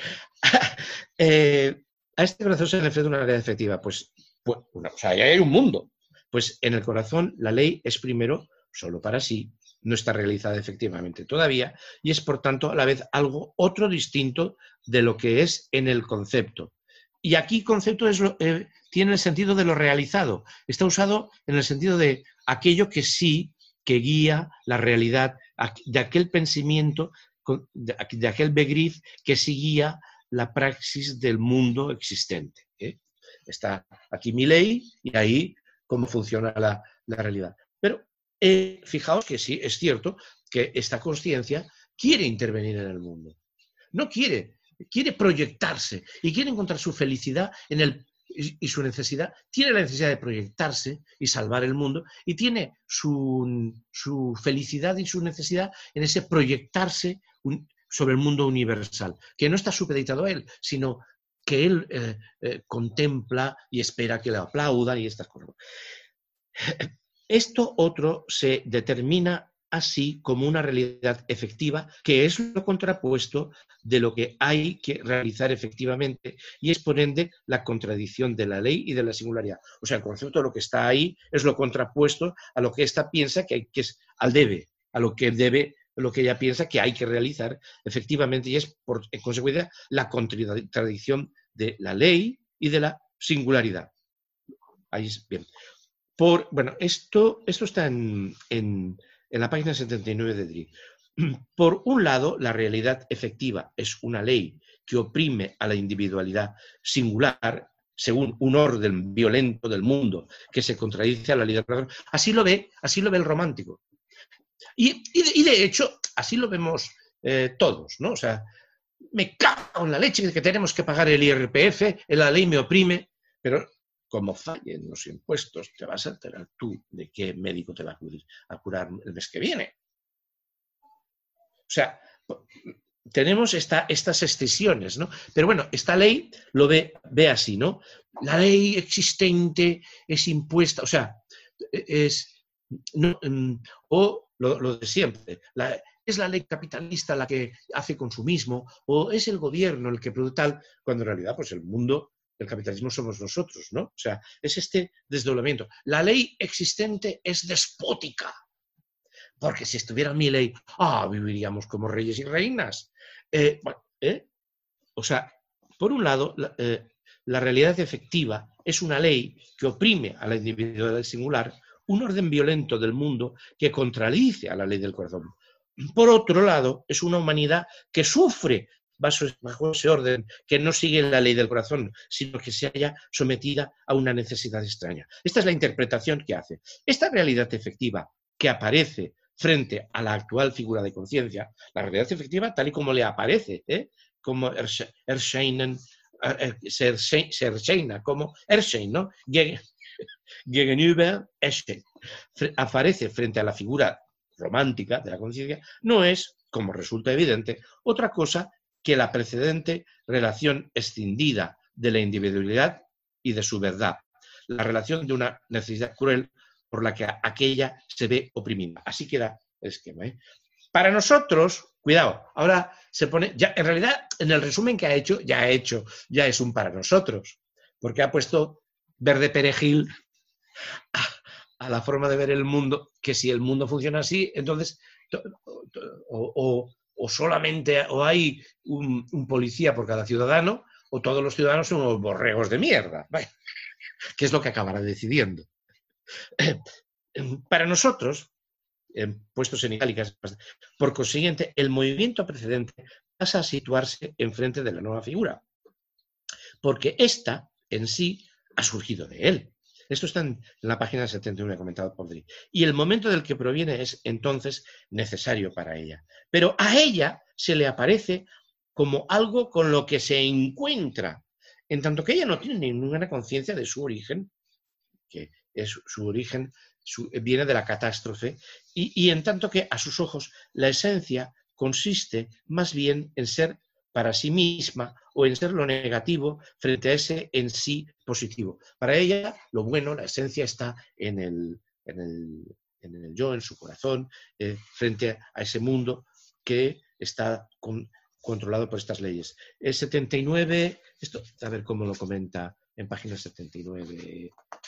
Speaker 1: A este corazón se le enfrenta una realidad efectiva. Ahí hay un mundo. Pues en el corazón la ley es primero solo para sí, no está realizada efectivamente todavía y es por tanto a la vez otro distinto de lo que es en el concepto. Y aquí concepto tiene el sentido de lo realizado. Está usado en el sentido de aquello que sí, que guía la realidad, de aquel pensamiento, de aquel begriff que sí guía la praxis del mundo existente. Está aquí mi ley y ahí cómo funciona la realidad. Pero fijaos que sí, es cierto que esta conciencia quiere intervenir en el mundo. No quiere proyectarse y quiere encontrar su felicidad y su necesidad. Tiene la necesidad de proyectarse y salvar el mundo y tiene su felicidad y su necesidad en ese proyectarse sobre el mundo universal, que no está supeditado a él, sino que él contempla y espera que le aplaudan y estas cosas. Esto otro se determina así como una realidad efectiva, que es lo contrapuesto de lo que hay que realizar efectivamente, y es por ende la contradicción de la ley y de la singularidad. O sea, el concepto de lo que está ahí es lo contrapuesto a lo que ésta piensa que es al debe, a lo que debe, lo que ella piensa que hay que realizar efectivamente, y es por en consecuencia la contradicción de la ley y de la singularidad. Ahí es bien. Bueno, esto está en la página 79 de Dri. Por un lado, la realidad efectiva es una ley que oprime a la individualidad singular según un orden violento del mundo que se contradice a la ley del corazón. Así lo ve el romántico. Y de hecho, así lo vemos todos, ¿no? O sea, me cago en la leche de que tenemos que pagar el IRPF, la ley me oprime, pero como fallen los impuestos, te vas a enterar tú de qué médico te va a curar el mes que viene. O sea, tenemos estas excesiones, ¿no? Pero bueno, esta ley lo ve así, ¿no? La ley existente es impuesta, o sea, o lo de siempre, es la ley capitalista la que hace consumismo, o es el gobierno el que produce tal, cuando en realidad pues el mundo, el capitalismo somos nosotros, ¿no? O sea, es este desdoblamiento. La ley existente es despótica, porque si estuviera mi ley, viviríamos como reyes y reinas. O sea, por un lado, la realidad efectiva es una ley que oprime a la individualidad singular, un orden violento del mundo que contradice a la ley del corazón. Por otro lado, es una humanidad que sufre bajo ese orden, que no sigue la ley del corazón, sino que se haya sometida a una necesidad extraña. Esta es la interpretación que hace. Esta realidad efectiva que aparece frente a la actual figura de conciencia, la realidad efectiva tal y como le aparece, como Erscheinen, como Erschein, ¿no? Gegenüber Erschein, aparece frente a la figura romántica de la conciencia, no es, como resulta evidente, otra cosa que la precedente relación escindida de la individualidad y de su verdad, la relación de una necesidad cruel por la que aquella se ve oprimida. Así queda el esquema. Para nosotros, cuidado, ahora se pone, ya en realidad en el resumen que ha hecho, ya es un para nosotros, porque ha puesto verde perejil a la forma de ver el mundo, que si el mundo funciona así, entonces o solamente o hay un policía por cada ciudadano, o todos los ciudadanos son unos borregos de mierda, ¿vale? Que es lo que acabará decidiendo. Para nosotros, puestos en itálicas, por consiguiente, el movimiento precedente pasa a situarse enfrente de la nueva figura, porque ésta en sí ha surgido de él. Esto está en la página 71, comentado por Dri. Y el momento del que proviene es entonces necesario para ella. Pero a ella se le aparece como algo con lo que se encuentra, en tanto que ella no tiene ninguna conciencia de su origen, que es su origen viene de la catástrofe, y en tanto que a sus ojos la esencia consiste más bien en ser para sí misma o en ser lo negativo frente a ese en sí positivo. Para ella, lo bueno, la esencia está en el yo, en su corazón, frente a ese mundo que está controlado por estas leyes. El 79, esto, a ver cómo lo comenta en página 79.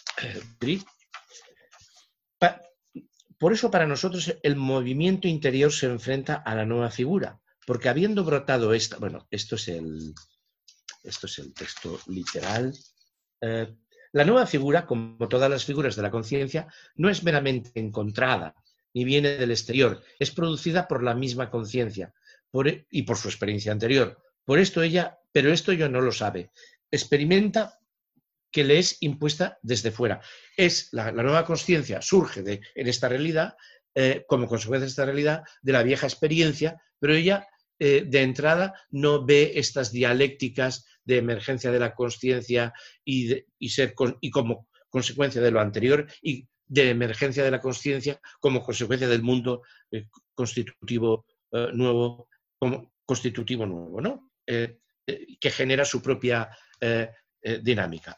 Speaker 1: Por eso para nosotros el movimiento interior se enfrenta a la nueva figura, porque habiendo brotado esta, bueno, esto es el texto literal. La nueva figura, como todas las figuras de la conciencia, no es meramente encontrada, ni viene del exterior, es producida por la misma conciencia y por su experiencia anterior. Pero esto ella no lo sabe. Experimenta que le es impuesta desde fuera. La nueva conciencia surge en esta realidad, como consecuencia de esta realidad, de la vieja experiencia, pero ella de entrada no ve estas dialécticas de emergencia de la conciencia y como consecuencia de lo anterior, y de emergencia de la conciencia como consecuencia del mundo constitutivo nuevo, ¿no? Que genera su propia dinámica.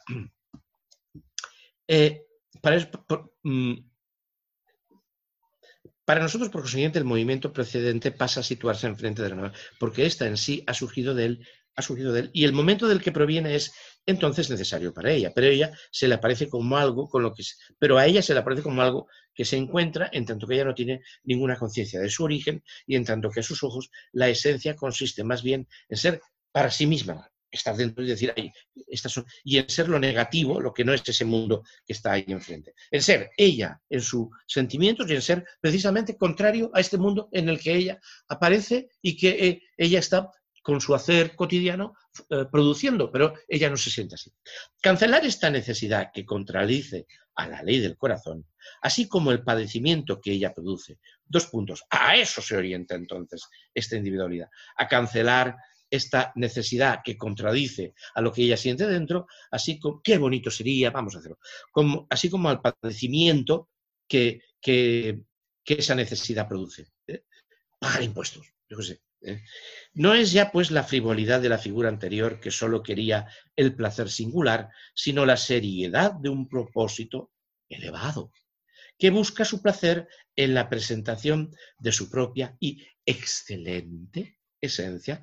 Speaker 1: Para nosotros, por consiguiente, el movimiento precedente pasa a situarse enfrente de la nueva, porque esta en sí ha surgido de él, y el momento del que proviene es entonces necesario para ella, pero ella se le aparece como algo pero a ella se le aparece como algo que se encuentra en tanto que ella no tiene ninguna conciencia de su origen y en tanto que a sus ojos la esencia consiste más bien en ser para sí misma, estar dentro y decir, ay, estas son, y en ser lo negativo, lo que no es ese mundo que está ahí enfrente. En ser ella, en sus sentimientos y en ser precisamente contrario a este mundo en el que ella aparece y que ella está con su hacer cotidiano produciendo, pero ella no se siente así. Cancelar esta necesidad que contradice a la ley del corazón, así como el padecimiento que ella produce. 2 puntos. A eso se orienta entonces esta individualidad, a cancelar esta necesidad que contradice a lo que ella siente dentro, así como, qué bonito sería, vamos a hacerlo, así como al padecimiento que esa necesidad produce. Pagar impuestos, yo qué sé. No es ya pues la frivolidad de la figura anterior que solo quería el placer singular, sino la seriedad de un propósito elevado, que busca su placer en la presentación de su propia y excelente esencia.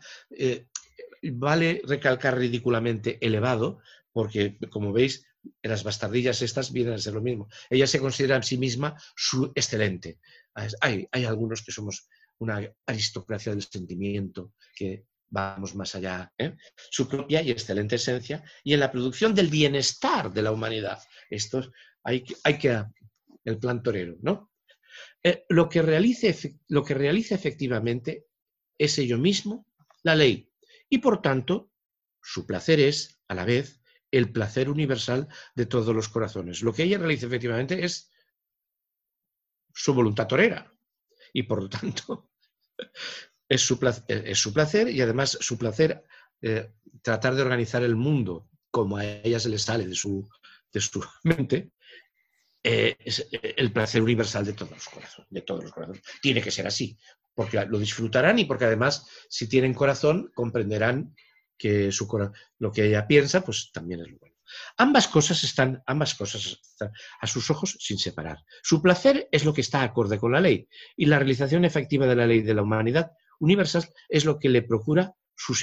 Speaker 1: Vale recalcar ridículamente elevado, porque como veis, en las bastardillas estas vienen a ser lo mismo. Ella se considera en sí misma su excelente. Hay algunos que somos una aristocracia del sentimiento que vamos más allá, su propia y excelente esencia, y en la producción del bienestar de la humanidad. Esto hay que el plan torero, ¿no? Lo que realice efectivamente es ello mismo la ley, y por tanto su placer es, a la vez, el placer universal de todos los corazones. Lo que ella realiza efectivamente es su voluntad torera, y por lo tanto es su placer, y además su placer tratar de organizar el mundo como a ella se le sale de su mente, es el placer universal de todos los corazones. Tiene que ser así, porque lo disfrutarán y porque además, si tienen corazón, comprenderán que lo que ella piensa, pues también es lo bueno. Ambas cosas están a sus ojos sin separar. Su placer es lo que está acorde con la ley, y la realización efectiva de la ley de la humanidad universal es lo que le procura su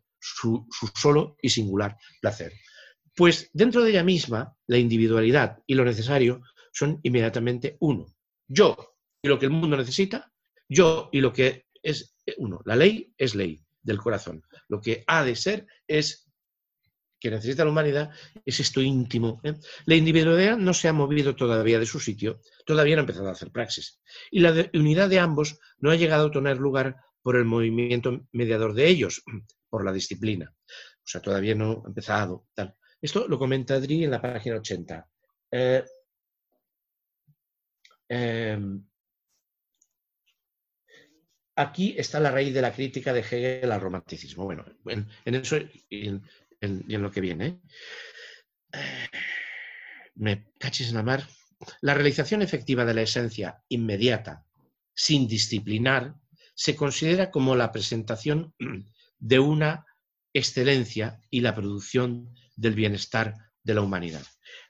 Speaker 1: solo y singular placer. Pues dentro de ella misma, la individualidad y lo necesario son inmediatamente uno. Yo y lo que el mundo necesita, yo y lo que es uno. La ley es ley del corazón. Lo que ha de ser es que necesita la humanidad es esto íntimo. La individualidad no se ha movido todavía de su sitio, todavía no ha empezado a hacer praxis. Y la unidad de ambos no ha llegado a tener lugar por el movimiento mediador de ellos, por la disciplina. O sea, todavía no ha empezado. Tal. Esto lo comenta Adri en la página 80. Aquí está la raíz de la crítica de Hegel al romanticismo. Bueno, en eso y en lo que viene. Me cachis en la mar. La realización efectiva de la esencia inmediata, sin disciplinar, se considera como la presentación de una excelencia y la producción del bienestar de la humanidad.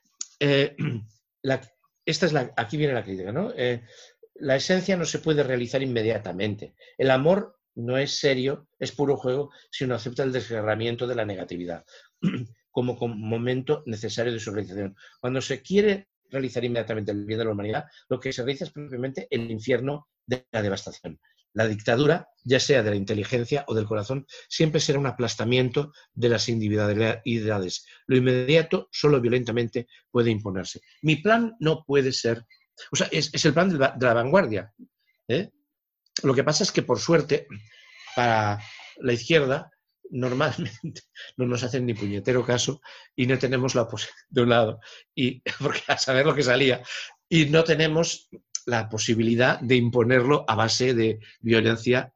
Speaker 1: Aquí viene la crítica, ¿no? La esencia no se puede realizar inmediatamente. El amor no es serio, es puro juego, sino acepta el desgarramiento de la negatividad como momento necesario de su realización. Cuando se quiere realizar inmediatamente el bien de la humanidad, lo que se realiza es propiamente el infierno de la devastación. La dictadura, ya sea de la inteligencia o del corazón, siempre será un aplastamiento de las individualidades. Lo inmediato solo violentamente puede imponerse. Mi plan no puede ser... O sea, es el plan de la vanguardia. Lo que pasa es que, por suerte, para la izquierda, normalmente no nos hacen ni puñetero caso y no tenemos la posibilidad, de un lado, porque a saber lo que salía, y no tenemos la posibilidad de imponerlo a base de violencia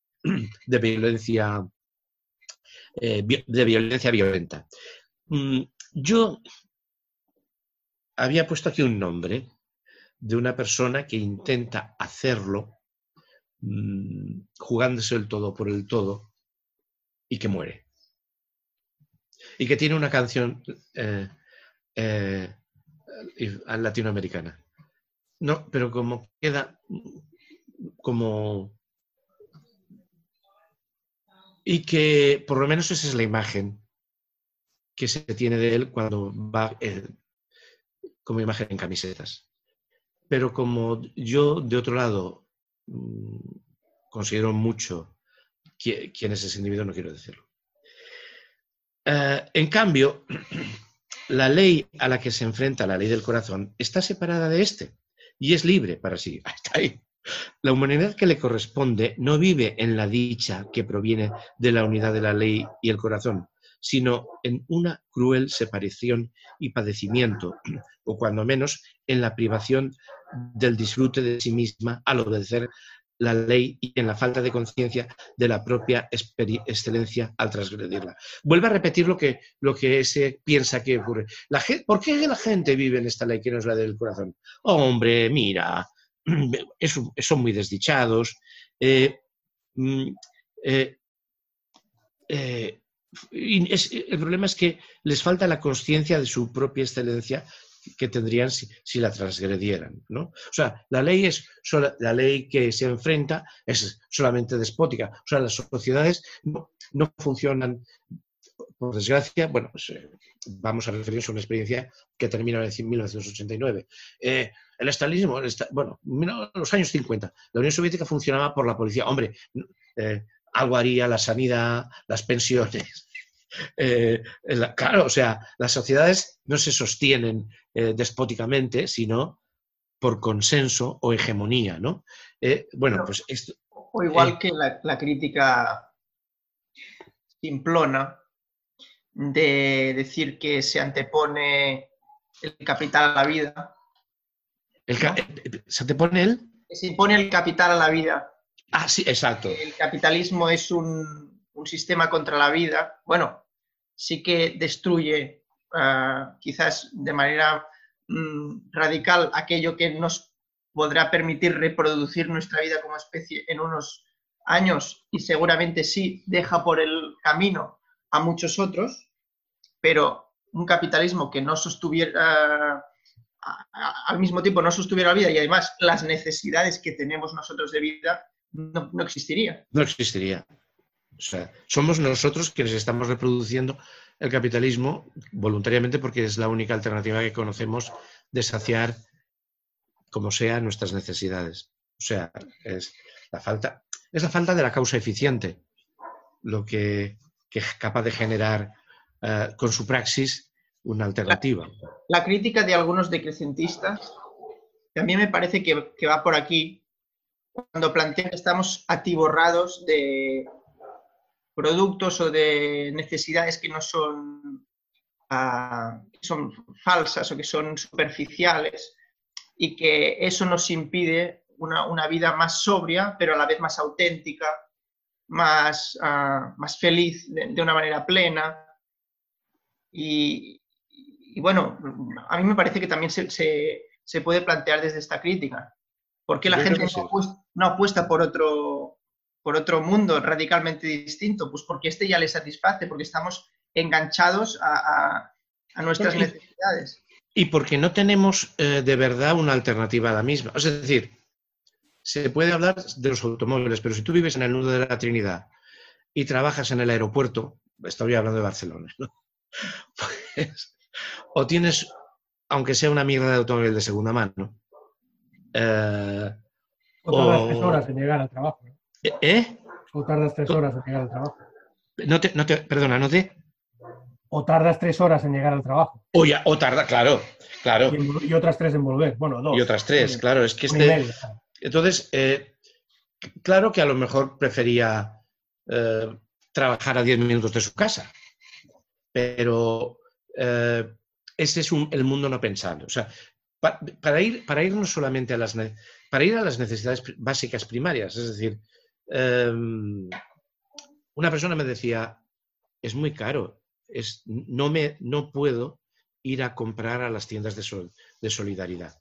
Speaker 1: violenta. Yo había puesto aquí un nombre de una persona que intenta hacerlo jugándose el todo por el todo y que muere. Y que tiene una canción latinoamericana. No, pero como queda como... Y que por lo menos esa es la imagen que se tiene de él cuando va como imagen en camisetas. Pero como yo, de otro lado, considero mucho quién es ese individuo, no quiero decirlo. En cambio, la ley a la que se enfrenta, la ley del corazón, está separada de este y es libre para sí. Está ahí. La humanidad que le corresponde no vive en la dicha que proviene de la unidad de la ley y el corazón, sino en una cruel separación y padecimiento, o cuando menos en la privación del disfrute de sí misma al obedecer la ley y en la falta de conciencia de la propia excelencia al transgredirla. Vuelvo a repetir lo que se piensa que ocurre. ¿Por qué la gente vive en esta ley que no es la del corazón? Oh, hombre, mira, son muy desdichados. El problema es que les falta la conciencia de su propia excelencia que tendrían si la transgredieran, ¿no? O sea, la ley que se enfrenta es solamente despótica. O sea, las sociedades no funcionan, por desgracia. Bueno, pues vamos a referirnos a una experiencia que termina en 1989. El estalinismo, bueno, en los años 50, la Unión Soviética funcionaba por la policía. Hombre, algo haría la sanidad, las pensiones. Claro, o sea, las sociedades no se sostienen despóticamente, sino por consenso o hegemonía, ¿no? Bueno,
Speaker 2: pero,
Speaker 1: pues esto...
Speaker 2: O igual que la crítica simplona de decir que se antepone el capital a la vida.
Speaker 1: ¿Se antepone él?
Speaker 2: Se impone el capital a la vida.
Speaker 1: Ah, sí, exacto.
Speaker 2: El capitalismo es un sistema contra la vida. Bueno, sí que destruye quizás de manera radical aquello que nos podrá permitir reproducir nuestra vida como especie en unos años, y seguramente sí deja por el camino a muchos otros, pero un capitalismo que no sostuviera al mismo tiempo no sostuviera la vida y además las necesidades que tenemos nosotros de vida no existiría.
Speaker 1: No existiría. O sea, somos nosotros quienes estamos reproduciendo el capitalismo voluntariamente porque es la única alternativa que conocemos de saciar como sea nuestras necesidades. O sea, es la falta de la causa eficiente lo que es capaz de generar con su praxis una alternativa.
Speaker 2: La crítica de algunos decrecentistas también me parece que va por aquí cuando plantean que estamos atiborrados de productos o de necesidades que no son, que son falsas o que son superficiales, y que eso nos impide una vida más sobria, pero a la vez más auténtica, más feliz de una manera plena. Y bueno, a mí me parece que también se puede plantear desde esta crítica. ¿Por qué la gente no apuesta por otro mundo radicalmente distinto? Pues porque este ya les satisface, porque estamos enganchados a nuestras necesidades.
Speaker 1: Y porque no tenemos de verdad una alternativa a la misma. Es decir, se puede hablar de los automóviles, pero si tú vives en el nudo de la Trinidad y trabajas en el aeropuerto, estoy hablando de Barcelona, ¿no? Pues, o tienes, aunque sea una mierda de automóvil de segunda mano,
Speaker 4: o tardas 3 horas en llegar al trabajo.
Speaker 1: ¿Eh?
Speaker 4: O tardas 3 horas en llegar al trabajo.
Speaker 1: Perdona, no te...
Speaker 4: O tardas 3 horas en llegar al trabajo.
Speaker 1: O tarda, claro.
Speaker 4: Y otras 3 en volver. Bueno, 2.
Speaker 1: Y otras 3, claro. Es que Entonces, claro que a lo mejor prefería trabajar a 10 minutos de su casa. Pero ese es el mundo no pensable. O sea, para ir no solamente para ir a las necesidades básicas primarias. Es decir, una persona me decía, es muy caro. No puedo ir a comprar a las tiendas de solidaridad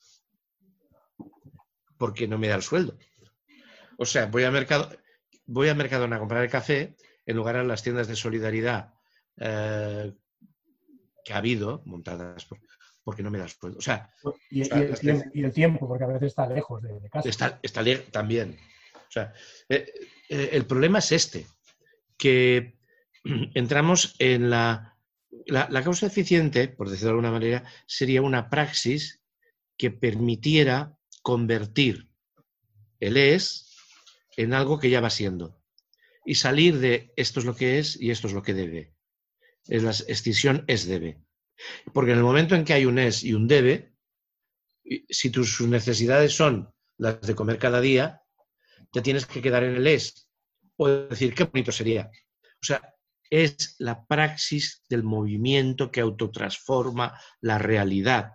Speaker 1: porque no me da el sueldo. O sea, voy a Mercadona a comprar el café en lugar de las tiendas de solidaridad que ha habido montadas porque no me da sueldo. O sea,
Speaker 4: Y el tiempo, porque a veces está lejos de casa.
Speaker 1: está lejos también. O sea, el problema es este, que entramos en la causa eficiente, por decirlo de alguna manera, sería una praxis que permitiera convertir el es en algo que ya va siendo y salir de esto es lo que es y esto es lo que debe. Es la extinción es-debe. Porque en el momento en que hay un es y un debe, si tus necesidades son las de comer cada día, te tienes que quedar en el es. O decir, qué bonito sería. O sea, es la praxis del movimiento que autotransforma la realidad,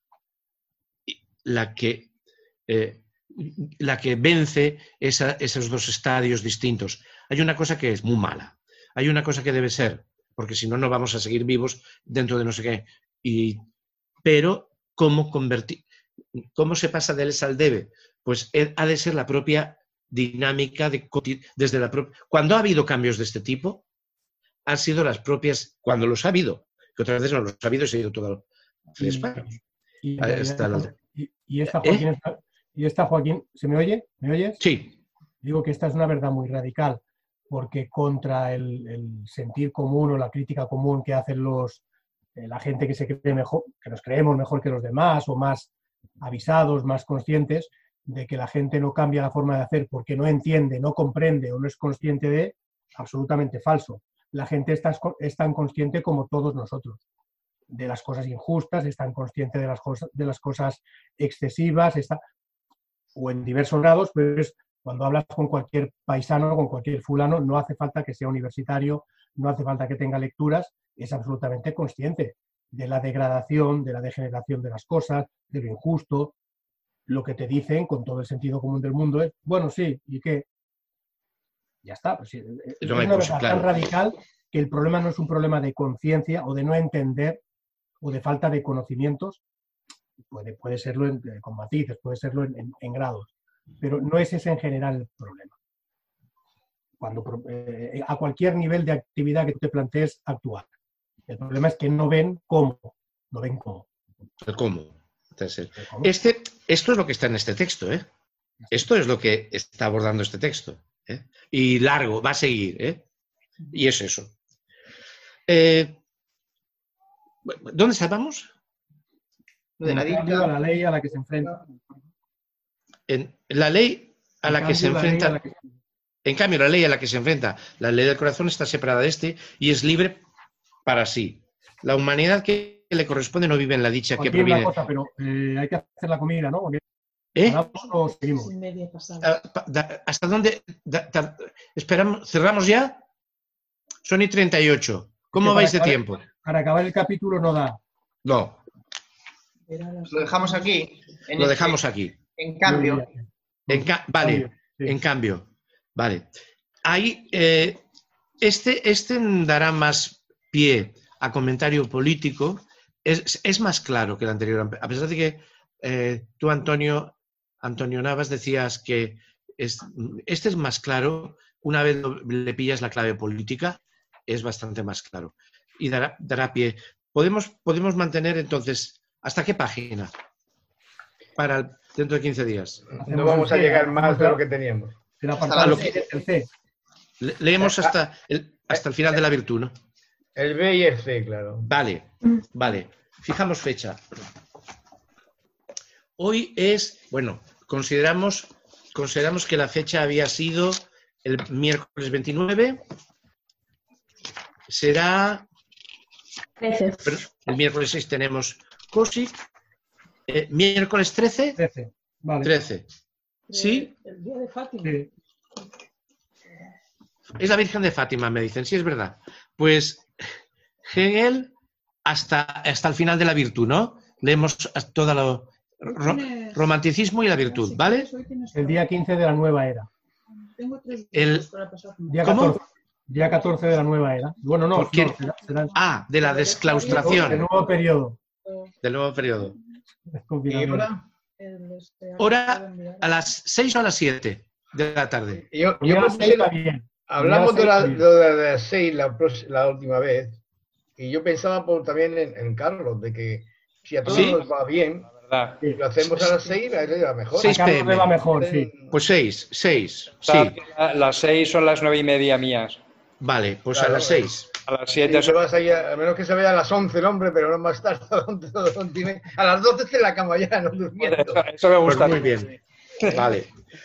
Speaker 1: la que vence esos dos estadios distintos. Hay una cosa que es muy mala, hay una cosa que debe ser, porque si no, no vamos a seguir vivos dentro de no sé qué. Pero, ¿cómo se pasa del es al debe? Pues ha de ser la propia dinámica desde la propia. Cuando ha habido cambios de este tipo, han sido las propias, cuando los ha habido, que otras veces no los ha habido y se ha ido todo
Speaker 4: Y esta, Joaquín, ¿se me oye? ¿Me oyes?
Speaker 1: Sí.
Speaker 4: Digo que esta es una verdad muy radical, porque contra el sentir común o la crítica común que hacen la gente que se cree mejor, que nos creemos mejor que los demás, o más avisados, más conscientes, de que la gente no cambia la forma de hacer porque no entiende, no comprende o no es consciente de, absolutamente falso. La gente es tan consciente como todos nosotros de las cosas injustas, es tan consciente de las cosas excesivas, o en diversos grados, pues cuando hablas con cualquier paisano, con cualquier fulano, no hace falta que sea universitario, no hace falta que tenga lecturas, es absolutamente consciente de la degradación, de la degeneración de las cosas, de lo injusto. Lo que te dicen con todo el sentido común del mundo es, bueno, sí, ¿y qué? Ya está. Pues, es una verdad tan radical que el problema no es un problema de conciencia o de no entender o de falta de conocimientos. Puede serlo con matices, puede serlo en grados, pero no es ese en general el problema. A cualquier nivel de actividad que tú te plantees actuar. El problema es que no ven cómo. No ven cómo.
Speaker 1: El cómo. Esto es lo que está en este texto, ¿eh? Esto es lo que está abordando este texto, ¿eh? Y largo, va a seguir, ¿eh? Y es eso. ¿Dónde estábamos?
Speaker 2: De
Speaker 4: la ley a la que se enfrenta.
Speaker 1: En la ley a la que se enfrenta. En cambio, la ley a la que se enfrenta, la ley del corazón, está separada de este y es libre para sí. La humanidad que le corresponde no vive en la dicha que proviene.
Speaker 4: Una cosa, pero hay que hacer la comida, ¿no? ¿O seguimos?
Speaker 1: ¿Hasta dónde? ¿Esperamos? ¿Cerramos ya? Son y 38. ¿Cómo vais de tiempo?
Speaker 4: Para acabar el capítulo no da.
Speaker 1: No.
Speaker 2: Lo dejamos aquí.
Speaker 1: Lo dejamos aquí.
Speaker 2: En cambio.
Speaker 1: Vale, en cambio. Vale. Ahí, este dará más pie a comentario político. Es más claro que el anterior. A pesar de que tú, Antonio Navas, decías que este es más claro. Una vez le pillas la clave política, es bastante más claro. Y dará pie. Podemos mantener entonces, ¿hasta qué página? Para dentro de 15 días.
Speaker 5: No vamos a llegar más de lo que teníamos.
Speaker 4: El C.
Speaker 1: Leemos hasta el final de la virtud, ¿no?
Speaker 5: El B y el C, claro.
Speaker 1: Vale. Fijamos fecha. Hoy es, bueno, consideramos que la fecha había sido el miércoles 29. Será...
Speaker 7: 13.
Speaker 1: El miércoles 6 tenemos COSIC. ¿Miércoles 13?
Speaker 4: 13, vale.
Speaker 1: 13. ¿Sí?
Speaker 8: El día de Fátima.
Speaker 4: Sí.
Speaker 1: Es la Virgen de Fátima, me dicen. Sí, es verdad. Pues Hegel hasta el final de la virtud, ¿no? Leemos todo lo... romanticismo y la virtud, ¿vale?
Speaker 4: El día 15 de la nueva era.
Speaker 8: Tengo 3
Speaker 1: días
Speaker 8: para pasar.
Speaker 4: Día 14 de la nueva era. Bueno, no.
Speaker 1: Será de la desclaustración.
Speaker 4: Del nuevo periodo.
Speaker 1: Del nuevo periodo. Hora a las 6 o a las 7 de la tarde.
Speaker 5: Hablamos de las 6 la última vez, y yo pensaba también en Carlos, de que Si a todos
Speaker 1: ¿Sí?
Speaker 5: nos va bien,
Speaker 6: ¿Verdad?
Speaker 5: lo hacemos a las 6, a él le va mejor.
Speaker 1: Seis
Speaker 4: A Carlos
Speaker 1: PM.
Speaker 4: le va mejor, sí.
Speaker 1: Pues 6,
Speaker 6: O sea,
Speaker 1: sí.
Speaker 6: que las 6 son las 9:30 mías.
Speaker 1: Vale, pues
Speaker 5: Claro,
Speaker 1: a las 6.
Speaker 6: A las
Speaker 5: Sí,
Speaker 6: 7
Speaker 5: te vas ahí a menos que se vea a las 11 el hombre, pero no más tarde, a las 12 está en la cama ya, no durmiendo.
Speaker 6: Eso me
Speaker 1: Pues
Speaker 6: gusta.
Speaker 1: muy bien. Vale.